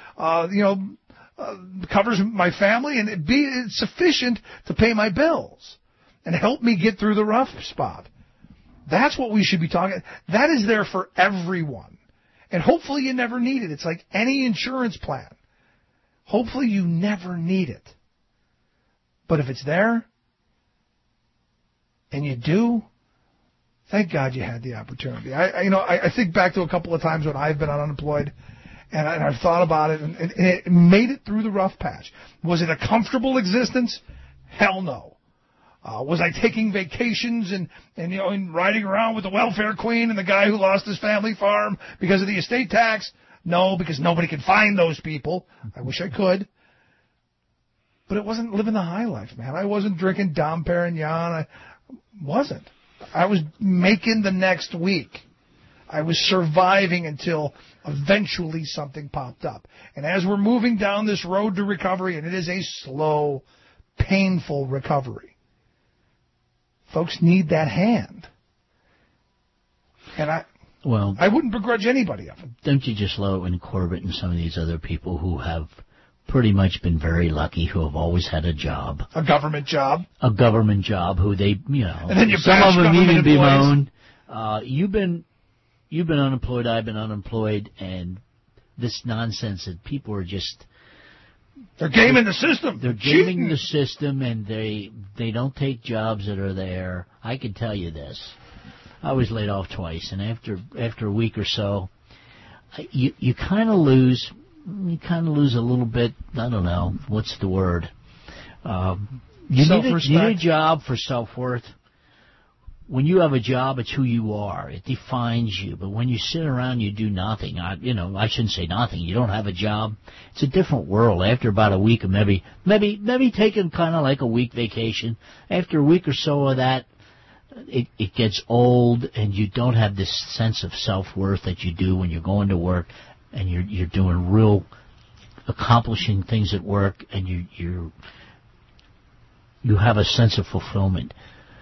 covers my family, and B, it's sufficient to pay my bills and help me get through the rough spot. That's what we should be talking. That is there for everyone. And hopefully you never need it. It's like any insurance plan. Hopefully you never need it. But if it's there, and you do, thank God you had the opportunity. I think back to a couple of times when I've been unemployed, and I've thought about it, and it made it through the rough patch. Was it a comfortable existence? Hell no. Was I taking vacations and riding around with the welfare queen and the guy who lost his family farm because of the estate tax? No, because nobody can find those people. I wish I could. But it wasn't living the high life, man. I wasn't drinking Dom Perignon. I wasn't. I was making the next week. I was surviving until eventually something popped up. And as we're moving down this road to recovery, and it is a slow, painful recovery, folks need that hand. And I wouldn't begrudge anybody of it. Don't you just love it when Corbett and some of these other people who have pretty much been very lucky, who have always had a job. A government job, who they, and then some of them need to be moaned. You've been unemployed, I've been unemployed, and this nonsense that people are just... They're gaming the system. They're gaming the system, and they don't take jobs that are there. I can tell you this. I was laid off twice, and after a week or so, you kind of lose a little bit. I don't know what's the word. You need a job for self-worth. When you have a job, it's who you are. It defines you. But when you sit around, you do nothing. I shouldn't say nothing. You don't have a job. It's a different world. After about a week of maybe taking kind of like a week vacation, after a week or so of that, it gets old, and you don't have this sense of self-worth that you do when you're going to work and you're doing real accomplishing things at work, and you have a sense of fulfillment.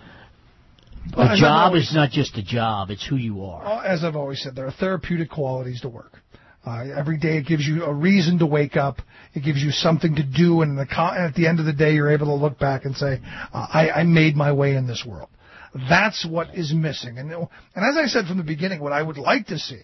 A job is not just a job, it's who you are. As I've always said, there are therapeutic qualities to work. Every day it gives you a reason to wake up. It gives you something to do, and at the end of the day you're able to look back and say, I made my way in this world. That's what is missing. And as I said from the beginning, what I would like to see,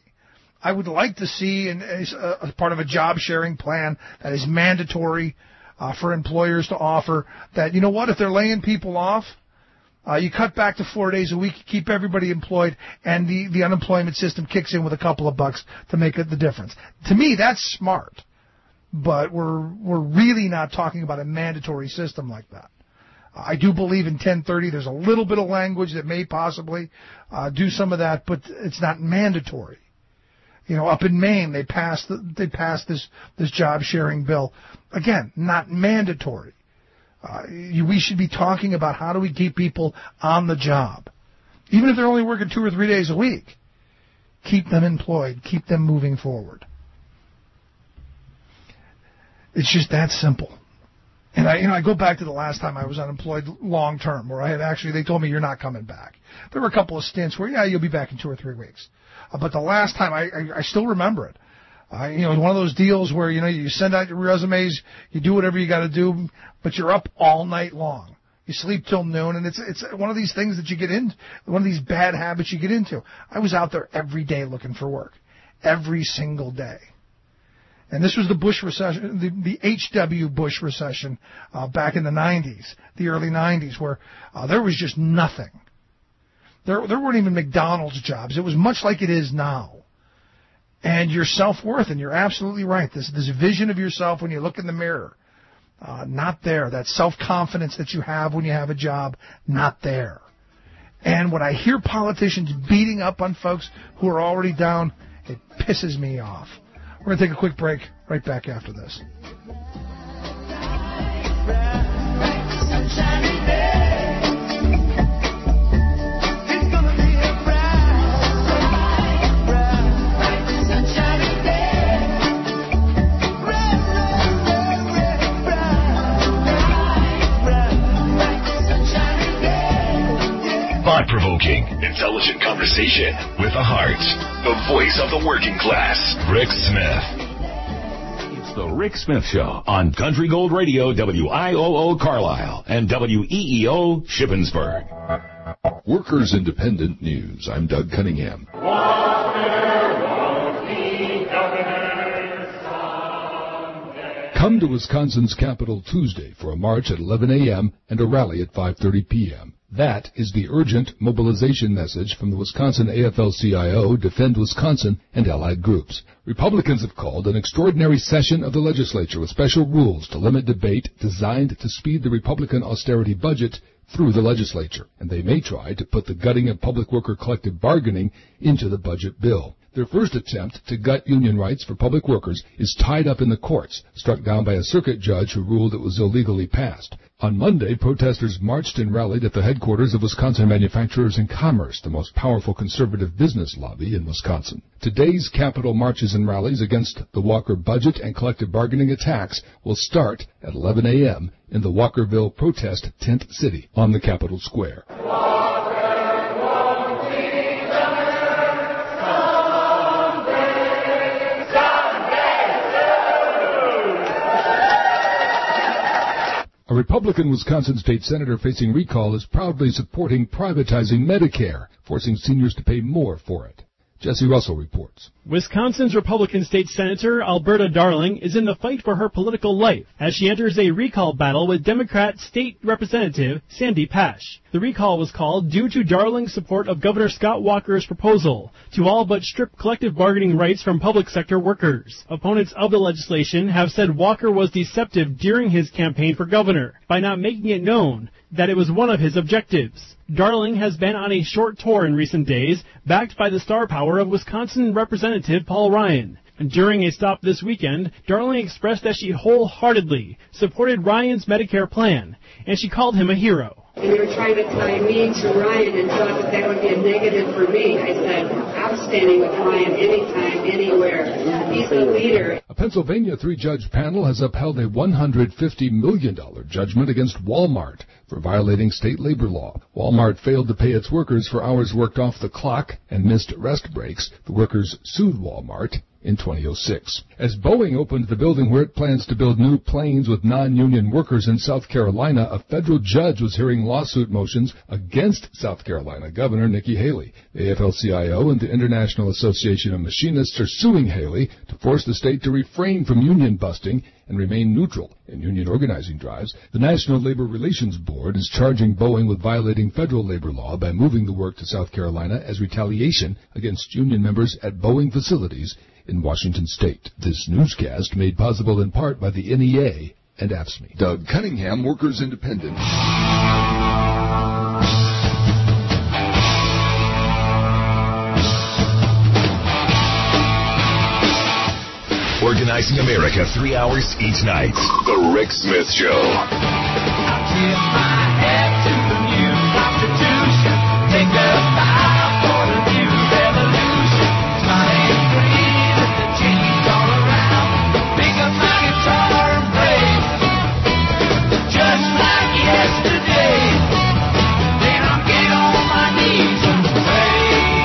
as part of a job-sharing plan that is mandatory for employers to offer, that, if they're laying people off, you cut back to 4 days a week, you keep everybody employed, and the unemployment system kicks in with a couple of bucks to make the difference. To me, that's smart. But we're really not talking about a mandatory system like that. I do believe in 1030. There's a little bit of language that may possibly do some of that, but it's not mandatory. Up in Maine, they passed this job sharing bill. Again, not mandatory. We should be talking about how do we keep people on the job, even if they're only working 2 or 3 days a week. Keep them employed. Keep them moving forward. It's just that simple. And I go back to the last time I was unemployed long term, where they told me you're not coming back. There were a couple of stints where you'll be back in 2 or 3 weeks. But the last time, I still remember it. It's one of those deals where, you send out your resumes, you do whatever you got to do, but you're up all night long. You sleep till noon, and it's one of these things that you get into, one of these bad habits you get into. I was out there every day looking for work, every single day. And this was the Bush recession, the H.W. Bush recession back in the 90s, the early 90s, where there was just nothing. There weren't even McDonald's jobs. It was much like it is now. And your self-worth, and you're absolutely right, this vision of yourself when you look in the mirror, not there. That self-confidence that you have when you have a job, not there. And when I hear politicians beating up on folks who are already down, it pisses me off. We're going to take a quick break, right back after this. Sunshine thought-provoking, intelligent conversation with a heart. The voice of the working class, Rick Smith. It's the Rick Smith Show on Country Gold Radio, WIOO Carlisle, and WEEO Shippensburg. Workers Independent News. I'm Doug Cunningham. Come to Wisconsin's Capitol Tuesday for a march at 11 a.m. and a rally at 5:30 p.m. That is the urgent mobilization message from the Wisconsin AFL-CIO, Defend Wisconsin, and allied groups. Republicans have called an extraordinary session of the legislature with special rules to limit debate designed to speed the Republican austerity budget through the legislature, and they may try to put the gutting of public worker collective bargaining into the budget bill. Their first attempt to gut union rights for public workers is tied up in the courts, struck down by a circuit judge who ruled it was illegally passed. On Monday, protesters marched and rallied at the headquarters of Wisconsin Manufacturers and Commerce, the most powerful conservative business lobby in Wisconsin. Today's Capitol marches and rallies against the Walker budget and collective bargaining attacks will start at 11 a.m. in the Walkerville Protest Tent City on the Capitol Square. A Republican Wisconsin state senator facing recall is proudly supporting privatizing Medicare, forcing seniors to pay more for it. Jesse Russell reports. Wisconsin's Republican State Senator Alberta Darling is in the fight for her political life as she enters a recall battle with Democrat State Representative Sandy Pash. The recall was called due to Darling's support of Governor Scott Walker's proposal to all but strip collective bargaining rights from public sector workers. Opponents of the legislation have said Walker was deceptive during his campaign for governor by not making it known that it was one of his objectives. Darling has been on a short tour in recent days, backed by the star power of Wisconsin Representative Paul Ryan. And during a stop this weekend, Darling expressed that she wholeheartedly supported Ryan's Medicare plan, and she called him a hero. And they were trying to tie me to Ryan and thought that that would be a negative for me. I said, I'm standing with Ryan anytime, anywhere. He's the leader. A Pennsylvania three-judge panel has upheld a $150 million judgment against Walmart for violating state labor law. Walmart failed to pay its workers for hours worked off the clock and missed rest breaks. The workers sued Walmart in 2006. As Boeing opened the building where it plans to build new planes with non-union workers in South Carolina, a federal judge was hearing lawsuit motions against South Carolina Governor Nikki Haley. The AFL-CIO and the International Association of Machinists are suing Haley to force the state to refrain from union busting and remain neutral in union organizing drives. The National Labor Relations Board is charging Boeing with violating federal labor law by moving the work to South Carolina as retaliation against union members at Boeing facilities in Washington State. This newscast made possible in part by the NEA and AFSCME. Doug Cunningham, Workers Independent. Organizing America 3 hours each night. The Rick Smith Show. I tip my hat to the new Constitution. Take a bow for the new revolution. Smile and breathe and the change all around. Pick up my guitar and pray. Just like yesterday. Then I'll get on my knees and pray.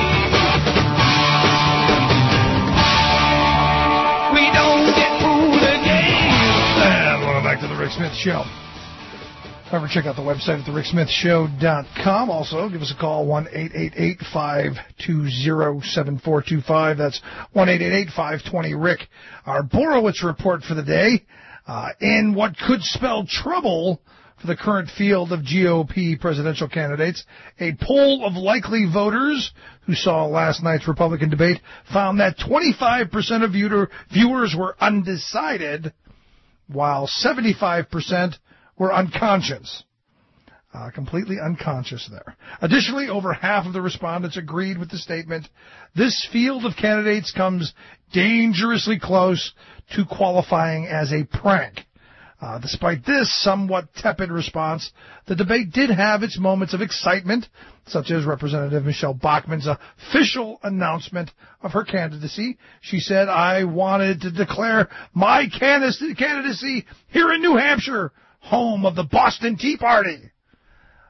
We don't get fooled again. And welcome back to the Rick Smith Show. Remember, check out the website at thericksmithshow.com. Also, give us a call, 1-888-520-7425. That's 1-888-520-RICK. Our Borowitz report for the day, in what could spell trouble for the current field of GOP presidential candidates. A poll of likely voters who saw last night's Republican debate found that 25% of viewers were undecided, while 75% were unconscious. Completely unconscious there. Additionally, over half of the respondents agreed with the statement, this field of candidates comes dangerously close to qualifying as a prank. Despite this somewhat tepid response, the debate did have its moments of excitement, such as Representative Michelle Bachmann's official announcement of her candidacy. She said, I wanted to declare my candidacy here in New Hampshire, home of the Boston Tea Party.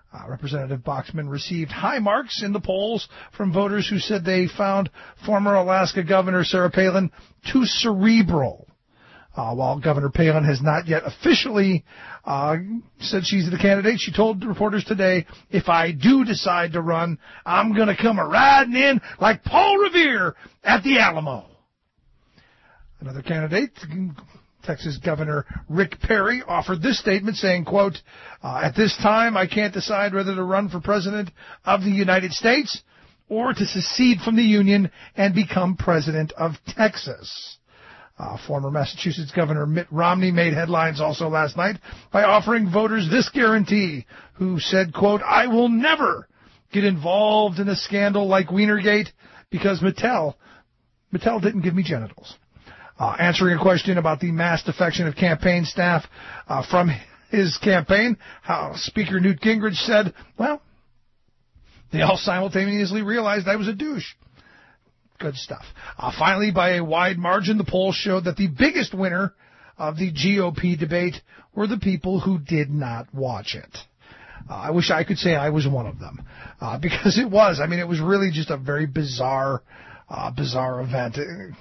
Representative Boxman received high marks in the polls from voters who said they found former Alaska Governor Sarah Palin too cerebral. While Governor Palin has not yet officially said she's the candidate, she told reporters today, if I do decide to run, I'm going to come riding in like Paul Revere at the Alamo. Another candidate, Texas Governor Rick Perry, offered this statement saying, quote, at this time I can't decide whether to run for president of the United States or to secede from the Union and become president of Texas. Former Massachusetts Governor Mitt Romney made headlines also last night by offering voters this guarantee, who said, quote, I will never get involved in a scandal like Wienergate because Mattel didn't give me genitals. Answering a question about the mass defection of campaign staff from his campaign, Speaker Newt Gingrich said, well, they all simultaneously realized I was a douche. Good stuff. Finally, by a wide margin, the polls showed that the biggest winner of the GOP debate were the people who did not watch it. I wish I could say I was one of them, because it was. I mean, it was really just a very bizarre event.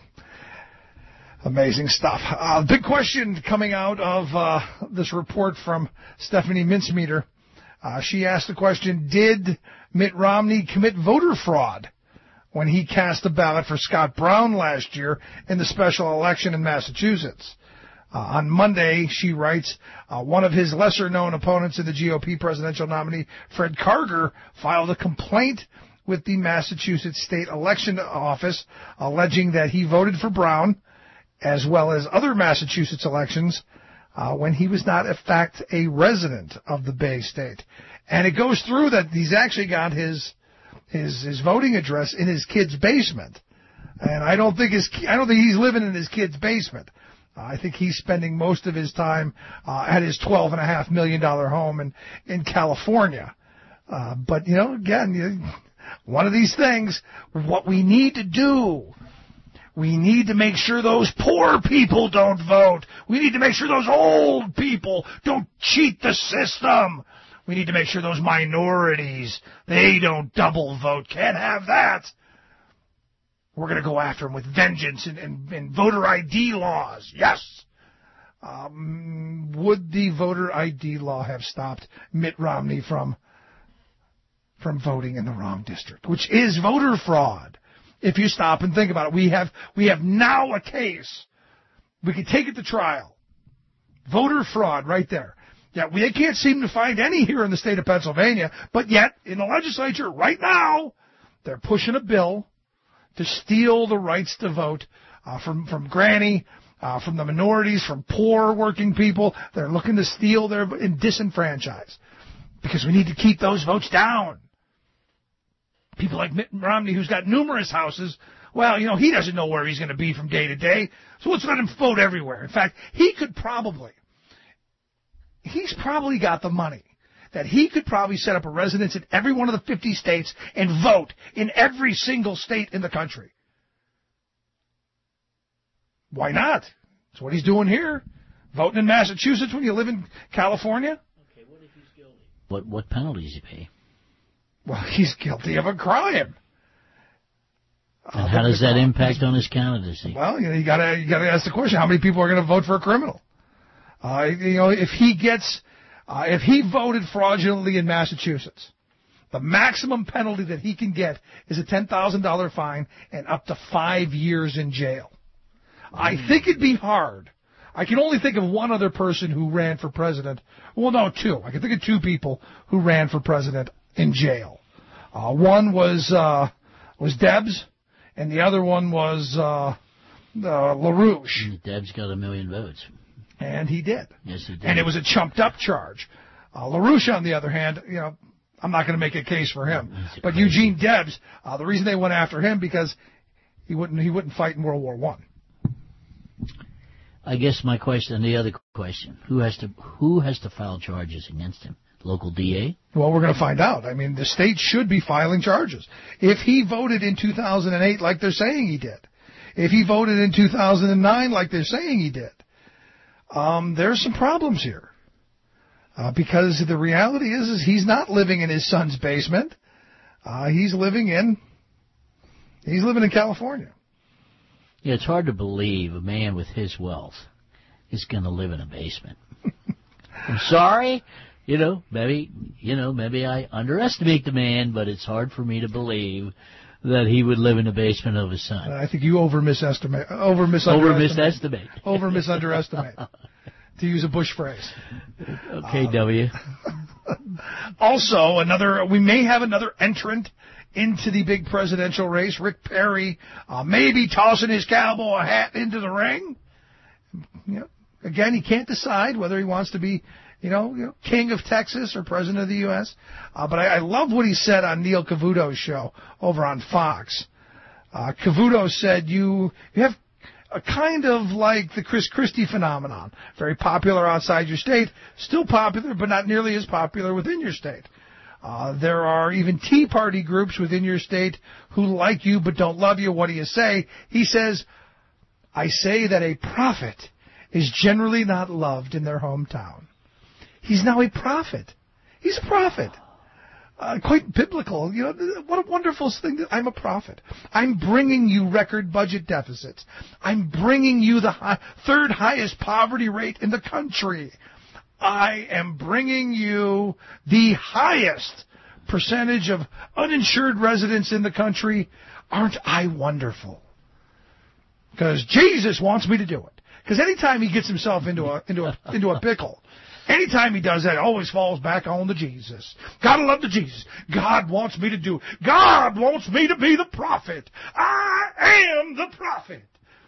Amazing stuff. Big question coming out of this report from Stephanie Mintzmeter. She asked the question, did Mitt Romney commit voter fraud when he cast a ballot for Scott Brown last year in the special election in Massachusetts? On Monday, she writes, one of his lesser-known opponents in the GOP presidential nominee, Fred Karger, filed a complaint with the Massachusetts State Election Office alleging that he voted for Brown, as well as other Massachusetts elections, when he was not, in fact, a resident of the Bay State. And it goes through that he's actually got his voting address in his kid's basement. And I don't think he's living in his kid's basement. I think he's spending most of his time at his $12.5 million home in California. But, again, one of these things, what we need to do, we need to make sure those poor people don't vote. We need to make sure those old people don't cheat the system. We need to make sure those minorities, they don't double vote. Can't have that. We're going to go after them with vengeance and voter ID laws. Yes. Would the voter ID law have stopped Mitt Romney from voting in the wrong district, which is voter fraud? If you stop and think about it, we have now a case. We can take it to trial. Voter fraud right there. Yeah, they can't seem to find any here in the state of Pennsylvania, but yet in the legislature right now, they're pushing a bill to steal the rights to vote from Granny, from the minorities, from poor working people. They're looking to steal their and disenfranchise because we need to keep those votes down. People like Mitt Romney, who's got numerous houses, well, he doesn't know where he's going to be from day to day, so let's let him vote everywhere. In fact, he's probably got the money that he could probably set up a residence in every one of the 50 states and vote in every single state in the country. Why not? That's what he's doing here. Voting in Massachusetts when you live in California. Okay, what if he's guilty? What penalty does he pay? Well, he's guilty of a crime. And how does that impact on his candidacy? Well, you got to ask the question: how many people are going to vote for a criminal? If he voted fraudulently in Massachusetts, the maximum penalty that he can get is a $10,000 fine and up to 5 years in jail. I think it'd be hard. I can only think of one other person who ran for president. Well, no, two. I can think of two people who ran for president in jail. One was Debs, and the other one was LaRouche. Debs got 1 million votes. And he did. Yes, he did. And it was a chumped-up charge. LaRouche, on the other hand, I'm not going to make a case for him. But Eugene Debs, the reason they went after him because he wouldn't fight in World War I. I guess my question, the other question, who has to file charges against him? Local DA? Well, we're going to find out. I mean, the state should be filing charges. If he voted in 2008 like they're saying he did, if he voted in 2009 like they're saying he did, there's some problems here. Because the reality is he's not living in his son's basement. He's living in California. Yeah, it's hard to believe a man with his wealth is going to live in a basement. I'm sorry. Maybe I underestimate the man, but it's hard for me to believe that he would live in the basement of his son. I think you underestimate. To use a Bush phrase. Okay, W. Also, we may have another entrant into the big presidential race. Rick Perry maybe tossing his cowboy hat into the ring. Again, he can't decide whether he wants to be, king of Texas or president of the U.S. But I love what he said on Neil Cavuto's show over on Fox. Cavuto said you have a kind of like the Chris Christie phenomenon. Very popular outside your state, still popular, but not nearly as popular within your state. There are even Tea Party groups within your state who like you but don't love you. What do you say? He says, I say that a prophet is generally not loved in their hometown. He's now a prophet. He's a prophet. Quite biblical. What a wonderful thing. I'm a prophet. I'm bringing you record budget deficits. I'm bringing you the third highest poverty rate in the country. I am bringing you the highest percentage of uninsured residents in the country. Aren't I wonderful? Because Jesus wants me to do it. Because anytime he gets himself into a pickle, anytime he does that, it always falls back on the Jesus. Gotta love the Jesus. God wants me to do it. God wants me to be the prophet. I am the prophet.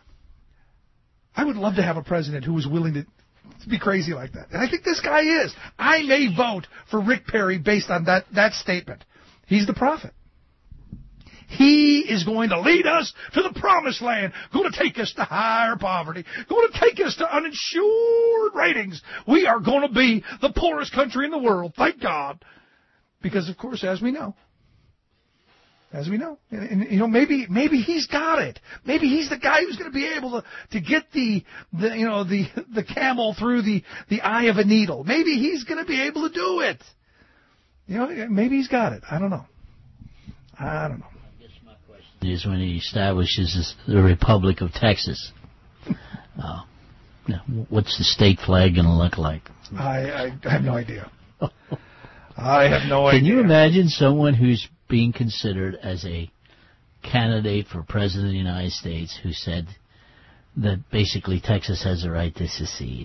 I would love to have a president who was willing to be crazy like that. And I think this guy is. I may vote for Rick Perry based on that statement. He's the prophet. He is going to lead us to the promised land, going to take us to higher poverty, going to take us to uninsured ratings. We are going to be the poorest country in the world, thank God. Because, of course, as we know, and maybe he's got it. Maybe he's the guy who's going to be able to get the camel through the eye of a needle. Maybe he's going to be able to do it. Maybe he's got it. I don't know. Is when he establishes the Republic of Texas. What's the state flag going to look like? I have no idea. I have no idea. Can you imagine someone who's being considered as a candidate for president of the United States who said that basically Texas has the right to secede?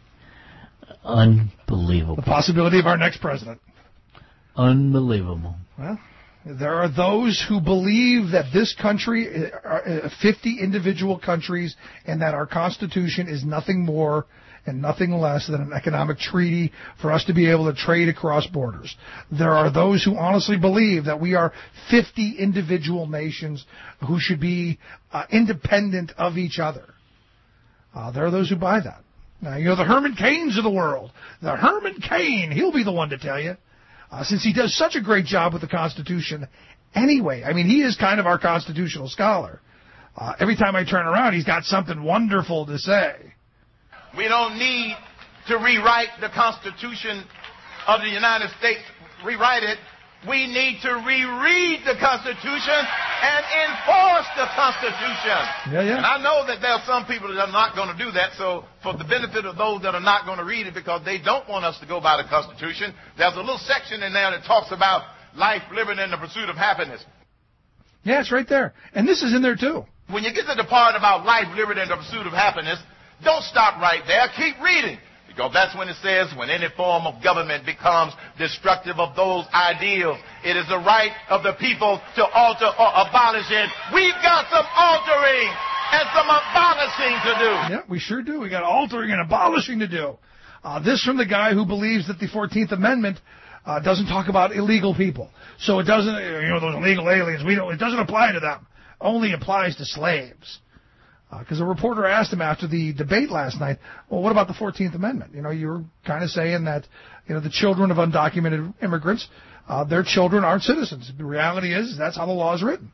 Unbelievable. The possibility of our next president. Unbelievable. Well, there are those who believe that this country are 50 individual countries and that our Constitution is nothing more and nothing less than an economic treaty for us to be able to trade across borders. There are those who honestly believe that we are 50 individual nations who should be independent of each other. There are those who buy that. Now, the Herman Cains of the world. The Herman Cain, he'll be the one to tell you. Since he does such a great job with the Constitution anyway. I mean, he is kind of our constitutional scholar. Every time I turn around, he's got something wonderful to say. We don't need to rewrite the Constitution of the United States, rewrite it. We need to reread the Constitution and enforce the Constitution. Yeah. And I know that there are some people that are not going to do that, so for the benefit of those that are not going to read it because they don't want us to go by the Constitution, there's a little section in there that talks about life, liberty, and the pursuit of happiness. Yeah, it's right there. And this is in there, too. When you get to the part about life, liberty, and the pursuit of happiness, don't stop right there. Keep reading. Because that's when it says, when any form of government becomes destructive of those ideals, it is the right of the people to alter or abolish it. We've got some altering and some abolishing to do. Yeah, we sure do. We got altering and abolishing to do. This from the guy who believes that the 14th Amendment doesn't talk about illegal people. So it doesn't, those illegal aliens, it doesn't apply to them. Only applies to slaves. Because a reporter asked him after the debate last night, well, what about the 14th Amendment? You were kind of saying that, the children of undocumented immigrants, their children aren't citizens. The reality is that's how the law is written.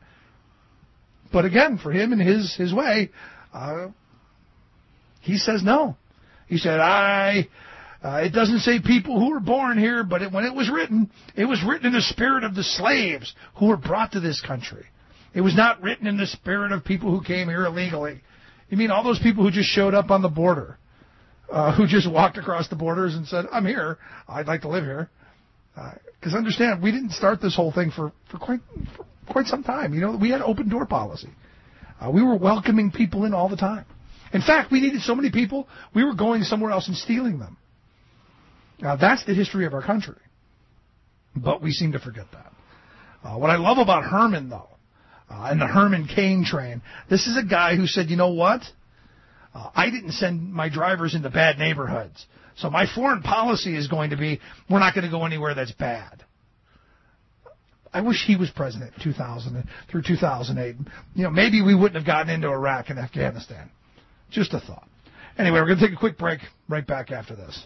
But again, for him in his way, he says no. He said, It doesn't say people who were born here, but when it was written in the spirit of the slaves who were brought to this country. It was not written in the spirit of people who came here illegally. You mean all those people who just showed up on the border, who just walked across the borders and said, I'm here, I'd like to live here. Because understand, we didn't start this whole thing for quite some time. You know, we had open door policy. We were welcoming people in all the time. In fact, we needed so many people, we were going somewhere else and stealing them. Now, that's the history of our country. But we seem to forget that. What I love about Herman, though, and the Herman Cain train, this is a guy who said, you know what? I didn't send my drivers into bad neighborhoods. So my foreign policy is going to be, we're not going to go anywhere that's bad. I wish he was president 2000 through 2008. You know, maybe we wouldn't have gotten into Iraq and Afghanistan. Just a thought. Anyway, we're going to take a quick break. Right back after this.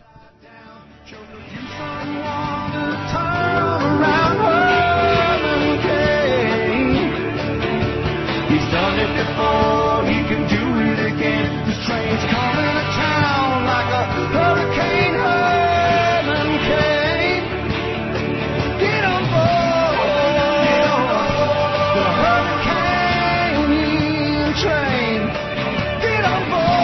He's done it before, he can do it again. This train's coming to town like a hurricane, Herman Cain. Get on board, the hurricane train. Get on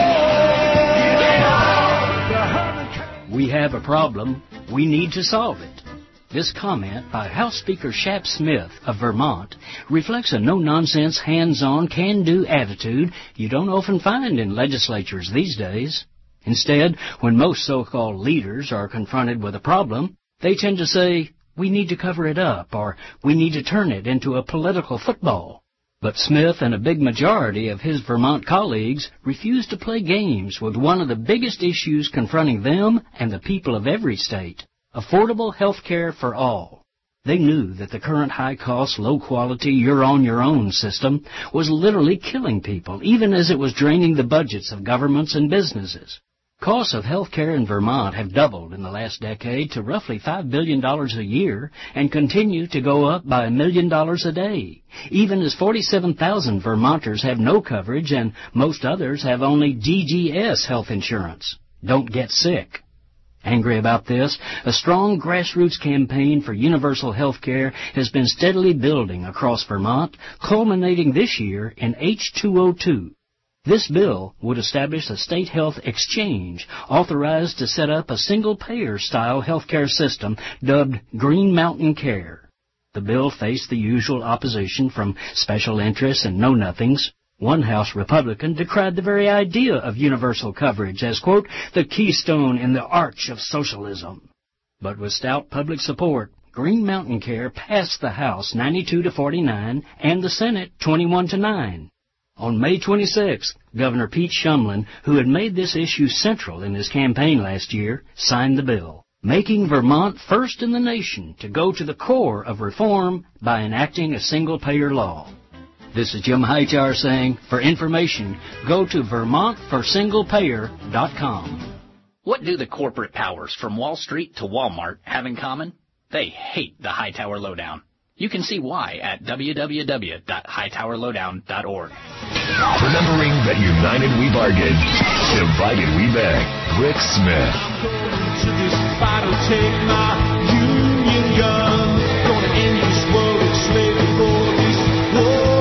board, the hurricane. We have a problem. We need to solve it. This comment by House Speaker Shap Smith of Vermont reflects a no-nonsense, hands-on, can-do attitude you don't often find in legislatures these days. Instead, when most so-called leaders are confronted with a problem, they tend to say, we need to cover it up, or we need to turn it into a political football. But Smith and a big majority of his Vermont colleagues refuse to play games with one of the biggest issues confronting them and the people of every state. Affordable health care for all. They knew that the current high-cost, low-quality, you're-on-your-own system was literally killing people, even as it was draining the budgets of governments and businesses. Costs of health care in Vermont have doubled in the last decade to roughly $5 billion a year and continue to go up by $1 million a day, even as 47,000 Vermonters have no coverage and most others have only DGS health insurance. Don't get sick. Angry about this, a strong grassroots campaign for universal health care has been steadily building across Vermont, culminating this year in H202. This bill would establish a state health exchange authorized to set up a single-payer-style health care system dubbed Green Mountain Care. The bill faced the usual opposition from special interests and know-nothings. One House Republican decried the very idea of universal coverage as, quote, the keystone in the arch of socialism. But with stout public support, Green Mountain Care passed the House 92-49 and the Senate 21-9. On May 26th, Governor Pete Shumlin, who had made this issue central in his campaign last year, signed the bill, making Vermont first in the nation to go to the core of reform by enacting a single-payer law. This is Jim Hightower saying, for information, go to VermontForSinglePayer.com. What do the corporate powers from Wall Street to Walmart have in common? They hate the Hightower Lowdown. You can see why at www.hightowerlowdown.org. Remembering that united we bargain, divided we beg. Rick Smith. To this final take my union gun. Gonna end this world of slavery for this war.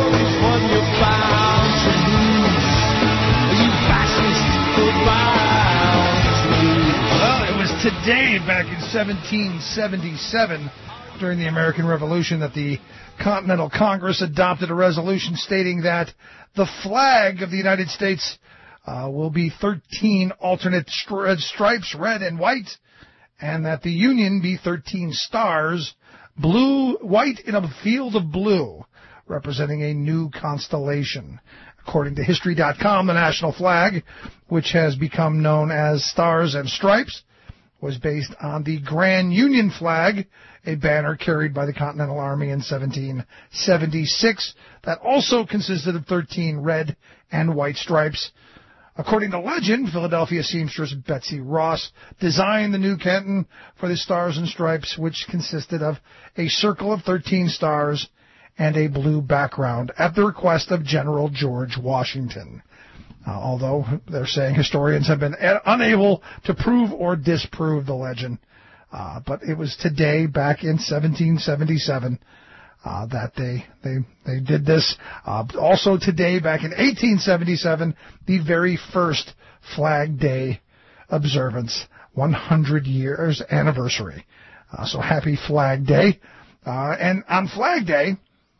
Well, it was today, back in 1777, during the American Revolution, that the Continental Congress adopted a resolution stating that the flag of the United States will be 13 alternate stripes, red and white, and that the Union be 13 stars, blue, white in a field of blue, representing a new constellation. According to History.com, the national flag, which has become known as Stars and Stripes, was based on the Grand Union flag, a banner carried by the Continental Army in 1776 that also consisted of 13 red and white stripes. According to legend, Philadelphia seamstress Betsy Ross designed the new canton for the Stars and Stripes, which consisted of a circle of 13 stars and a blue background at the request of General George Washington. although they're saying historians have been unable to prove or disprove the legend. But it was today, back in 1777, that they did this. Also today, back in 1877, the very first Flag Day observance, 100 years anniversary. So happy Flag Day. And on Flag Day,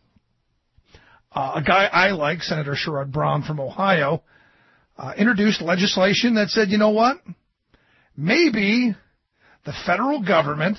a guy I like, Senator Sherrod Brown from Ohio, introduced legislation that said, you know what? Maybe the federal government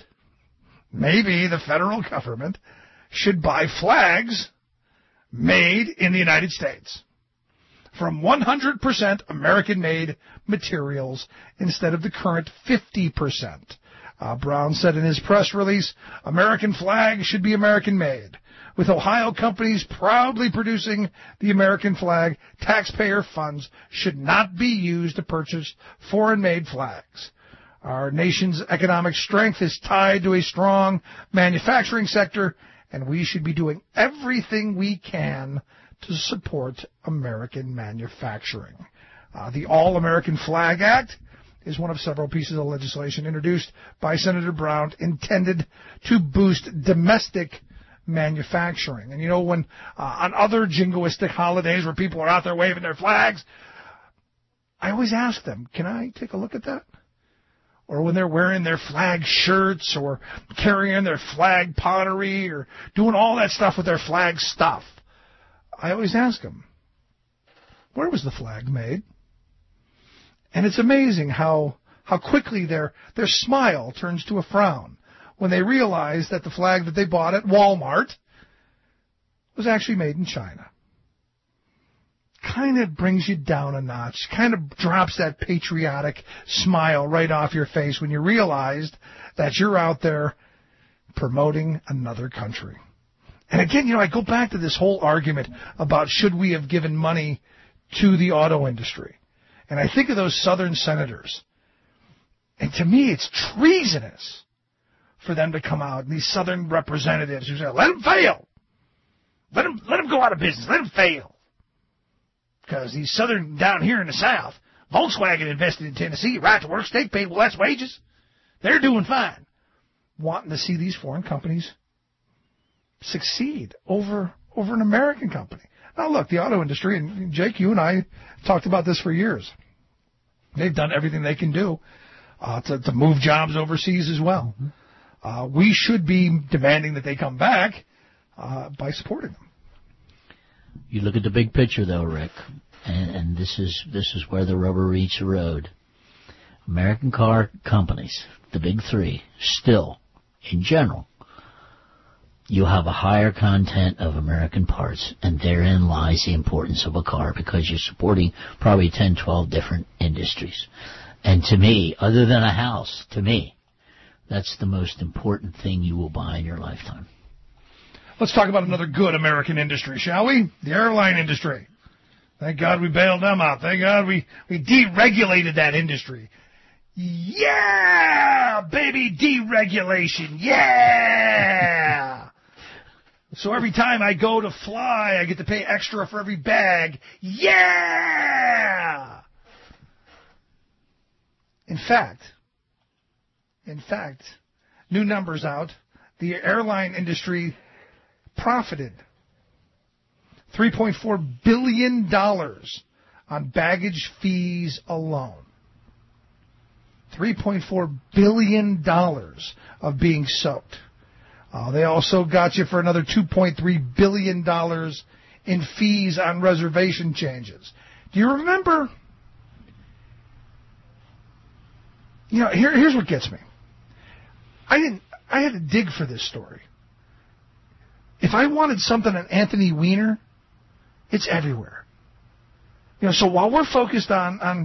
should buy flags made in the United States from 100% American-made materials instead of the current 50%. Brown said in his press release, American flags should be American-made. With Ohio companies proudly producing the American flag, taxpayer funds should not be used to purchase foreign-made flags. Our nation's economic strength is tied to a strong manufacturing sector, and we should be doing everything we can to support American manufacturing. The All-American Flag Act is one of several pieces of legislation introduced by Senator Brown intended to boost domestic manufacturing. And you know, when on other jingoistic holidays where people are out there waving their flags, I always ask them, can I take a look at that? Or when they're wearing their flag shirts or carrying their flag pottery or doing all that stuff with their flag stuff, I always ask them, where was the flag made? And it's amazing how quickly their smile turns to a frown when they realize that the flag that they bought at Walmart was actually made in China. Kind of brings you down a notch, kind of drops that patriotic smile right off your face when you realized that you're out there promoting another country. And again, you know, I go back to this whole argument about should we have given money to the auto industry. And I think of those Southern senators. And to me, it's treasonous for them to come out, and these Southern representatives who say, let them fail. Let them go out of business. Let them fail. Because these Southern down here in the South, Volkswagen invested in Tennessee, right to work, state paid less wages. They're doing fine. Wanting to see these foreign companies succeed over an American company. Now, look, the auto industry, and Jake, you and I talked about this for years. They've done everything they can do to move jobs overseas as well. We should be demanding that they come back by supporting them. You look at the big picture, though, Rick, and this is where the rubber meets the road. American car companies, the big three, still, in general, you have a higher content of American parts, and therein lies the importance of a car, because you're supporting probably 10, 12 different industries. And to me, other than a house, to me, that's the most important thing you will buy in your lifetime. Let's talk about another good American industry, shall we? The airline industry. Thank God we bailed them out. Thank God we deregulated that industry. Yeah, baby, deregulation. Yeah. So every time I go to fly, I get to pay extra for every bag. Yeah. In fact, new numbers out, the airline industry profited $3.4 billion on baggage fees alone. $3.4 billion of being soaked. They also got you for another $2.3 billion in fees on reservation changes. Do you remember? You know, here's what gets me. I had to dig for this story. If I wanted something on Anthony Weiner, it's everywhere. You know, so while we're focused on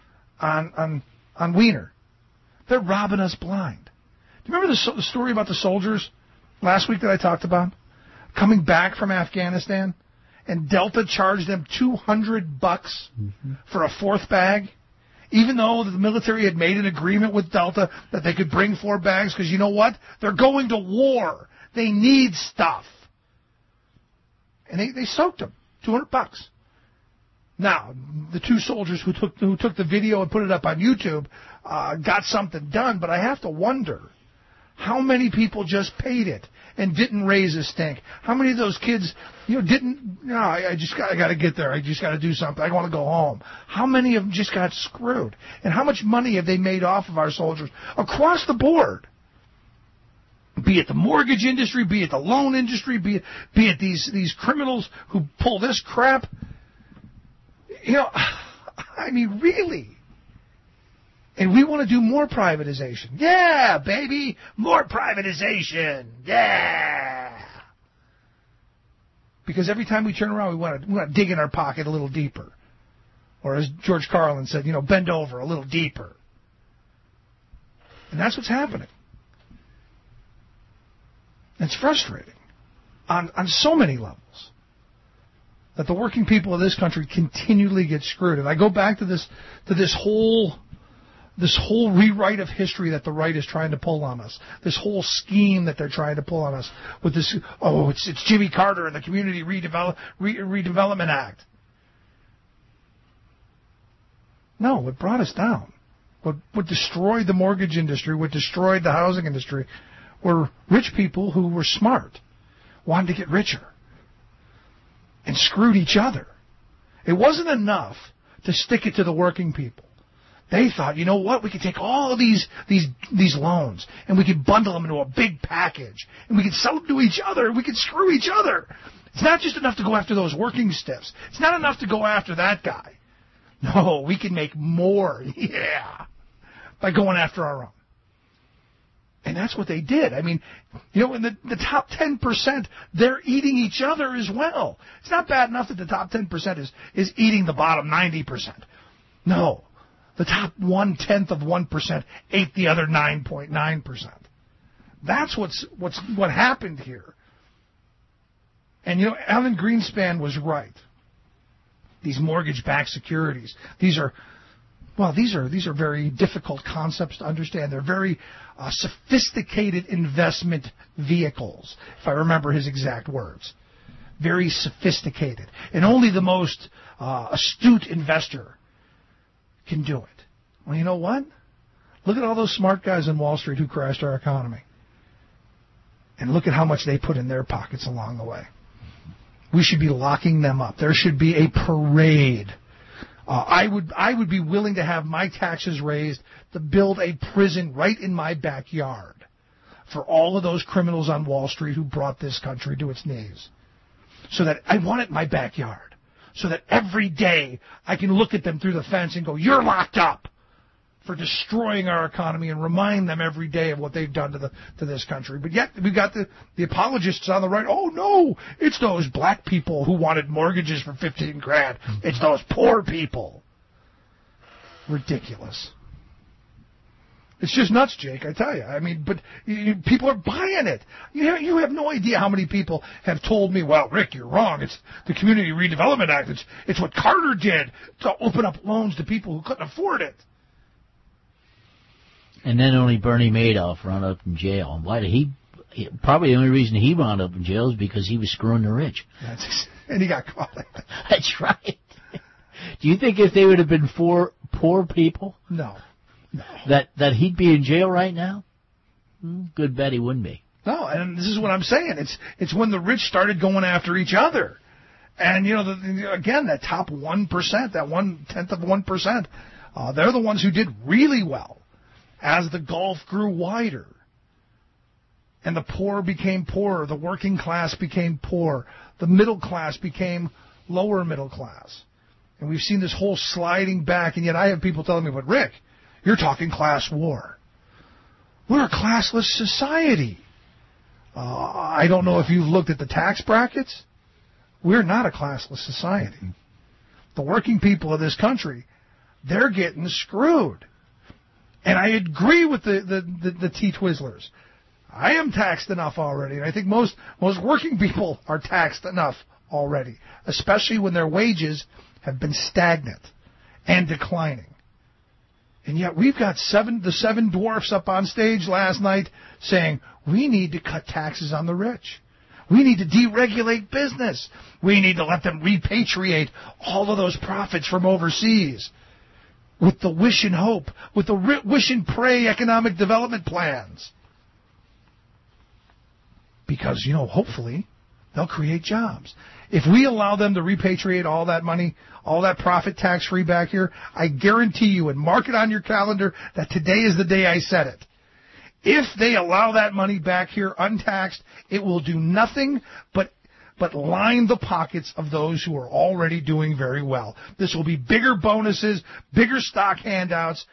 Weiner, they're robbing us blind. Do you remember the story about the soldiers last week that I talked about? Coming back from Afghanistan, and Delta charged them $200 for a fourth bag, even though the military had made an agreement with Delta that they could bring 4 bags, because you know what? They're going to war. They need stuff. And they soaked them. $200. Now, the two soldiers who took the video and put it up on YouTube got something done, but I have to wonder how many people just paid it and didn't raise a stink. How many of those kids, didn't? No, I got to get there. I just got to do something. I want to go home. How many of them just got screwed? And how much money have they made off of our soldiers across the board? Be it the mortgage industry, be it the loan industry, be it these criminals who pull this crap. I mean, really. And we want to do more privatization. Yeah, baby, more privatization. Yeah. Because every time we turn around, we want to dig in our pocket a little deeper. Or as George Carlin said, bend over a little deeper. And that's what's happening. It's frustrating on so many levels that the working people of this country continually get screwed. And I go back to this whole rewrite of history that the right is trying to pull on us. This whole scheme that they're trying to pull on us with this. It's Jimmy Carter and the Community Redevelopment Act. No, what brought us down, what destroyed the mortgage industry, what destroyed the housing industry, were rich people who were smart, wanted to get richer, and screwed each other. It wasn't enough to stick it to the working people. They thought, you know what, we could take all of these loans and we could bundle them into a big package and we could sell them to each other and we could screw each other. It's not just enough to go after those working stiffs. It's not enough to go after that guy. No, we can make more, by going after our own. And that's what they did. I mean, in the top 10%, they're eating each other as well. It's not bad enough that the top 10% is eating the bottom 90%. No, the top 1/10 of 1% ate the other 9.9%. That's what happened here. And Alan Greenspan was right. These mortgage-backed securities, these are very difficult concepts to understand. They're very sophisticated investment vehicles, if I remember his exact words. Very sophisticated. And only the most astute investor can do it. Well, you know what? Look at all those smart guys on Wall Street who crashed our economy. And look at how much they put in their pockets along the way. We should be locking them up. There should be a parade. I would be willing to have my taxes raised to build a prison right in my backyard for all of those criminals on Wall Street who brought this country to its knees. So that I want it in my backyard. So that every day I can look at them through the fence and go, you're locked up for destroying our economy, and remind them every day of what they've done to this country. But yet we've got the apologists on the right. Oh, no, it's those black people who wanted mortgages for $15,000. It's those poor people. Ridiculous. It's just nuts, Jake, I tell you. I mean, but people are buying it. You have no idea how many people have told me, well, Rick, you're wrong. It's the Community Redevelopment Act. It's what Carter did to open up loans to people who couldn't afford it. And then only Bernie Madoff wound up in jail. And why did he? Probably the only reason he wound up in jail is because he was screwing the rich. And he got caught. That's right. Do you think if they would have been poor people, no, that he'd be in jail right now? Good bet he wouldn't be. No, and this is what I'm saying. It's when the rich started going after each other. And, again, that top 1%, that 1/10 of 1%, they're the ones who did really well as the gulf grew wider. And the poor became poorer. The working class became poor. The middle class became lower middle class. And we've seen this whole sliding back. And yet I have people telling me, but Rick, you're talking class war. We're a classless society. I don't know if you've looked at the tax brackets. We're not a classless society. The working people of this country, they're getting screwed. And I agree with the T-Twizzlers. I am taxed enough already, and I think most working people are taxed enough already, especially when their wages have been stagnant and declining. And yet we've got the seven dwarfs up on stage last night saying we need to cut taxes on the rich. We need to deregulate business. We need to let them repatriate all of those profits from overseas with the wish and hope, with the wish and pray economic development plans. Because, hopefully they'll create jobs. If we allow them to repatriate all that money, all that profit tax-free back here, I guarantee you, and mark it on your calendar, that today is the day I said it. If they allow that money back here untaxed, it will do nothing but line the pockets of those who are already doing very well. This will be bigger bonuses, bigger stock handouts.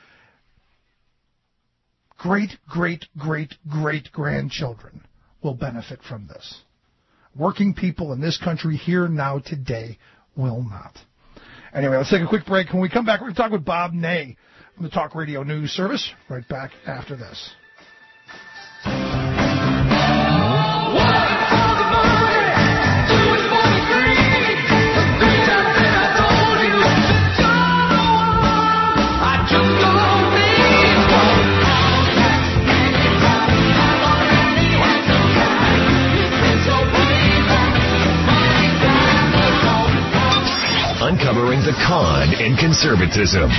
Great-great-great-great-grandchildren will benefit from this. Working people in this country here now today will not. Anyway, let's take a quick break. When we come back, we're going to talk with Bob Ney from the Talk Radio News Service. Right back after this. Uncovering the con in conservatism.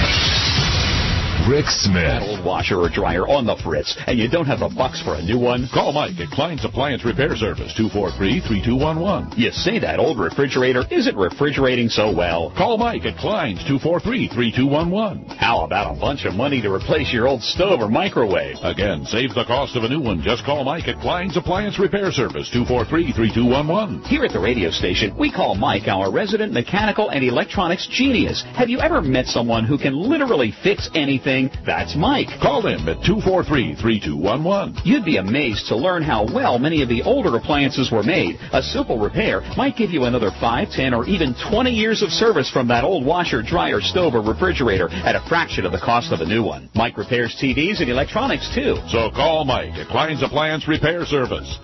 Rick Smith. That old washer or dryer on the fritz, and you don't have the bucks for a new one? Call Mike at Klein's Appliance Repair Service, 243-3211. You say that old refrigerator isn't refrigerating so well. Call Mike at Klein's, 243-3211. How about a bunch of money to replace your old stove or microwave? Again, save the cost of a new one. Just call Mike at Klein's Appliance Repair Service, 243-3211. Here at the radio station, we call Mike our resident mechanical and electronics genius. Have you ever met someone who can literally fix anything? That's Mike. Call him at 243-3211. You'd be amazed to learn how well many of the older appliances were made. A simple repair might give you another 5, 10, or even 20 years of service from that old washer, dryer, stove, or refrigerator at a fraction of the cost of a new one. Mike repairs TVs and electronics, too. So call Mike at Klein's Appliance Repair Service,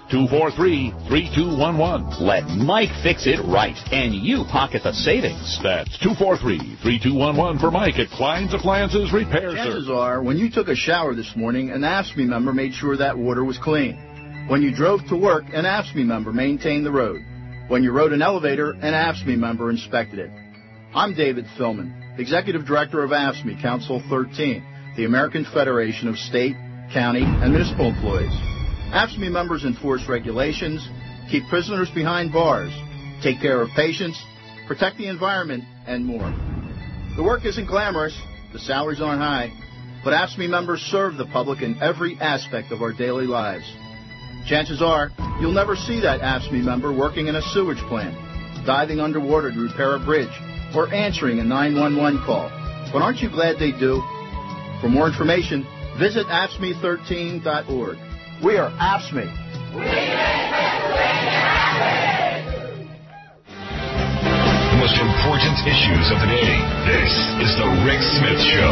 243-3211. Let Mike fix it right, and you pocket the savings. That's 243-3211 for Mike at Klein's Appliances Repair Service. Chances are, when you took a shower this morning, an AFSCME member made sure that water was clean. When you drove to work, an AFSCME member maintained the road. When you rode an elevator, an AFSCME member inspected it. I'm David Philman, Executive Director of AFSCME Council 13, the American Federation of State, County, and Municipal Employees. AFSCME members enforce regulations, keep prisoners behind bars, take care of patients, protect the environment, and more. The work isn't glamorous. The salaries aren't high, but AFSCME members serve the public in every aspect of our daily lives. Chances are, you'll never see that AFSCME member working in a sewage plant, diving underwater to repair a bridge, or answering a 911 call. But aren't you glad they do? For more information, visit AFSCME13.org. We are AFSCME. Most important issues of the day. This is the Rick Smith Show.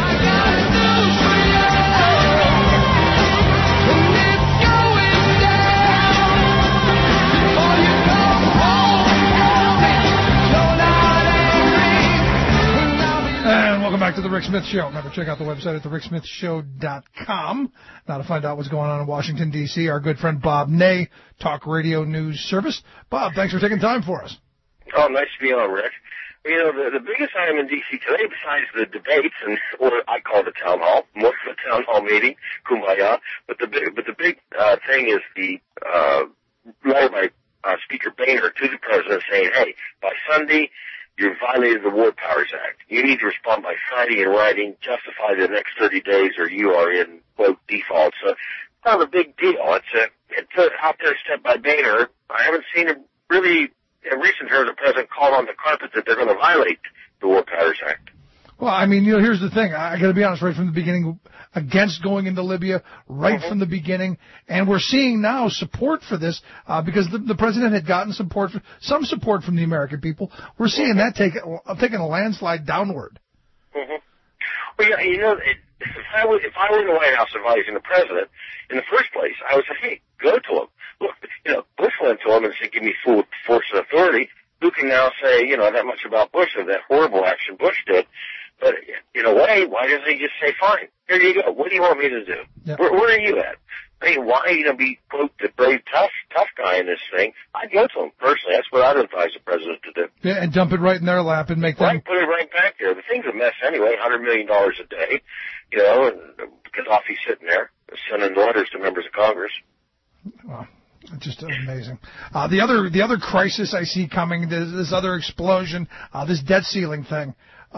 And welcome back to the Rick Smith Show. Remember, check out the website at thericksmithshow.com. Now to find out what's going on in Washington, D.C., our good friend Bob Ney, Talk Radio News Service. Bob, thanks for taking time for us. Oh, nice to be on, Rick. The biggest item in D.C. today, besides the debates, or I call it a town hall, most of a town hall meeting, kumbaya, but the big thing is the letter by Speaker Boehner to the president saying, hey, by Sunday, you violated the War Powers Act. You need to respond by Friday in writing, justify the next 30 days, or you are in, quote, default. So it's not a big deal. It's an out there step by Boehner. I haven't seen him really. In recent terms, the president called on the carpet that they're going to violate the War Powers Act. Well, I mean, here's the thing. I got to be honest, right from the beginning, against going into Libya, right from the beginning. And we're seeing now support for this because the president had gotten some support from the American people. We're seeing that taking a landslide downward. Mm-hmm. Well, yeah, if I were in the White House advising the president, in the first place, I would say, hey, go to him. Look, Bush went to him and said, give me full force and authority. Who can now say, that much about Bush or that horrible action Bush did? But in a way, why doesn't he just say, fine, here you go. What do you want me to do? Yep. Where are you at? I mean, why, be, quote, the brave, tough guy in this thing? I'd go to him, personally. That's what I'd advise the president to do. Yeah, and dump it right in their lap and make them... Right, put it right back there. The thing's a mess anyway, $100 million a day, and Gaddafi's sitting there sending letters to members of Congress. Wow. Just amazing. The other crisis I see coming, this other explosion, this debt ceiling thing.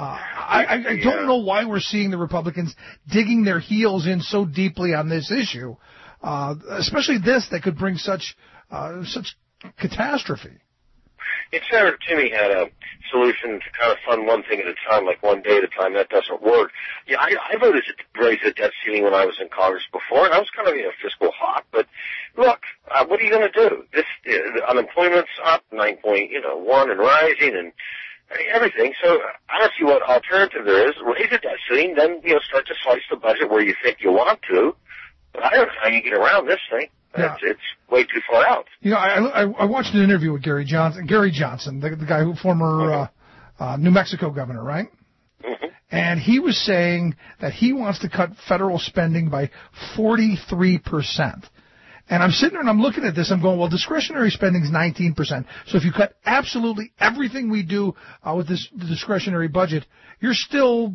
I don't know why we're seeing the Republicans digging their heels in so deeply on this issue, especially this that could bring such catastrophe. If Senator Timmy had a solution to kind of fund one thing at a time, like one day at a time, that doesn't work. Yeah, I voted to raise the debt ceiling when I was in Congress before, and I was kind of fiscal hawk. But look, what are you going to do? The unemployment's up 9.1 and rising, and everything. So I don't see what alternative there is. Raise the debt ceiling, then start to slice the budget where you think you want to. But I don't know how you get around this thing. Yeah. It's way too far out. I watched an interview with Gary Johnson, the guy who former New Mexico governor, right? Mm-hmm. And he was saying that he wants to cut federal spending by 43%. And I'm sitting there and I'm looking at this. I'm going, well, discretionary spending is 19%. So if you cut absolutely everything we do with the discretionary budget, you're still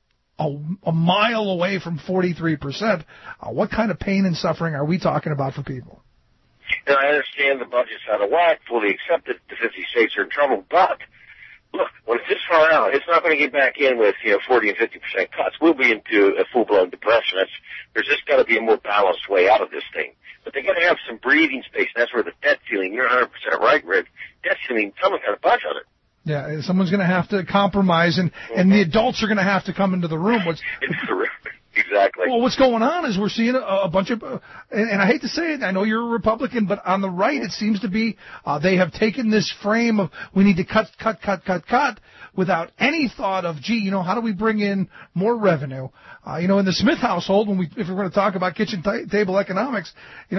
a mile away from 43%. What kind of pain and suffering are we talking about for people? And I understand the budget's out of whack, fully accepted. The 50 states are in trouble. But, look, when it's this far out, it's not going to get back in with 40 and 50% cuts. We'll be into a full-blown depression. There's just got to be a more balanced way out of this thing. But they got to have some breathing space. And that's where the debt ceiling, you're 100% right, Rick. Debt ceiling, someone's got to budge on it. Yeah, someone's going to have to compromise, and the adults are going to have to come into the room. Exactly. Well, what's going on is we're seeing a bunch of, and I hate to say it, I know you're a Republican, but on the right it seems to be they have taken this frame of we need to cut, without any thought of, how do we bring in more revenue? In the Smith household, if we're going to talk about kitchen table economics,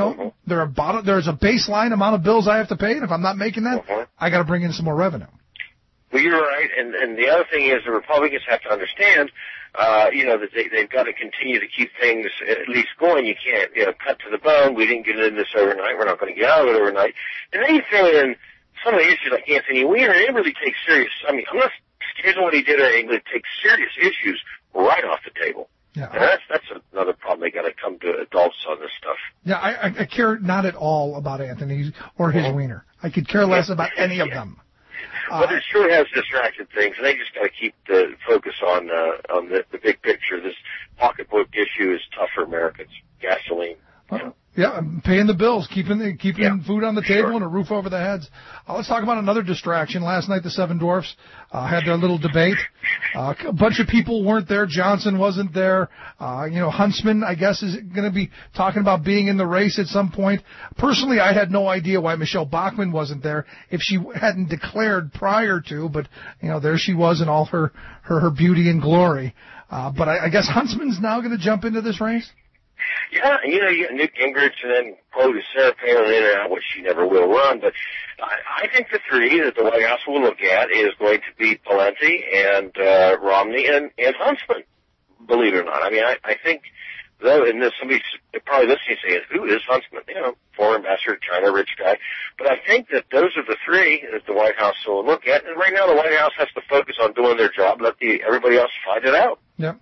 there's a baseline amount of bills I have to pay, and if I'm not making that, I got to bring in some more revenue. Well, you're right, and the other thing is the Republicans have to understand, that they've got to continue to keep things at least going. You can't, cut to the bone. We didn't get into this overnight. We're not going to get out of it overnight. And then you throw in some of the issues like Anthony Weiner. They really take serious. I'm not scared of what he did. They take serious issues right off the table. Yeah, and that's another problem. They got to come to adults on this stuff. Yeah, I care not at all about Anthony or his Weiner. I could care less about any of them. But it sure has distracted things, and they just got to keep the focus on the big picture. This pocketbook issue is tough for Americans. Gasoline. Yeah, paying the bills, keeping food on the table and a roof over their heads. Let's talk about another distraction. Last night, the Seven Dwarfs had their little debate. A bunch of people weren't there. Johnson wasn't there. Huntsman, I guess, is going to be talking about being in the race at some point. Personally, I had no idea why Michelle Bachmann wasn't there if she hadn't declared prior to, but, there she was in all her beauty and glory. But I guess Huntsman's now going to jump into this race? Yeah, you got Newt Gingrich and then, quote, Sarah Palin in and out, which she never will run. But I think the three that the White House will look at is going to be Pawlenty and Romney and Huntsman, believe it or not. I mean, I think, though, and somebody's probably listening saying, who is Huntsman? Former ambassador to China, rich guy. But I think that those are the three that the White House will look at. And right now the White House has to focus on doing their job, let everybody else find it out. Yeah,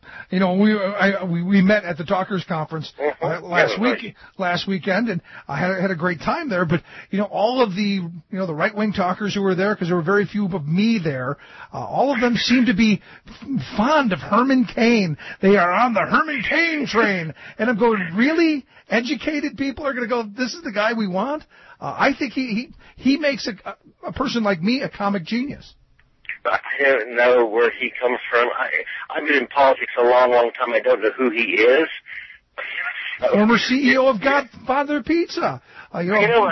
we met at the Talkers Conference last weekend, and I had a great time there. But all of the the right wing talkers who were there, because there were very few of me there, all of them seem to be fond of Herman Cain. They are on the Herman Cain train, and I'm going, really? Educated people are going to go, this is the guy we want? I think he makes a person like me a comic genius. I don't know where he comes from. I've been in politics a long, long time. I don't know who he is. Former CEO of Godfather Pizza. And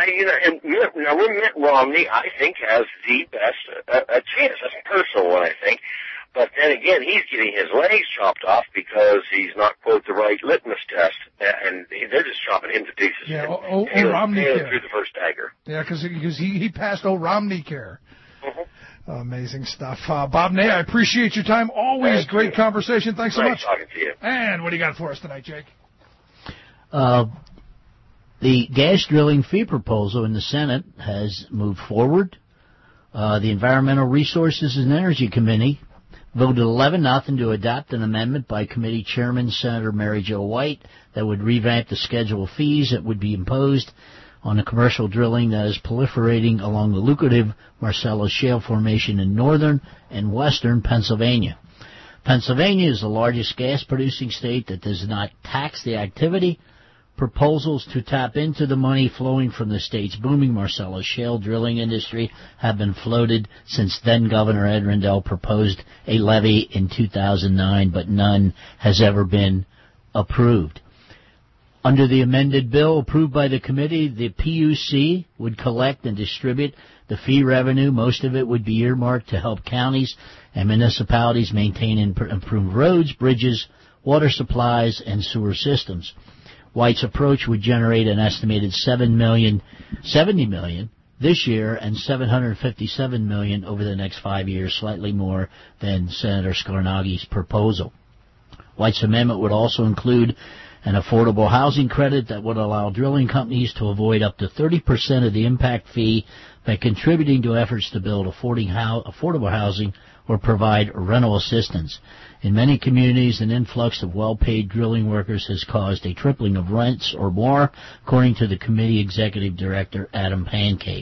Mitt Romney, I think, has the best a chance. That's a personal one, I think. But then again, he's getting his legs chopped off because he's not, quote, the right litmus test, and they're just chopping him to pieces. Yeah, Romney care. Through the first dagger. Yeah, because he passed Romney care. Mm-hmm. Amazing stuff. Bob Ney, I appreciate your time. Always great conversation. Thanks so much. Talking to you. And what do you got for us tonight, Jake? The gas drilling fee proposal in the Senate has moved forward. The Environmental Resources and Energy Committee voted 11-0 to adopt an amendment by committee chairman Senator Mary Jo White that would revamp the schedule of fees that would be imposed on the commercial drilling that is proliferating along the lucrative Marcellus Shale Formation in northern and western Pennsylvania. Pennsylvania is the largest gas-producing state that does not tax the activity. Proposals to tap into the money flowing from the state's booming Marcellus Shale drilling industry have been floated since then-Governor Ed Rendell proposed a levy in 2009, but none has ever been approved. Under the amended bill approved by the committee, the PUC would collect and distribute the fee revenue. Most of it would be earmarked to help counties and municipalities maintain and improve roads, bridges, water supplies, and sewer systems. White's approach would generate an estimated $70 million this year and $757 million over the next 5 years, slightly more than Senator Scarnaghi's proposal. White's amendment would also include an affordable housing credit that would allow drilling companies to avoid up to 30% of the impact fee by contributing to efforts to build affordable housing or provide rental assistance. In many communities, an influx of well-paid drilling workers has caused a tripling of rents or more, according to the committee executive director, Adam Pancake.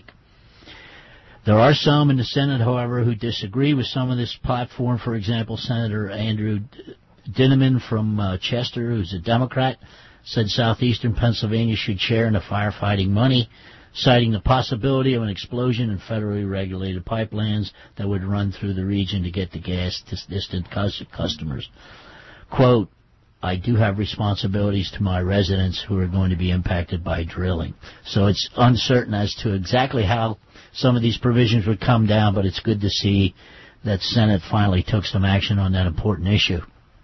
There are some in the Senate, however, who disagree with some of this platform. For example, Senator Andrew Dinniman from Chester, who's a Democrat, said southeastern Pennsylvania should share in the firefighting money, citing the possibility of an explosion in federally regulated pipelines that would run through the region to get the gas to distant customers. Quote, I do have responsibilities to my residents who are going to be impacted by drilling. So it's uncertain as to exactly how some of these provisions would come down, but it's good to see that Senate finally took some action on that important issue.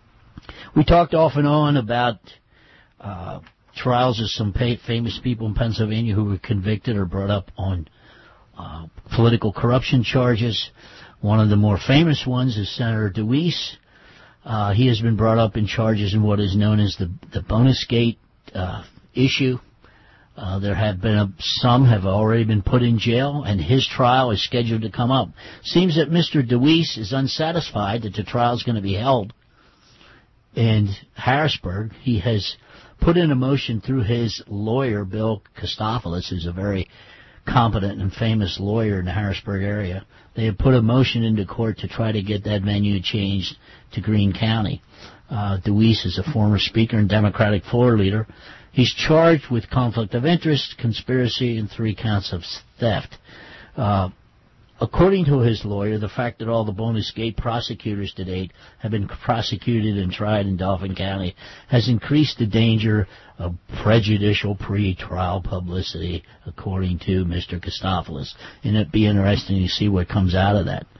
We talked off and on about trials of some famous people in Pennsylvania who were convicted or brought up on political corruption charges. One of the more famous ones is Senator DeWeese. He has been brought up in charges in what is known as the Bonus Gate issue. There have been some have already been put in jail, and his trial is scheduled to come up. Seems that Mr. DeWeese is unsatisfied that the trial is going to be held in Harrisburg. He has put in a motion through his lawyer, Bill Kostopoulos, who's a very competent and famous lawyer in the Harrisburg area. They have put a motion into court to try to get that venue changed to Greene County. DeWeese is a former speaker and Democratic floor leader. He's charged with conflict of interest, conspiracy, and 3 counts of theft. According to his lawyer, the fact that all the Bonus Gate prosecutors to date have been prosecuted and tried in Dauphin County has increased the danger of prejudicial pre-trial publicity, according to Mr. Kostopoulos. And it'd be interesting to see what comes out of that.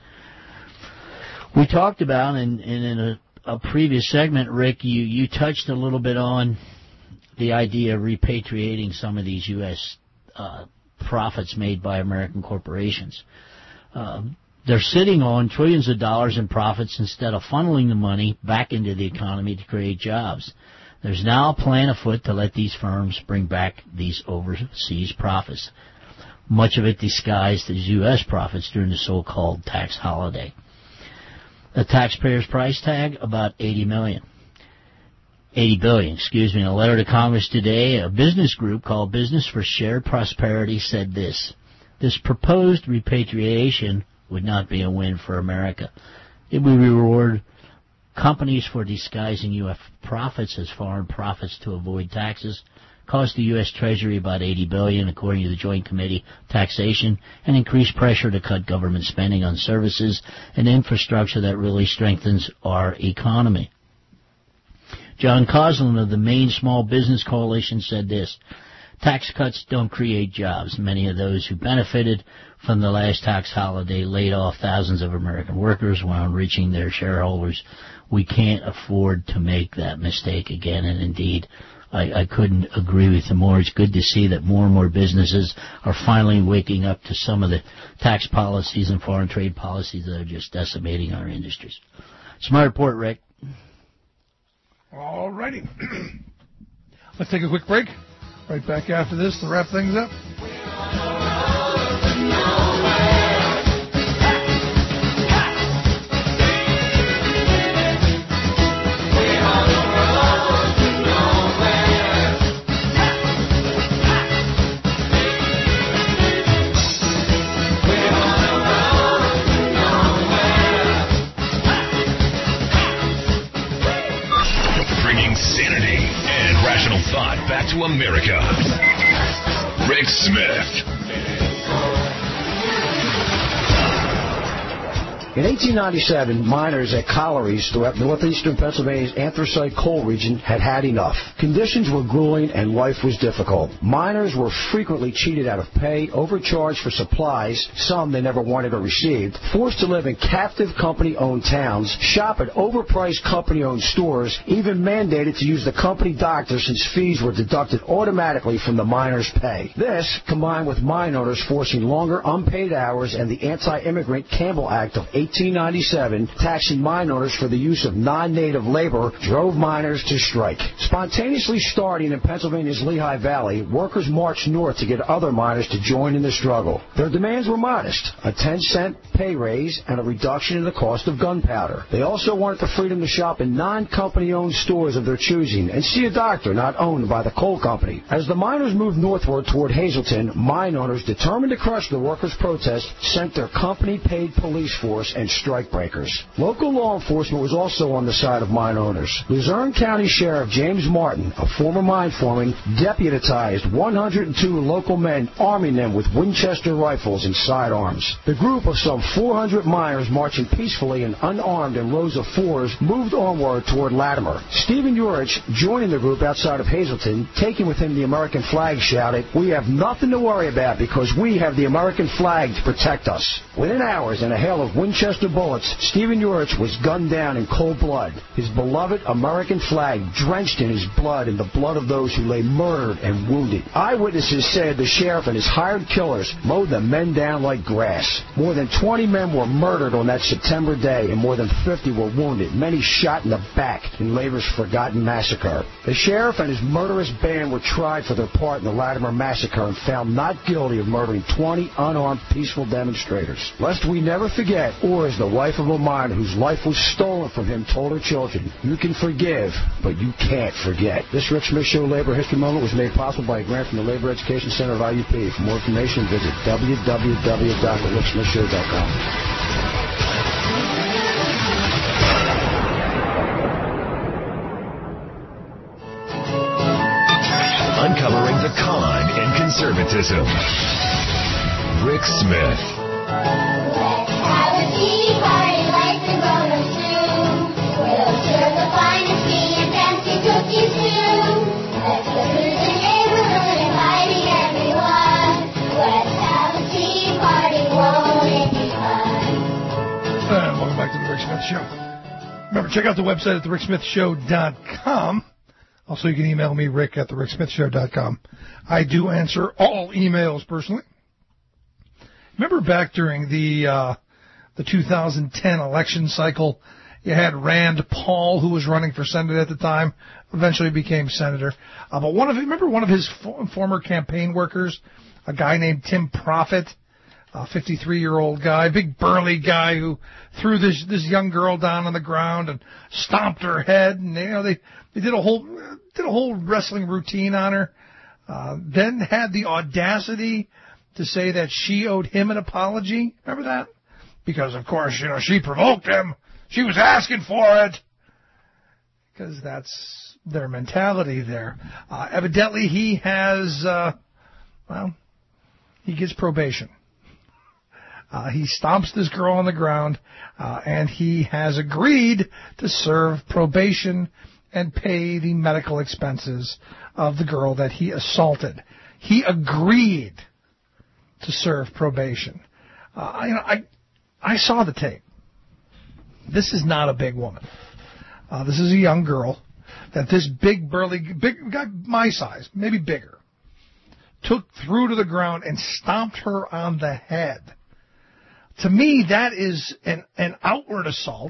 We talked about, in a previous segment, Rick, you touched a little bit on the idea of repatriating some of these U.S. profits made by American corporations. They're sitting on trillions of dollars in profits instead of funneling the money back into the economy to create jobs. There's now a plan afoot to let these firms bring back these overseas profits, much of it disguised as U.S. profits during the so-called tax holiday. The taxpayer's price tag, about $80 billion. In a letter to Congress today, a business group called Business for Shared Prosperity said this: this proposed repatriation would not be a win for America. It would reward companies for disguising U.S. profits as foreign profits to avoid taxes, cost the U.S. Treasury about $80 billion, according to the Joint Committee Taxation, and increase pressure to cut government spending on services and infrastructure that really strengthens our economy. John Coslin of the Maine Small Business Coalition said this: tax cuts don't create jobs. Many of those who benefited from the last tax holiday laid off thousands of American workers while enriching their shareholders. We can't afford to make that mistake again, and indeed, I couldn't agree with you more. It's good to see that more and more businesses are finally waking up to some of the tax policies and foreign trade policies that are just decimating our industries. It's my report, Rick. All righty. Let's take a quick break. Right back after this to wrap things up. Thought back to America. Rick Smith. In 1897, miners at collieries throughout northeastern Pennsylvania's anthracite coal region had enough. Conditions were grueling and life was difficult. Miners were frequently cheated out of pay, overcharged for supplies, some they never wanted or received, forced to live in captive company-owned towns, shop at overpriced company-owned stores, even mandated to use the company doctor since fees were deducted automatically from the miners' pay. This, combined with mine owners forcing longer unpaid hours and the Anti-Immigrant Campbell Act of 1897, taxing mine owners for the use of non-native labor, drove miners to strike. Spontaneously starting in Pennsylvania's Lehigh Valley, workers marched north to get other miners to join in the struggle. Their demands were modest, a 10-cent pay raise and a reduction in the cost of gunpowder. They also wanted the freedom to shop in non-company-owned stores of their choosing and see a doctor not owned by the coal company. As the miners moved northward toward Hazleton, mine owners, determined to crush the workers' protest, sent their company-paid police force and strikebreakers. Local law enforcement was also on the side of mine owners. Luzerne County Sheriff James Martin, a former mine foreman, deputized 102 local men, arming them with Winchester rifles and sidearms. The group of some 400 miners marching peacefully and unarmed in rows of fours moved onward toward Latimer. Stephen Urich, joining the group outside of Hazleton, taking with him the American flag, shouted, "We have nothing to worry about because we have the American flag to protect us." Within hours, in a hail of Winchester bullets, Stephen Urich was gunned down in cold blood, his beloved American flag drenched in his blood and the blood of those who lay murdered and wounded. Eyewitnesses said the sheriff and his hired killers mowed the men down like grass. More than 20 men were murdered on that September day, and more than 50 were wounded, many shot in the back in later's forgotten massacre. The sheriff and his murderous band were tried for their part in the Latimer massacre and found not guilty of murdering 20 unarmed peaceful demonstrators. Lest we never forget, or as the wife of a miner whose life was stolen from him told her children, "You can forgive, but you can't forget." This Rick Smith Show Labor History Moment was made possible by a grant from the Labor Education Center of IUP. For more information, visit www.thericksmithshow.com. Uncovering the con and conservatism. Rick Smith. Have a tea party like the Rollers do. We'll serve the finest tea and fancy cookies too. Let's go through the neighborhood inviting everyone. Let's have a tea party, won't it be fun? And welcome back to the Rick Smith Show. Remember, check out the website at thericksmithshow.com. Also, you can email me, Rick, at thericksmithshow.com. I do answer all emails personally. Remember back during the 2010 election cycle, you had Rand Paul, who was running for Senate at the time, eventually became senator. But remember one of his former campaign workers, a guy named Tim Profit, a 53-year-old guy, big burly guy who threw this young girl down on the ground and stomped her head, and they did a whole wrestling routine on her. Then had the audacity to say that she owed him an apology. Remember that? Because, of course, she provoked him. She was asking for it. Because that's their mentality there. Evidently, he has, he gets probation. He stomps this girl on the ground, and he has agreed to serve probation and pay the medical expenses of the girl that he assaulted. He agreed to serve probation. I saw the tape. This is not a big woman. This is a young girl that this big guy, my size, maybe bigger, threw to the ground and stomped her on the head. To me, that is an outward assault.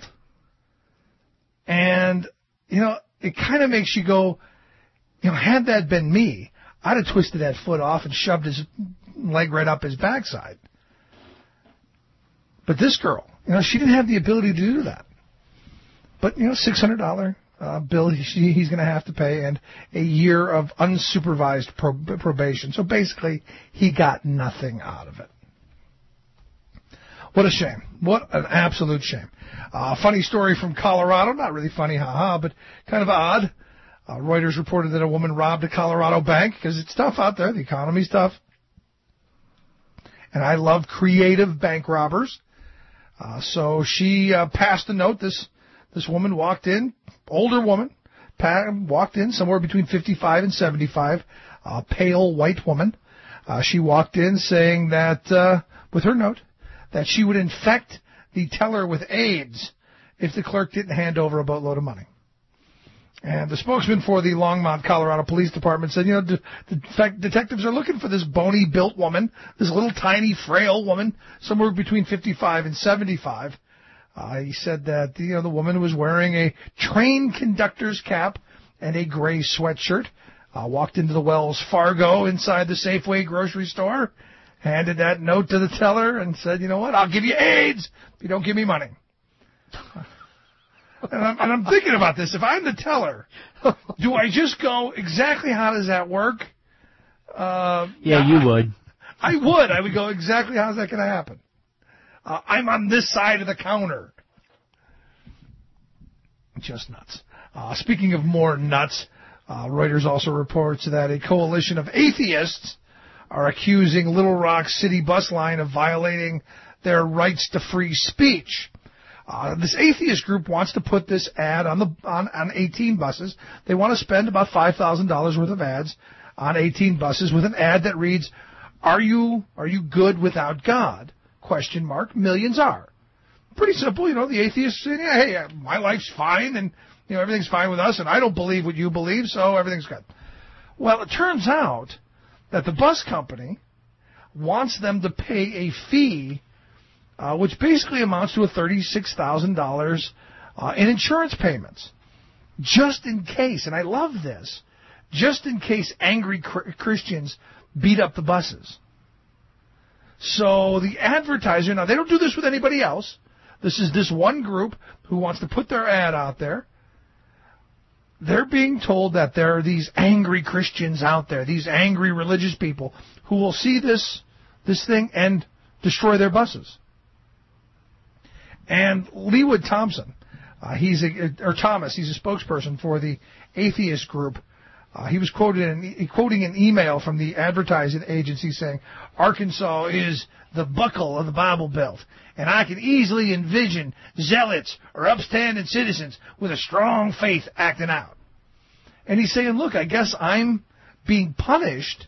And, it kind of makes you go, had that been me, I'd have twisted that foot off and shoved his leg right up his backside. But this girl, she didn't have the ability to do that. But, $600 bill he's going to have to pay, and a year of unsupervised probation. So basically, he got nothing out of it. What a shame. What an absolute shame. Funny story from Colorado. Not really funny, but kind of odd. Reuters reported that a woman robbed a Colorado bank because it's tough out there. The economy's tough. And I love creative bank robbers. So she passed a note. This woman walked in, older woman, walked in somewhere between 55 and 75, pale white woman. She walked in saying that, with her note, that she would infect the teller with AIDS if the clerk didn't hand over a boatload of money. And the spokesman for the Longmont, Colorado Police Department said, detectives are looking for this bony-built woman, this little tiny, frail woman, somewhere between 55 and 75. He said that, the woman was wearing a train conductor's cap and a gray sweatshirt, walked into the Wells Fargo inside the Safeway grocery store, handed that note to the teller and said, you know what, I'll give you AIDS if you don't give me money. And I'm thinking about this. If I'm the teller, do I just go, exactly how does that work? Yeah, you would. I would. I would go, exactly how's that going to happen? I'm on this side of the counter. Just nuts. Speaking of more nuts, Reuters also reports that a coalition of atheists are accusing Little Rock City Bus Line of violating their rights to free speech. This atheist group wants to put this ad on 18 buses. They want to spend about $5,000 worth of ads on 18 buses with an ad that reads, "Are you good without God?" ? Millions are. Pretty simple, the atheists saying, hey, my life's fine and everything's fine with us and I don't believe what you believe, so everything's good. Well, it turns out that the bus company wants them to pay a fee which basically amounts to a $36,000 in insurance payments, just in case, and I love this, just in case angry Christians beat up the buses. So the advertiser, now they don't do this with anybody else. This is this one group who wants to put their ad out there. They're being told that there are these angry Christians out there, these angry religious people who will see this thing and destroy their buses. And Leewood Thompson, he's a spokesperson for the atheist group. He was quoting an email from the advertising agency saying, "Arkansas is the buckle of the Bible Belt, and I can easily envision zealots or upstanding citizens with a strong faith acting out." And he's saying, look, I guess I'm being punished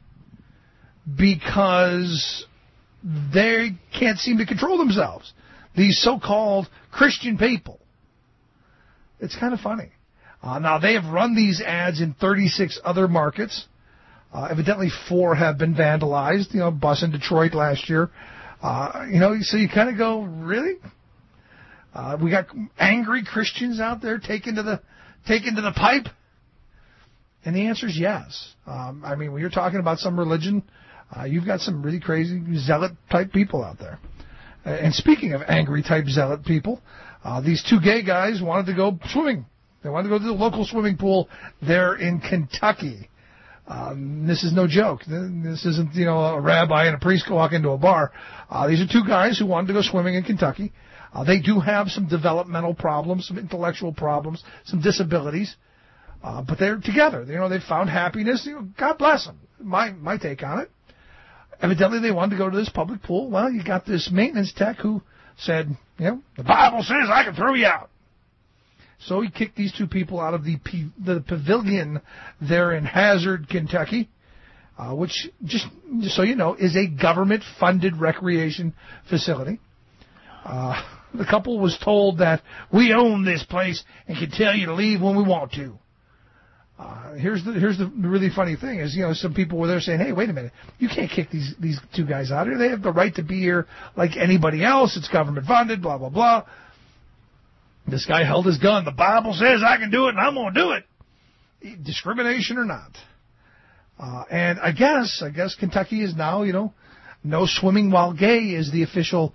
because they can't seem to control themselves. These so-called Christian people. It's kind of funny. Now, they have run these ads in 36 other markets. Evidently, 4 have been vandalized. Bus in Detroit last year. So you kind of go, really? We got angry Christians out there taken to the pipe? And the answer is yes. When you're talking about some religion, you've got some really crazy zealot-type people out there. And speaking of angry-type zealot people, these 2 gay guys wanted to go swimming. They wanted to go to the local swimming pool there in Kentucky. This is no joke. This isn't, a rabbi and a priest walk into a bar. These are 2 guys who wanted to go swimming in Kentucky. They do have some developmental problems, some intellectual problems, some disabilities. But they're together. They've found happiness. God bless them. My take on it. Evidently, they wanted to go to this public pool. Well, you got this maintenance tech who said, the Bible says I can throw you out. So he kicked these 2 people out of the pavilion there in Hazard, Kentucky, which, just so you know, is a government-funded recreation facility. The couple was told that we own this place and can tell you to leave when we want to. Here's the really funny thing is, some people were there saying, hey, wait a minute, you can't kick these 2 guys out of here. They have the right to be here like anybody else. It's government funded, blah, blah, blah. This guy held his gun. The Bible says I can do it, and I'm going to do it. Discrimination or not. And I guess Kentucky is now, no swimming while gay is the official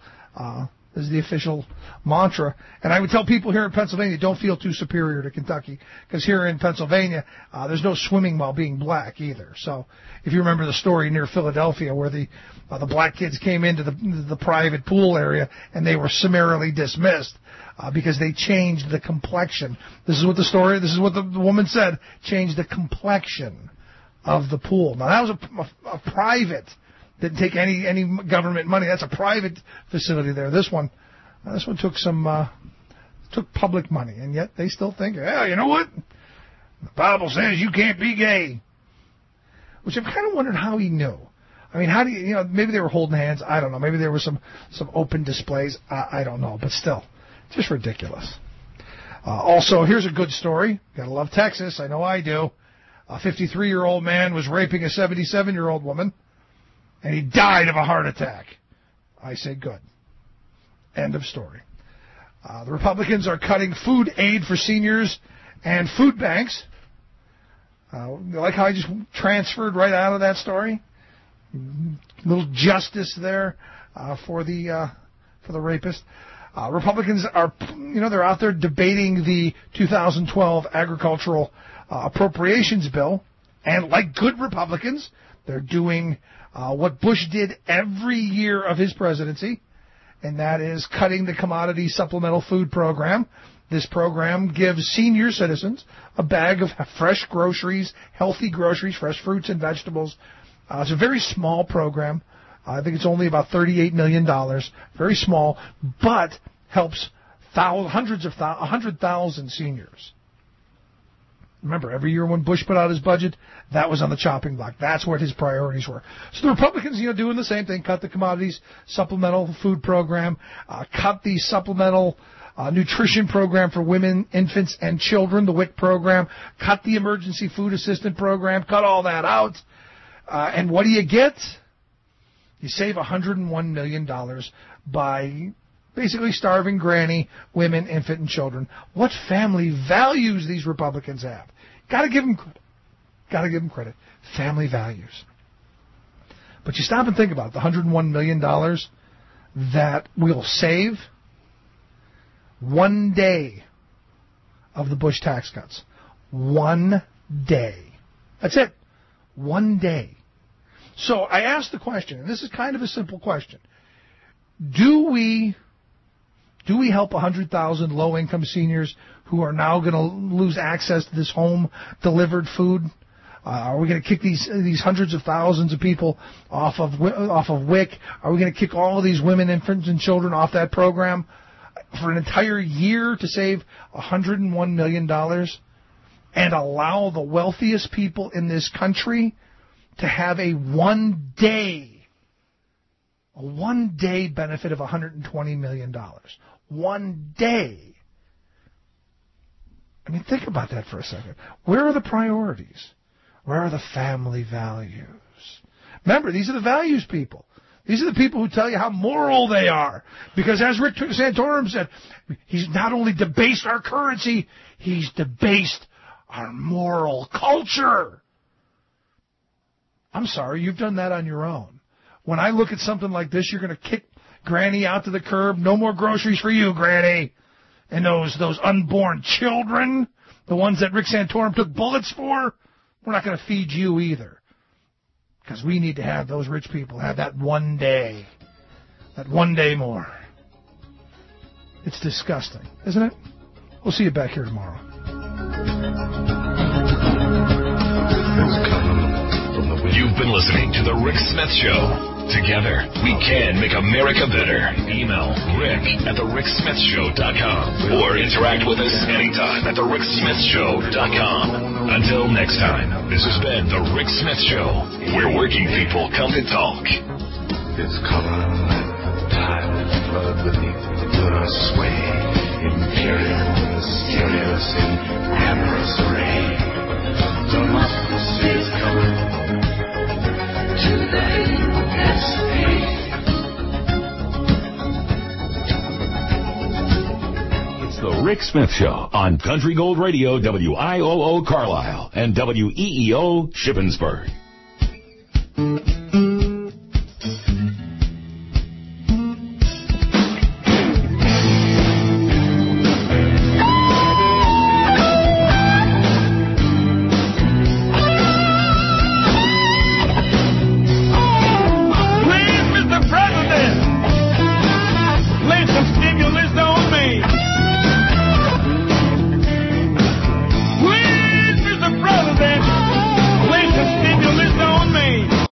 mantra. And I would tell people here in Pennsylvania, don't feel too superior to Kentucky, because here in Pennsylvania, there's no swimming while being black either. So if you remember the story near Philadelphia where the black kids came into the private pool area and they were summarily dismissed because they changed the complexion. This is what the woman said, changed the complexion of the pool. Now that was a private, didn't take any government money. That's a private facility there. This one took public money, and yet they still think, yeah, you know what? The Bible says you can't be gay. Which I'm kind of wondering how he knew. I mean, how do you maybe they were holding hands. I don't know. Maybe there were some open displays. I don't know. But still, just ridiculous. Also, here's a good story. Gotta love Texas. I know I do. A 53-year-old man was raping a 77-year-old woman, and he died of a heart attack. I say good. End of story. The Republicans are cutting food aid for seniors and food banks. You like how I just transferred right out of that story? A little justice there for the rapist. Republicans are, they're out there debating the 2012 agricultural appropriations bill, and like good Republicans, they're doing what Bush did every year of his presidency, and that is cutting the commodity supplemental food program. This program gives senior citizens a bag of fresh groceries, healthy groceries, fresh fruits and vegetables. It's a very small program. I think it's only about $38 million. Very small, but helps 100,000 seniors. Remember, every year when Bush put out his budget, that was on the chopping block. That's what his priorities were. So the Republicans, doing the same thing, cut the commodities supplemental food program, cut the supplemental nutrition program for women, infants, and children, the WIC program, cut the emergency food assistant program, cut all that out. And what do you get? You save $101 million by basically starving granny, women, infant, and children. What family values these Republicans have? Got to give them credit. Got to give them credit. Family values. But you stop and think about it. The $101 million that we'll save one day of the Bush tax cuts. One day. That's it. One day. So I asked the question, and this is kind of a simple question. Do we help 100,000 low-income seniors who are now going to lose access to this home-delivered food? Are we going to kick these hundreds of thousands of people off of WIC? Are we going to kick all of these women, infants, and children off that program for an entire year to save $101 million and allow the wealthiest people in this country to have a one-day benefit of $120 million? One day. I mean, think about that for a second. Where are the priorities? Where are the family values? Remember, these are the values people. These are the people who tell you how moral they are. Because as Rick Santorum said, he's not only debased our currency, he's debased our moral culture. I'm sorry, you've done that on your own. When I look at something like this, you're going to kick Granny out to the curb. No more groceries for you, Granny. And those unborn children, the ones that Rick Santorum took bullets for, we're not going to feed you either. Because we need to have those rich people have that one day. That one day more. It's disgusting, isn't it? We'll see you back here tomorrow. You've been listening to The Rick Smith Show. Together, we can make America better. Email rick@thericksmithshow.com or interact with us anytime at thericksmithshow.com. Until next time, this has been The Rick Smith Show, where working people come to talk. It's color, tide, flood beneath the sway, imperial, mysterious, in amorous array. Democracy is coming to the USA. It's The Rick Smith Show on Country Gold Radio, WIOO Carlisle, and WEEO Shippensburg.